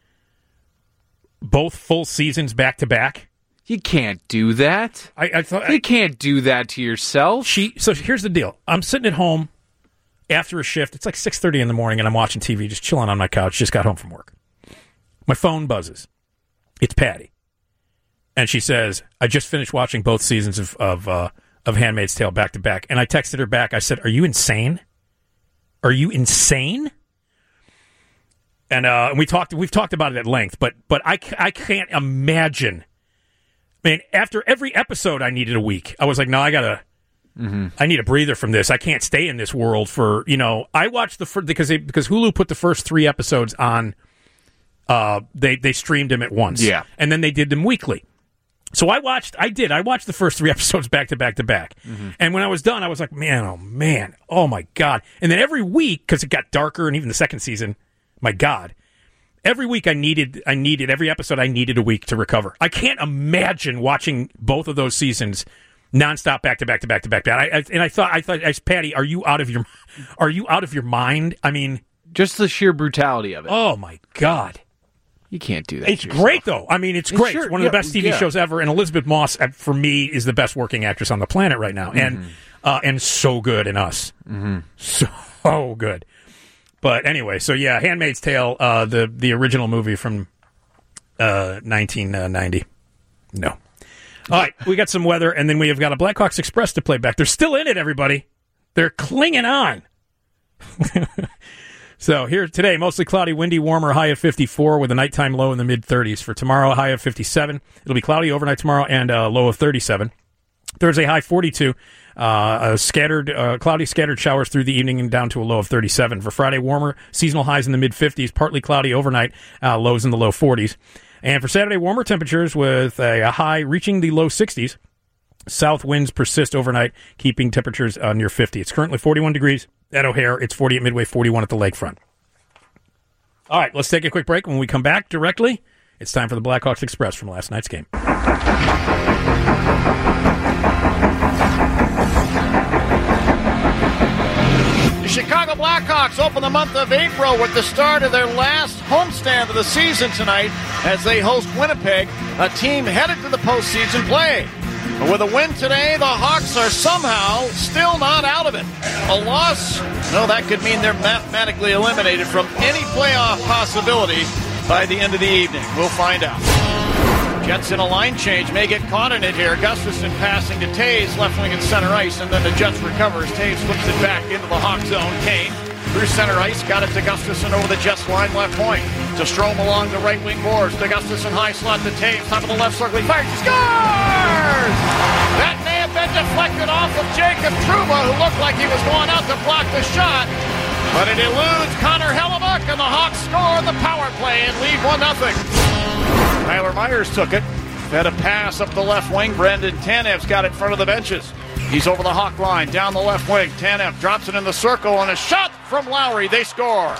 Speaker 4: both full seasons back to back?
Speaker 5: You can't do that.
Speaker 4: I, I thought
Speaker 5: you can't do that to yourself.
Speaker 4: She. So here's the deal. I'm sitting at home after a shift. It's like six thirty in the morning, and I'm watching T V, just chilling on my couch. Just got home from work. My phone buzzes. It's Patty. And she says, I just finished watching both seasons of of, uh, of Handmaid's Tale back to back. And I texted her back. I said, are you insane? Are you insane? And uh, we talked, we've talked about it at length, but but I, I can't imagine. I mean, after every episode, I needed a week. I was like, no, I got to,
Speaker 5: Mm-hmm.
Speaker 4: I need a breather from this. I can't stay in this world for, you know, I watched the first, because they, because Hulu put the first three episodes on. Uh, they they streamed them at once,
Speaker 5: Yeah.
Speaker 4: and then they did them weekly. So I watched, I did, I watched the first three episodes back to back to back,
Speaker 5: Mhm.
Speaker 4: and when I was done, I was like, man, oh man, oh my god! And then every week, because it got darker, and even the second season, my god, every week I needed, I needed every episode, I needed a week to recover. I can't imagine watching both of those seasons nonstop, back to back to back to back. I, I, and I thought, I thought, I was, Patty, are you out of your, are you out of your mind? I mean,
Speaker 5: just the sheer brutality of it.
Speaker 4: Oh my god.
Speaker 5: You can't do that.
Speaker 4: It's great, though. I mean, it's
Speaker 5: It's
Speaker 4: great.
Speaker 5: sure-
Speaker 4: It's one of
Speaker 5: yeah,
Speaker 4: the best T V
Speaker 5: yeah.
Speaker 4: shows ever. And Elizabeth Moss, uh, for me, is the best working actress on the planet right now. And
Speaker 5: Mhm.
Speaker 4: uh, and so good in Us.
Speaker 5: Mhm.
Speaker 4: So good. But anyway, so yeah, Handmaid's Tale, uh, the, the original movie from uh, nineteen ninety. No. All right, we got some weather, and then we have got a Blackhawks Express to play back. They're still in it, everybody. They're clinging on. So here today, mostly cloudy, windy, warmer, high of fifty-four with a nighttime low in the mid-thirties. For tomorrow, a high of fifty-seven. It'll be cloudy overnight tomorrow and a low of thirty-seven. Thursday, high forty-two. Uh, a scattered, uh, cloudy, scattered showers through the evening and down to a low of thirty-seven. For Friday, warmer, seasonal highs in the mid-fifties, partly cloudy overnight, uh, lows in the low forties. And for Saturday, warmer temperatures with a, a high reaching the low sixties. South winds persist overnight, keeping temperatures uh, near fifty. It's currently forty-one degrees at O'Hare. It's forty at Midway, forty-one at the lakefront. All right, let's take a quick break. When we come back directly, it's time for the Blackhawks Express from last night's game.
Speaker 19: The Chicago Blackhawks open the month of April with the start of their last homestand of the season tonight as they host Winnipeg, a team headed to the postseason play. But with a win today, the Hawks are somehow still not out of it. A loss? No, that could mean they're mathematically eliminated from any playoff possibility by the end of the evening. We'll find out. Jets in a line change may get caught in it here. Gustafson passing to Taves, left wing and center ice, and then the Jets recovers. Taves flips it back into the Hawk zone. Kane through center ice, got it to Gustafson over the Jets line, left point. To Strome along the right wing boards. To Gustafson, high slot to Taves, top of the left circle. He fires, he scores! That may have been deflected off of Jacob Trouba, who looked like he was going out to block the shot. But it eludes Connor Hellebuck, and the Hawks score the power play and lead one nothing. Tyler Myers took it. Had a pass up the left wing. Brendan Tanev's got it in front of the benches. He's over the Hawk line, down the left wing. Tanev drops it in the circle, and a shot from Lowry. They score.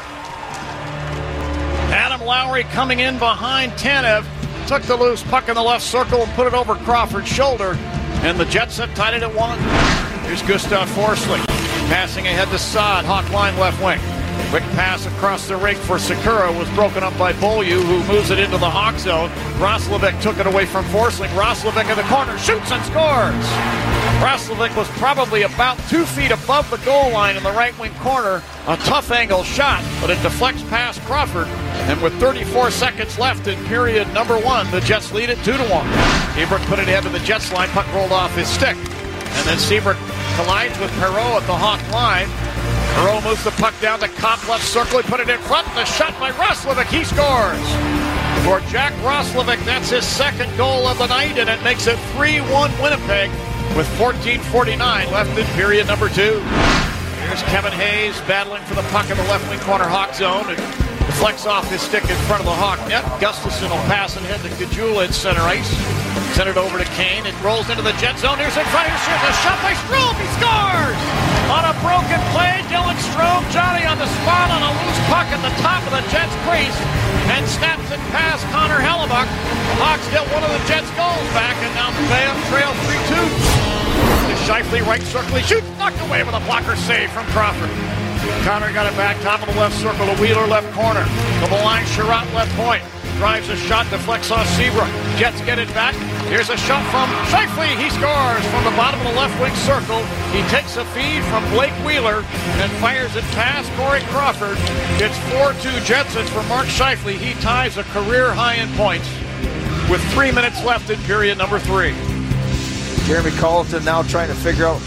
Speaker 19: Adam Lowry coming in behind Tanev. Took the loose puck in the left circle and put it over Crawford's shoulder. And the Jets have tied it at one. Here's Gustav Forsling. Passing ahead to Saad, Hawk line left wing. Quick pass across the rink for Sakura was broken up by Beaulieu, who moves it into the Hawk zone. Roslovic took it away from Forsling. Roslovic in the corner, shoots and scores. Roslovic was probably about two feet above the goal line in the right wing corner. A tough angle shot, but it deflects past Crawford. And with thirty-four seconds left in period number one, the Jets lead it two to one. Seabrook put it ahead to the Jets line, puck rolled off his stick. And then Seabrook collides with Perreault at the Hawk line. Perreault moves the puck down to Kopp left circle. He put it in front. The shot by Roslovic. He scores. for Jack Roslovic. That's his second goal of the night, and it makes it three one Winnipeg with fourteen forty-nine left in period number two. Here's Kevin Hayes battling for the puck in the left wing corner Hawk zone. It deflects off his stick in front of the Hawk net. Gustafson will pass it ahead to Gajula in center ice. Send it over to Kane. It rolls into the Jet zone. Here's in front. Here's a shot by Strome. He scores! On a broken play, Dylan Strome, Johnny on the spot on a loose puck at the top of the Jets' crease and snaps it past Connor Hellebuck. The Hawks get one of the Jets' goals back, and now the Bayham trail three two. To Scheifele, right circle. He shoots, knocked away with a blocker save from Crawford. Connor got it back, top of the left circle to Wheeler, left corner. To the line, Sherratt, left point. Drives a shot, deflects off Seabrook. Jets get it back. Here's a shot from Scheifele. He scores from the bottom of the left wing circle. He takes a feed from Blake Wheeler and fires it past Corey Crawford. It's four two Jets. It's for Mark Scheifele. He ties a career high in points with three minutes left in period number three.
Speaker 20: Jeremy Colleton now trying to figure out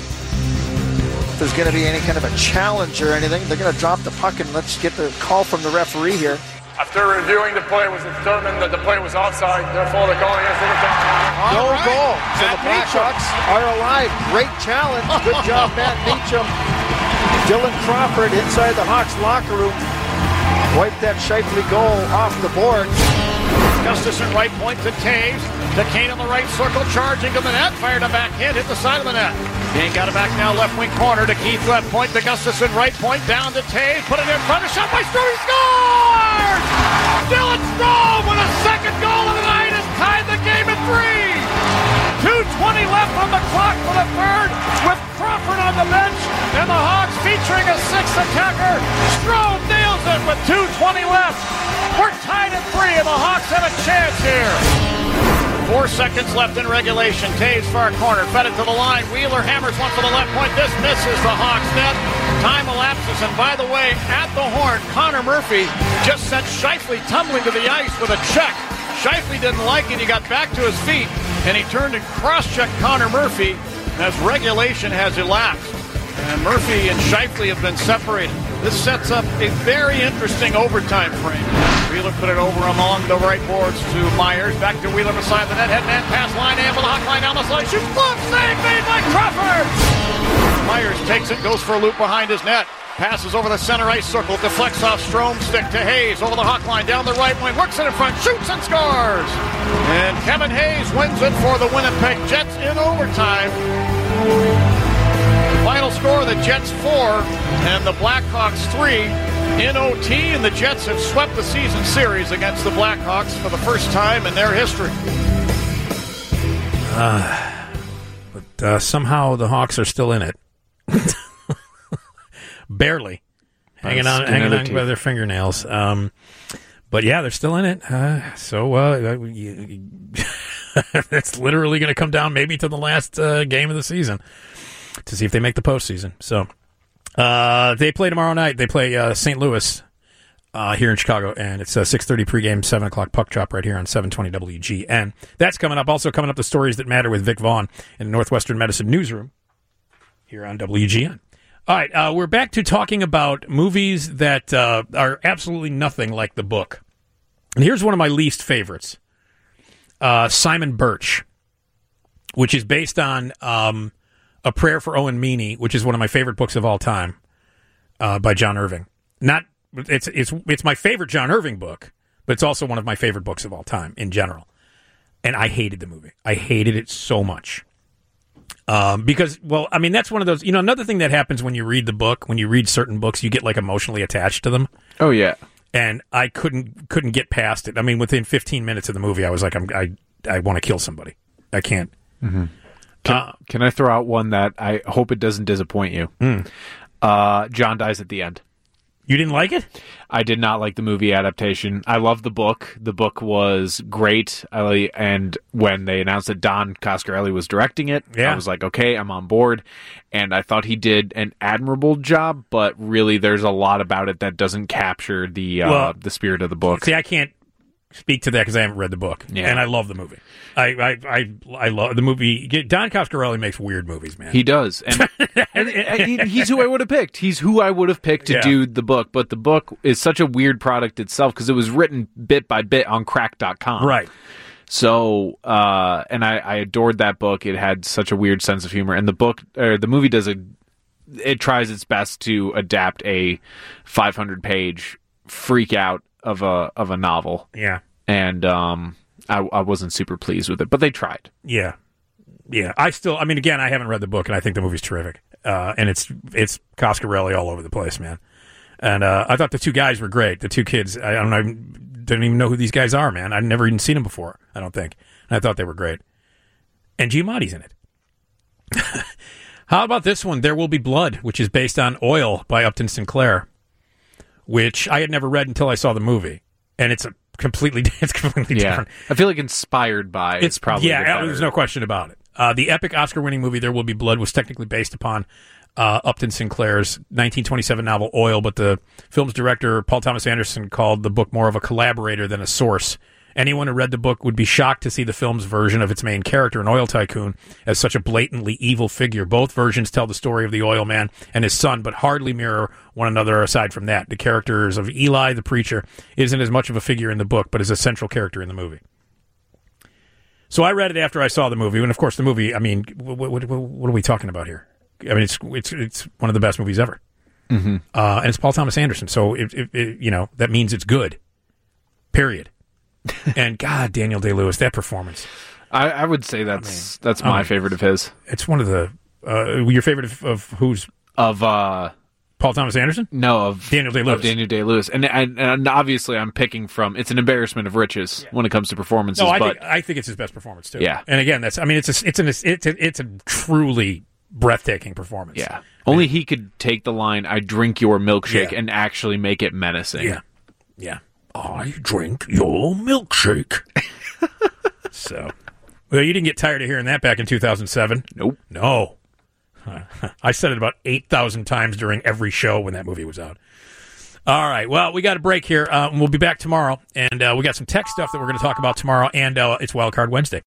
Speaker 20: if there's going to be any kind of a challenge or anything. They're going to drop the puck, and let's get the call from the referee here.
Speaker 21: After reviewing the play, it was determined that the play was offside. Therefore, they're calling against Littleton.
Speaker 20: No right. goal. So Matt the Blackhawks are alive. Great challenge. Good job, Matt Meacham. Dylan Crawford inside the Hawks locker room. Wiped that Scheifele goal off the board.
Speaker 19: Gustafson right point to Taves. To Kane in the right circle, charging to the net. Fired a backhand, hit the side of the net. Kane got it back now, left wing corner to Keith, left point to Gustafson, right point down to Taves. Put it in front, a shot by Strome. He scores! Dylan Strome with a second goal of the night has tied the game at three. two twenty left on the clock for the third, with Crawford on the bench, and the Hawks featuring a sixth attacker. Strome nails it with two twenty left. We're tied at three, and the Hawks have a chance here. Four seconds left in regulation. Taves far corner, fed it to the line. Wheeler hammers one for the left point. This misses the Hawks net. Time elapses, and by the way, at the horn, Connor Murphy just sent Scheifele tumbling to the ice with a check. Scheifele didn't like it. He got back to his feet, and he turned and cross-checked Connor Murphy as regulation has elapsed. And Murphy and Scheifele have been separated. This sets up a very interesting overtime frame. Wheeler put it over along the right boards to Myers. Back to Wheeler beside the net. Headman pass line, and with the Hawk line down the side. Shoots, glove save made by Crawford. Myers takes it, goes for a loop behind his net. Passes over the center ice circle, deflects off Strome's stick to Hayes over the Hawk line, down the right wing, works it in front, shoots and scores. And Kevin Hayes wins it for the Winnipeg Jets in overtime. Final score, the Jets four and the Blackhawks three in O T, and the Jets have swept the season series against the Blackhawks for the first time in their history.
Speaker 4: Uh, but uh, somehow the Hawks are still in it. Barely. Hanging on, hanging on by their fingernails. Um, but yeah, they're still in it. Uh, so uh, it's literally going to come down maybe to the last uh, game of the season to see if they make the postseason. So uh, they play tomorrow night. They play uh, Saint Louis uh, here in Chicago, and it's a six thirty pregame, seven o'clock puck drop right here on seven twenty W G N. That's coming up. Also coming up, the stories that matter with Vic Vaughn in the Northwestern Medicine Newsroom here on W G N. All right, uh, we're back to talking about movies that uh, are absolutely nothing like the book. And here's one of my least favorites, uh, Simon Birch, which is based on um, A Prayer for Owen Meany, which is one of my favorite books of all time uh, by John Irving. Not it's it's it's my favorite John Irving book, but it's also one of my favorite books of all time in general. And I hated the movie. I hated it so much. Um, because, well, I mean, that's one of those, you know, another thing that happens when you read the book, when you read certain books, you get like emotionally attached to them.
Speaker 5: Oh, yeah.
Speaker 4: And I couldn't, couldn't get past it. I mean, within fifteen minutes of the movie, I was like, I'm, I, I want to kill somebody. I can't.
Speaker 5: Mm-hmm. Can, uh, can I throw out one that I hope it doesn't disappoint you?
Speaker 4: Mm.
Speaker 5: Uh, John dies at the end.
Speaker 4: You didn't like it?
Speaker 5: I did not like the movie adaptation. I love the book. The book was great. I, and when they announced that Don Coscarelli was directing it,
Speaker 4: yeah.
Speaker 5: I was like, okay, I'm on board. And I thought he did an admirable job, but really there's a lot about it that doesn't capture the uh,
Speaker 4: well,
Speaker 5: the spirit of the book.
Speaker 4: See, I can't speak to that because I haven't read the book,
Speaker 5: Yeah.
Speaker 4: and I love the movie. I I I, I love the movie. Don Coscarelli makes weird movies, man.
Speaker 5: He does, and, and, and he, he's who I would have picked. He's who I would have picked to
Speaker 4: Yeah.
Speaker 5: do the book. But the book is such a weird product itself because it was written bit by bit on crack dot com.
Speaker 4: Right.
Speaker 5: So, uh, and I, I adored that book. It had such a weird sense of humor, and the book or the movie does a. It tries its best to adapt a five hundred page freak out of a of a novel.
Speaker 4: Yeah.
Speaker 5: And um, I, I wasn't super pleased with it, but they tried.
Speaker 4: Yeah, yeah. I still, I mean, again, I haven't read the book, and I think the movie's terrific. Uh, and it's it's Coscarelli all over the place, man. And uh, I thought the two guys were great. The two kids, I don't know, didn't even know who these guys are, man. I've never even seen them before. I don't think. And I thought they were great. And Giamatti's in it. How about this one? There Will Be Blood, which is based on Oil by Upton Sinclair, which I had never read until I saw the movie, and it's a completely it's completely
Speaker 5: Yeah,
Speaker 4: different.
Speaker 5: I feel like inspired by. It's, probably the
Speaker 4: yeah.
Speaker 5: better.
Speaker 4: There's no question about it. Uh, the epic Oscar-winning movie There Will Be Blood was technically based upon uh, Upton Sinclair's nineteen twenty-seven novel Oil, but the film's director Paul Thomas Anderson called the book more of a collaborator than a source. Anyone who read the book would be shocked to see the film's version of its main character, an oil tycoon, as such a blatantly evil figure. Both versions tell the story of the oil man and his son, but hardly mirror one another aside from that. The characters of Eli, the preacher, isn't as much of a figure in the book, but is a central character in the movie. So I read it after I saw the movie, and of course the movie, I mean, what, what, what are we talking about here? I mean, it's it's it's one of the best movies ever.
Speaker 5: Mm-hmm.
Speaker 4: Uh, and it's Paul Thomas Anderson, so it, it, it, you know that means it's good, period. And God, Daniel Day-Lewis, that performance.
Speaker 5: I, I would say that's
Speaker 4: I mean,
Speaker 5: that's my
Speaker 4: um,
Speaker 5: favorite of his.
Speaker 4: It's one of the uh, your favorite of, of who's
Speaker 5: of uh,
Speaker 4: Paul Thomas Anderson?
Speaker 5: No, of
Speaker 4: Daniel Day-Lewis.
Speaker 5: Of Daniel Day-Lewis, and, and and obviously I'm picking from. It's an embarrassment of riches when it comes to performances.
Speaker 4: No, I
Speaker 5: but
Speaker 4: think I think it's his best performance too.
Speaker 5: Yeah.
Speaker 4: And again, that's I mean, it's a, it's an it's a, it's a truly breathtaking performance.
Speaker 5: Yeah, only he could take the line "I drink your milkshake"
Speaker 4: Yeah.
Speaker 5: and actually make it menacing.
Speaker 4: Yeah, yeah. I drink your milkshake. So, well, you didn't get tired of hearing that back in two thousand seven.
Speaker 5: Nope.
Speaker 4: No. I said it about eight thousand times during every show when that movie was out. All right. Well, we got a break here. Uh, we'll be back tomorrow, and uh, we got some tech stuff that we're going to talk about tomorrow, and uh, it's Wild Card Wednesday.